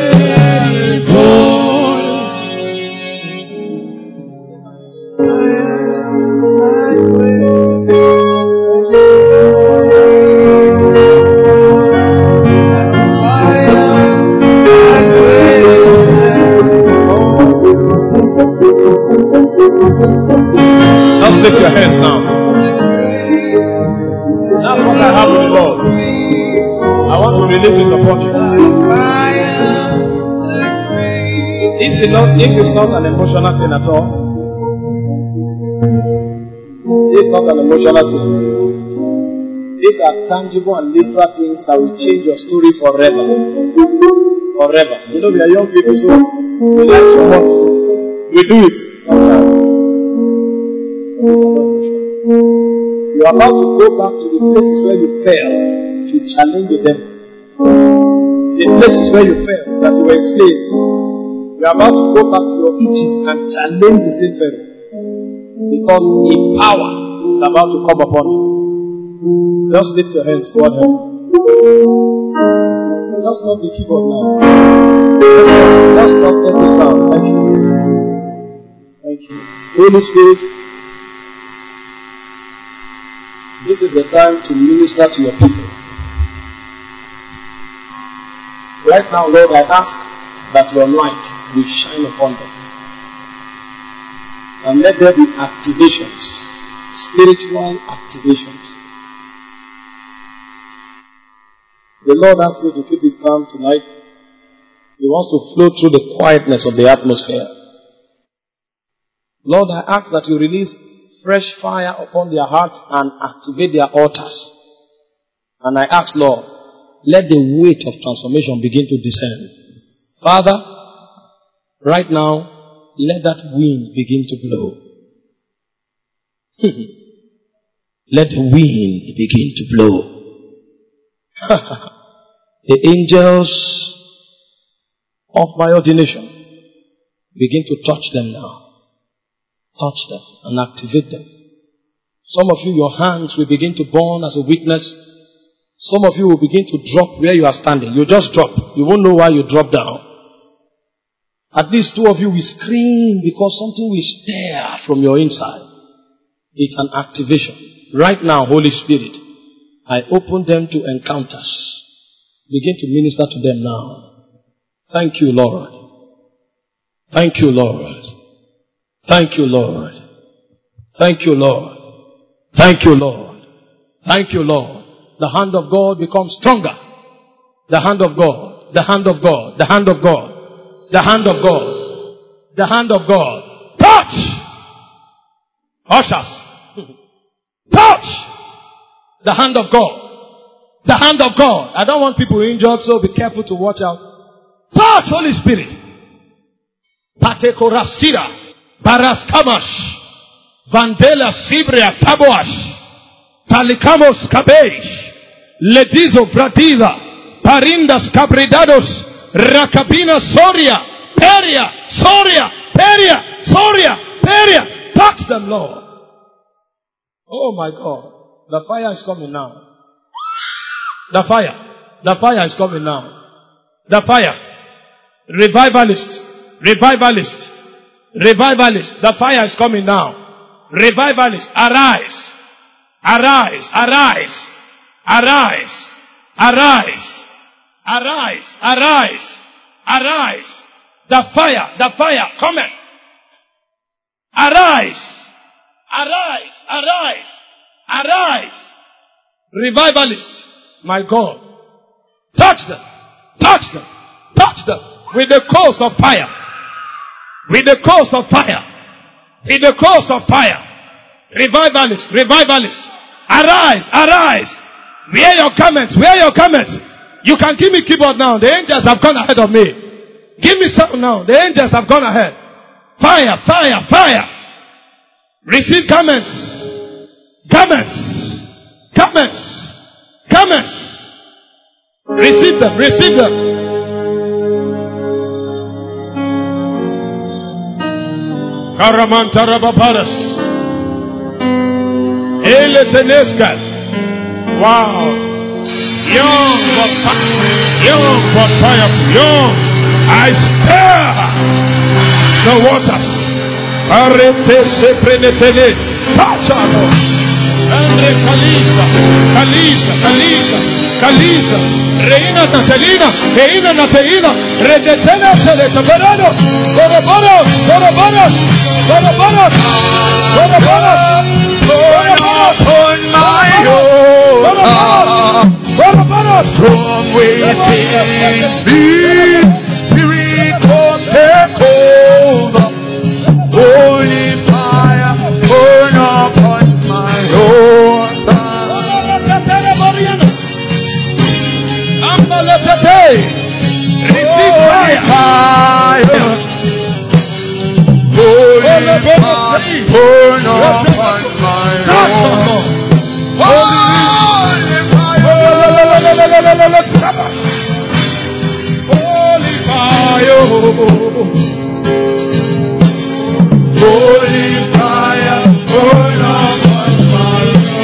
Just lift your hands now. That's what I have with the Lord. I want to release it upon you. This is not, this is not an emotional thing at all. This is not an emotional thing. These are tangible and literal things that will change your story forever. Forever. You know, we are young people, so we like someone. We do it sometimes. You are about to go back to the places where you fell to challenge the devil. The places where you fell, that you were enslaved. You are about to go back to your Egypt and challenge the same Pharaoh. Because a power is about to come upon you. Just lift your hands toward heaven. Just stop the keyboard now. Just stop every sound. Thank you. Thank you. Holy Spirit, this is the time to minister to your people. Right now, Lord, I ask that your light will shine upon them. And let there be activations, spiritual activations. The Lord asks me to keep it calm tonight. He wants to flow through the quietness of the atmosphere. Lord, I ask that you release fresh fire upon their hearts and activate their altars. And I ask, Lord, let the weight of transformation begin to descend. Father, right now, let that wind begin to blow. Let the wind begin to blow. The angels of my ordination, begin to touch them now. Touch them and activate them. Some of you, your hands will begin to burn as a witness. Some of you will begin to drop where you are standing. You just drop. You won't know why you drop down. At least two of you will scream because something will stir from your inside. It's an activation. Right now, Holy Spirit, I open them to encounters. Begin to minister to them now. Thank you, Lord. Thank you, Lord. Thank you, Lord. Thank you, Lord. Thank you, Lord. Thank you, Lord. The hand of God becomes stronger. The hand of God. The hand of God. The hand of God. The hand of God. The hand of God. Touch! Ushers. Touch! The hand of God. The hand of God. I don't want people injured, so be careful to watch out. Touch, Holy Spirit. Patekoraskira. Baraskamash. Vandela Sibria Taboash. Talikamos Kabeish. Ledizo Vradiva. Parindas Cabridados. Rakabina Soria. Peria. Soria. Peria. Soria. Peria. Touch them, Lord. Oh my God. The fire is coming now. The fire. The fire is coming now. The fire. Revivalist. Revivalist. Revivalist. The fire is coming now. Revivalist. Arise. Arise. Arise. Arise. Arise. Arise. Arise. Arise. The fire. The fire. Coming. Arise. Arise. Arise. Arise. Revivalists. My God. Touch them. Touch them. Touch them. With the coals of fire. With the coals of fire. With the coals of fire. Revivalists. Revivalists. Arise. Arise. Wear your garments. Wear your garments. You can give me keyboard now. The angels have gone ahead of me. Give me something now. The angels have gone ahead. Fire, fire, fire. Receive garments. Garments. Garments. Garments. Receive them, receive them. Karamantarabaparas. Eleteneska. Wow. Young but young but fire. Young. I stir the waters. Arete se prenetele. Tachamo. Andre Kalisa. Kalisa. Kalisa. Kalisa. Reina Natalina. Reina Natalina. Redetena Teleta. Berano. Boroboro. Boroboro. Boroboro. Boroboro. Upon my altar, from within me, Spirit come take over. Holy fire, burn upon my altar. Receive fire. Holy fire, burn upon my altar. Holy fire, holy fire, holy fire, burn upon my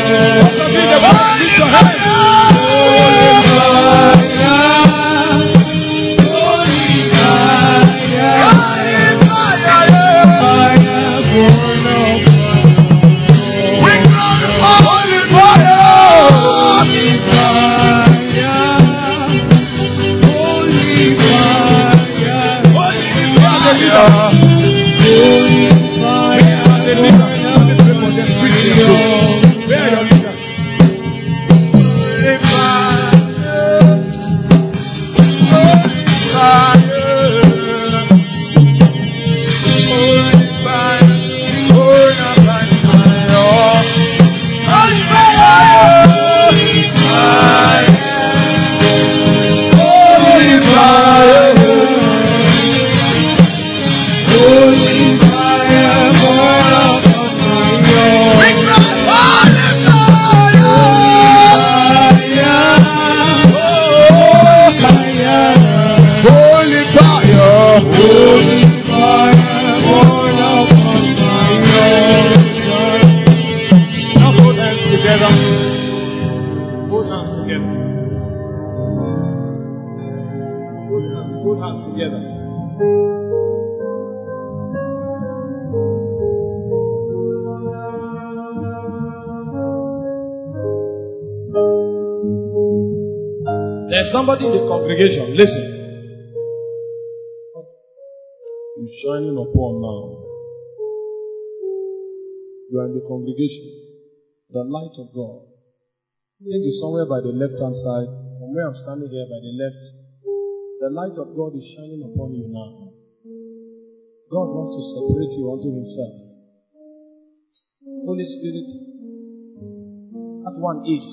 Somebody in the congregation, listen. It's shining upon now. You are in the congregation. The light of God. I think it's somewhere by the left hand side. From where I'm standing here by the left. The light of God is shining upon you now. God wants to separate you unto Himself. Holy Spirit, that one is.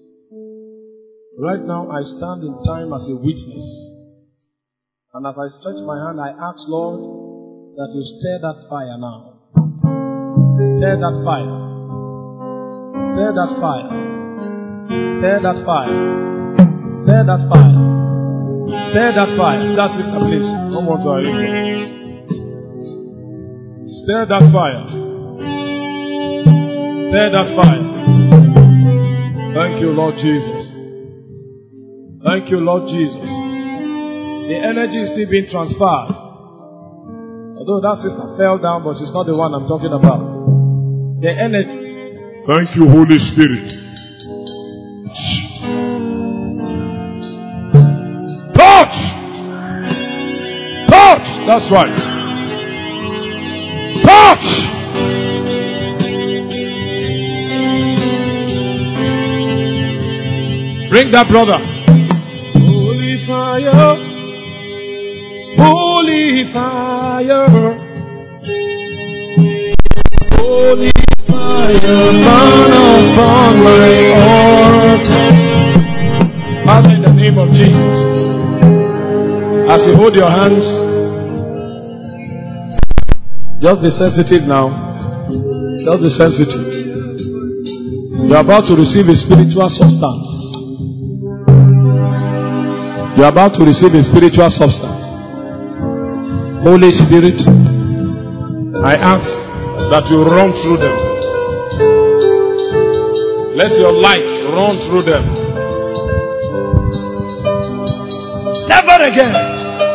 Right now, I stand in time as a witness. And as I stretch my hand, I ask, Lord, that you stir that fire now. Stir that fire. Stir that fire. Stir that fire. Stir that fire. Stir that fire. That sister, please. One more time. Stir that fire. Stir that fire. Thank you, Lord Jesus. Thank you, Lord Jesus. The energy is still being transferred. Although that sister fell down, but she's not the one I'm talking about. The energy. Thank you, Holy Spirit. Touch! Touch! That's right. Touch! Bring that brother. Fire, holy fire, holy fire, burn upon my altar. Father, in the name of Jesus, as you hold your hands, Just be sensitive now. Just be sensitive. You are about to receive a spiritual substance. You are about to receive a spiritual substance. Holy Spirit, I ask that you run through them. Let your light run through them. Never again.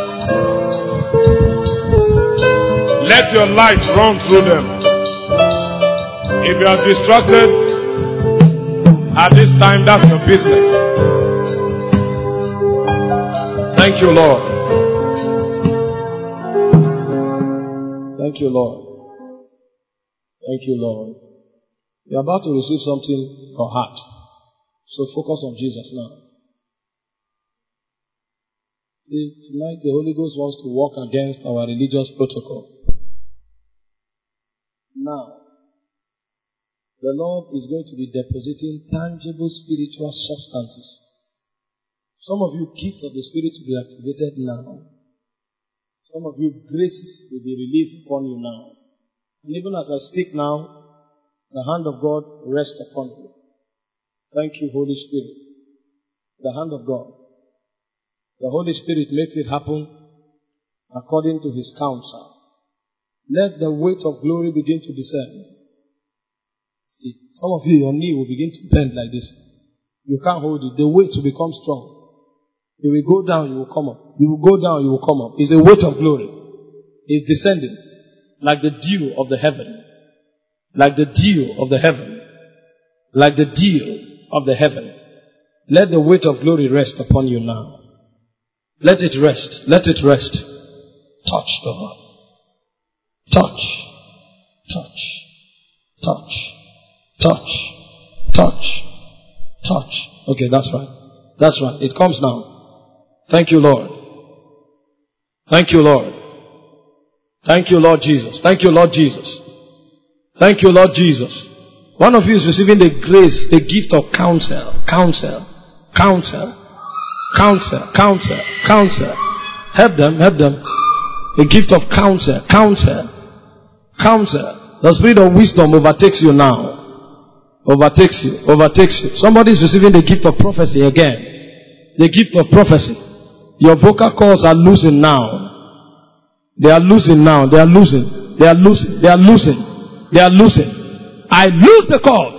Let your light run through them. If you are distracted at this time, that's your business. Thank you, Lord. Thank you, Lord. Thank you, Lord. You're about to receive something for heart. So focus on Jesus now. Tonight the Holy Ghost wants to walk against our religious protocol. Now, the Lord is going to be depositing tangible spiritual substances. Some of you, gifts of the Spirit will be activated now. Some of you, graces will be released upon you now. And even as I speak now, the hand of God rests upon you. Thank you, Holy Spirit. The hand of God. The Holy Spirit makes it happen according to His counsel. Let the weight of glory begin to descend. See, some of you, your knee will begin to bend like this. You can't hold it. The weight will become strong. You will go down, you will come up. You will go down, you will come up. It's a weight of glory. It's descending like the dew of the heaven. Like the dew of the heaven. Like the dew of the heaven. Let the weight of glory rest upon you now. Let it rest. Let it rest. Touch the Lord. Touch. Touch. Touch. Touch. Touch. Touch. Okay, that's right. That's right. It comes now. Thank you, Lord. Thank you, Lord. Thank you, Lord Jesus. Thank you, Lord Jesus. Thank you, Lord Jesus. One of you is receiving the grace, the gift of counsel. Counsel. Counsel. Counsel. Counsel. Counsel. Help them. Help them. The gift of counsel. Counsel. Counsel. The spirit of wisdom overtakes you now. Overtakes you. Overtakes you. Somebody is receiving the gift of prophecy again. The gift of prophecy. Your vocal cords are losing now. They are losing now. They are losing. They are losing. They are losing. They are losing. I lose the cord.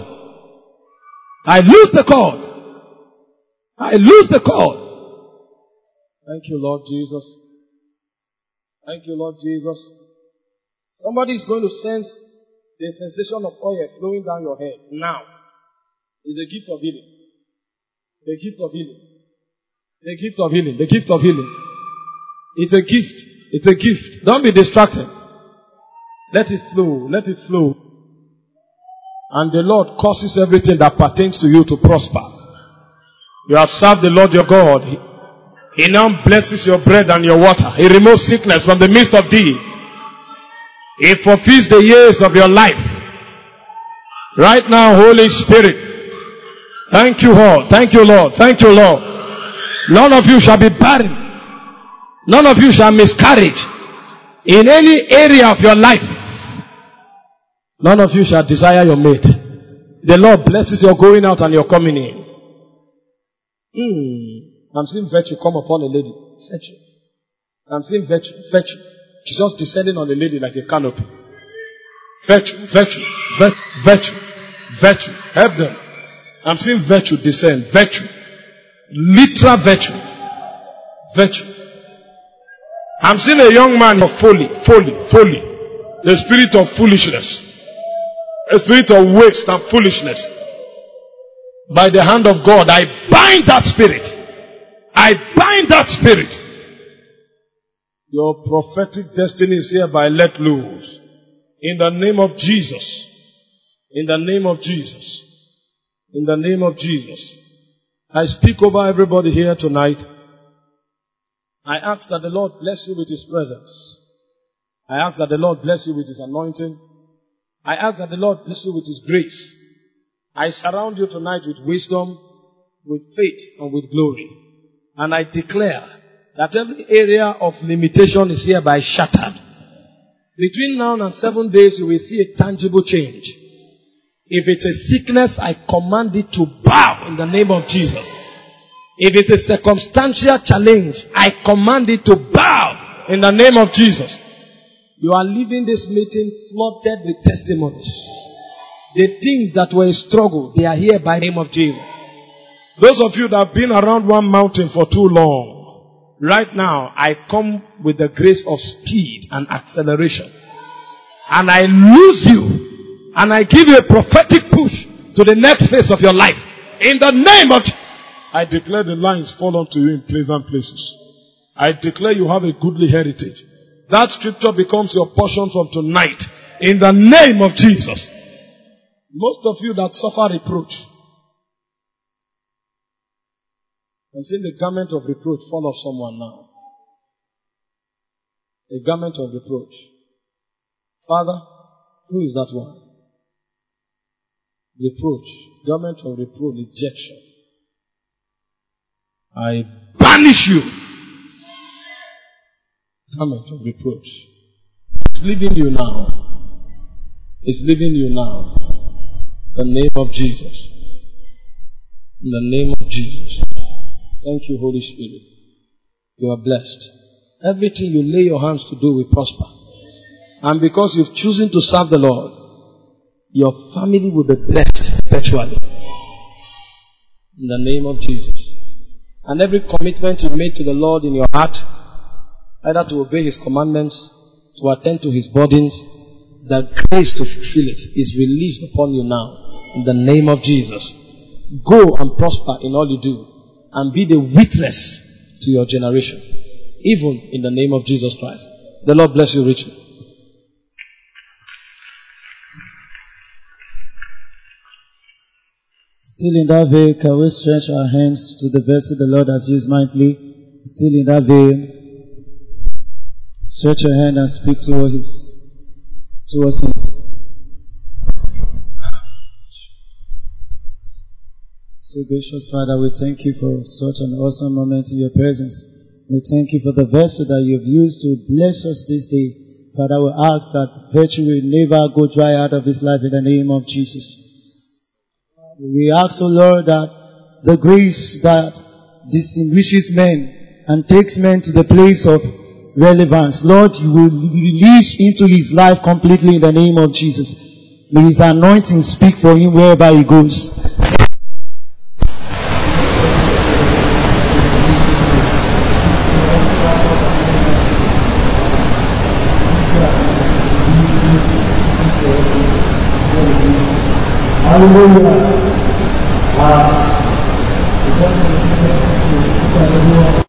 I lose the cord. I lose the cord. Thank you, Lord Jesus. Thank you, Lord Jesus. Somebody is going to sense the sensation of oil flowing down your head now. It's a gift of healing. The gift of healing. The gift of healing. The gift of healing. It's a gift. It's a gift. Don't be distracted. Let it flow. Let it flow. And the Lord causes everything that pertains to you to prosper. You have served the Lord your God. He, he now blesses your bread and your water. He removes sickness from the midst of thee. He fulfills the years of your life. Right now, Holy Spirit. Thank you, Lord. Thank you, Lord. Thank you, Lord. None of you shall be barren. None of you shall miscarry in any area of your life. None of you shall desire your mate. The Lord blesses your going out and your coming in. Mm. I'm seeing virtue come upon a lady. Virtue. I'm seeing virtue. Virtue. She's just descending on a lady like a canopy. Virtue. Virtue. Virtue. Virtue. Virtue. Help them. I'm seeing virtue descend. Virtue. Literal virtue. Virtue. I'm seeing a young man of folly. Folly. Folly. The spirit of foolishness. A spirit of waste and foolishness. By the hand of God, I bind that spirit. I bind that spirit. Your prophetic destiny is hereby let loose. In the name of Jesus. In the name of Jesus. In the name of Jesus. I speak over everybody here tonight. I ask that the Lord bless you with His presence. I ask that the Lord bless you with His anointing. I ask that the Lord bless you with His grace. I surround you tonight with wisdom, with faith, and with glory. And I declare that every area of limitation is hereby shattered. Between now and seven days, you will see a tangible change. If it's a sickness, I command it to bow in the name of Jesus. If it's a circumstantial challenge, I command it to bow in the name of Jesus. You are leaving this meeting flooded with testimonies. The things that were a struggle, they are here by the name of Jesus. Those of you that have been around one mountain for too long, right now, I come with the grace of speed and acceleration. And I lose you. And I give you a prophetic push to the next phase of your life. In the name of Jesus. I declare the lines fall onto you in pleasant places. I declare you have a goodly heritage. That scripture becomes your portion from tonight. In the name of Jesus. Most of you that suffer reproach, I'm seeing the garment of reproach fall off someone now. A garment of reproach. Father, who is that one? Reproach. Garment of reproach, rejection. I banish you. Garment of reproach. It's leaving you now. It's leaving you now. In the name of Jesus. In the name of Jesus. Thank you, Holy Spirit. You are blessed. Everything you lay your hands to do will prosper. And because you've chosen to serve the Lord, your family will be blessed perpetually. In the name of Jesus. And every commitment you made to the Lord in your heart, either to obey His commandments, to attend to His burdens, the grace to fulfill it is released upon you now. In the name of Jesus. Go and prosper in all you do. And be the witness to your generation. Even in the name of Jesus Christ. The Lord bless you richly. Still in that vein, can we stretch our hands to the vessel the Lord has used mightily? Still in that vein, stretch your hand and speak towards His, towards Him. So gracious Father, we thank you for such an awesome moment in your presence. We thank you for the vessel that you've used to bless us this day. Father, we ask that virtue will never go dry out of His life in the name of Jesus. We ask, O Lord, that the grace that distinguishes men and takes men to the place of relevance, Lord, you will release into his life completely in the name of Jesus. May his anointing speak for him wherever he goes. Hallelujah. Uh,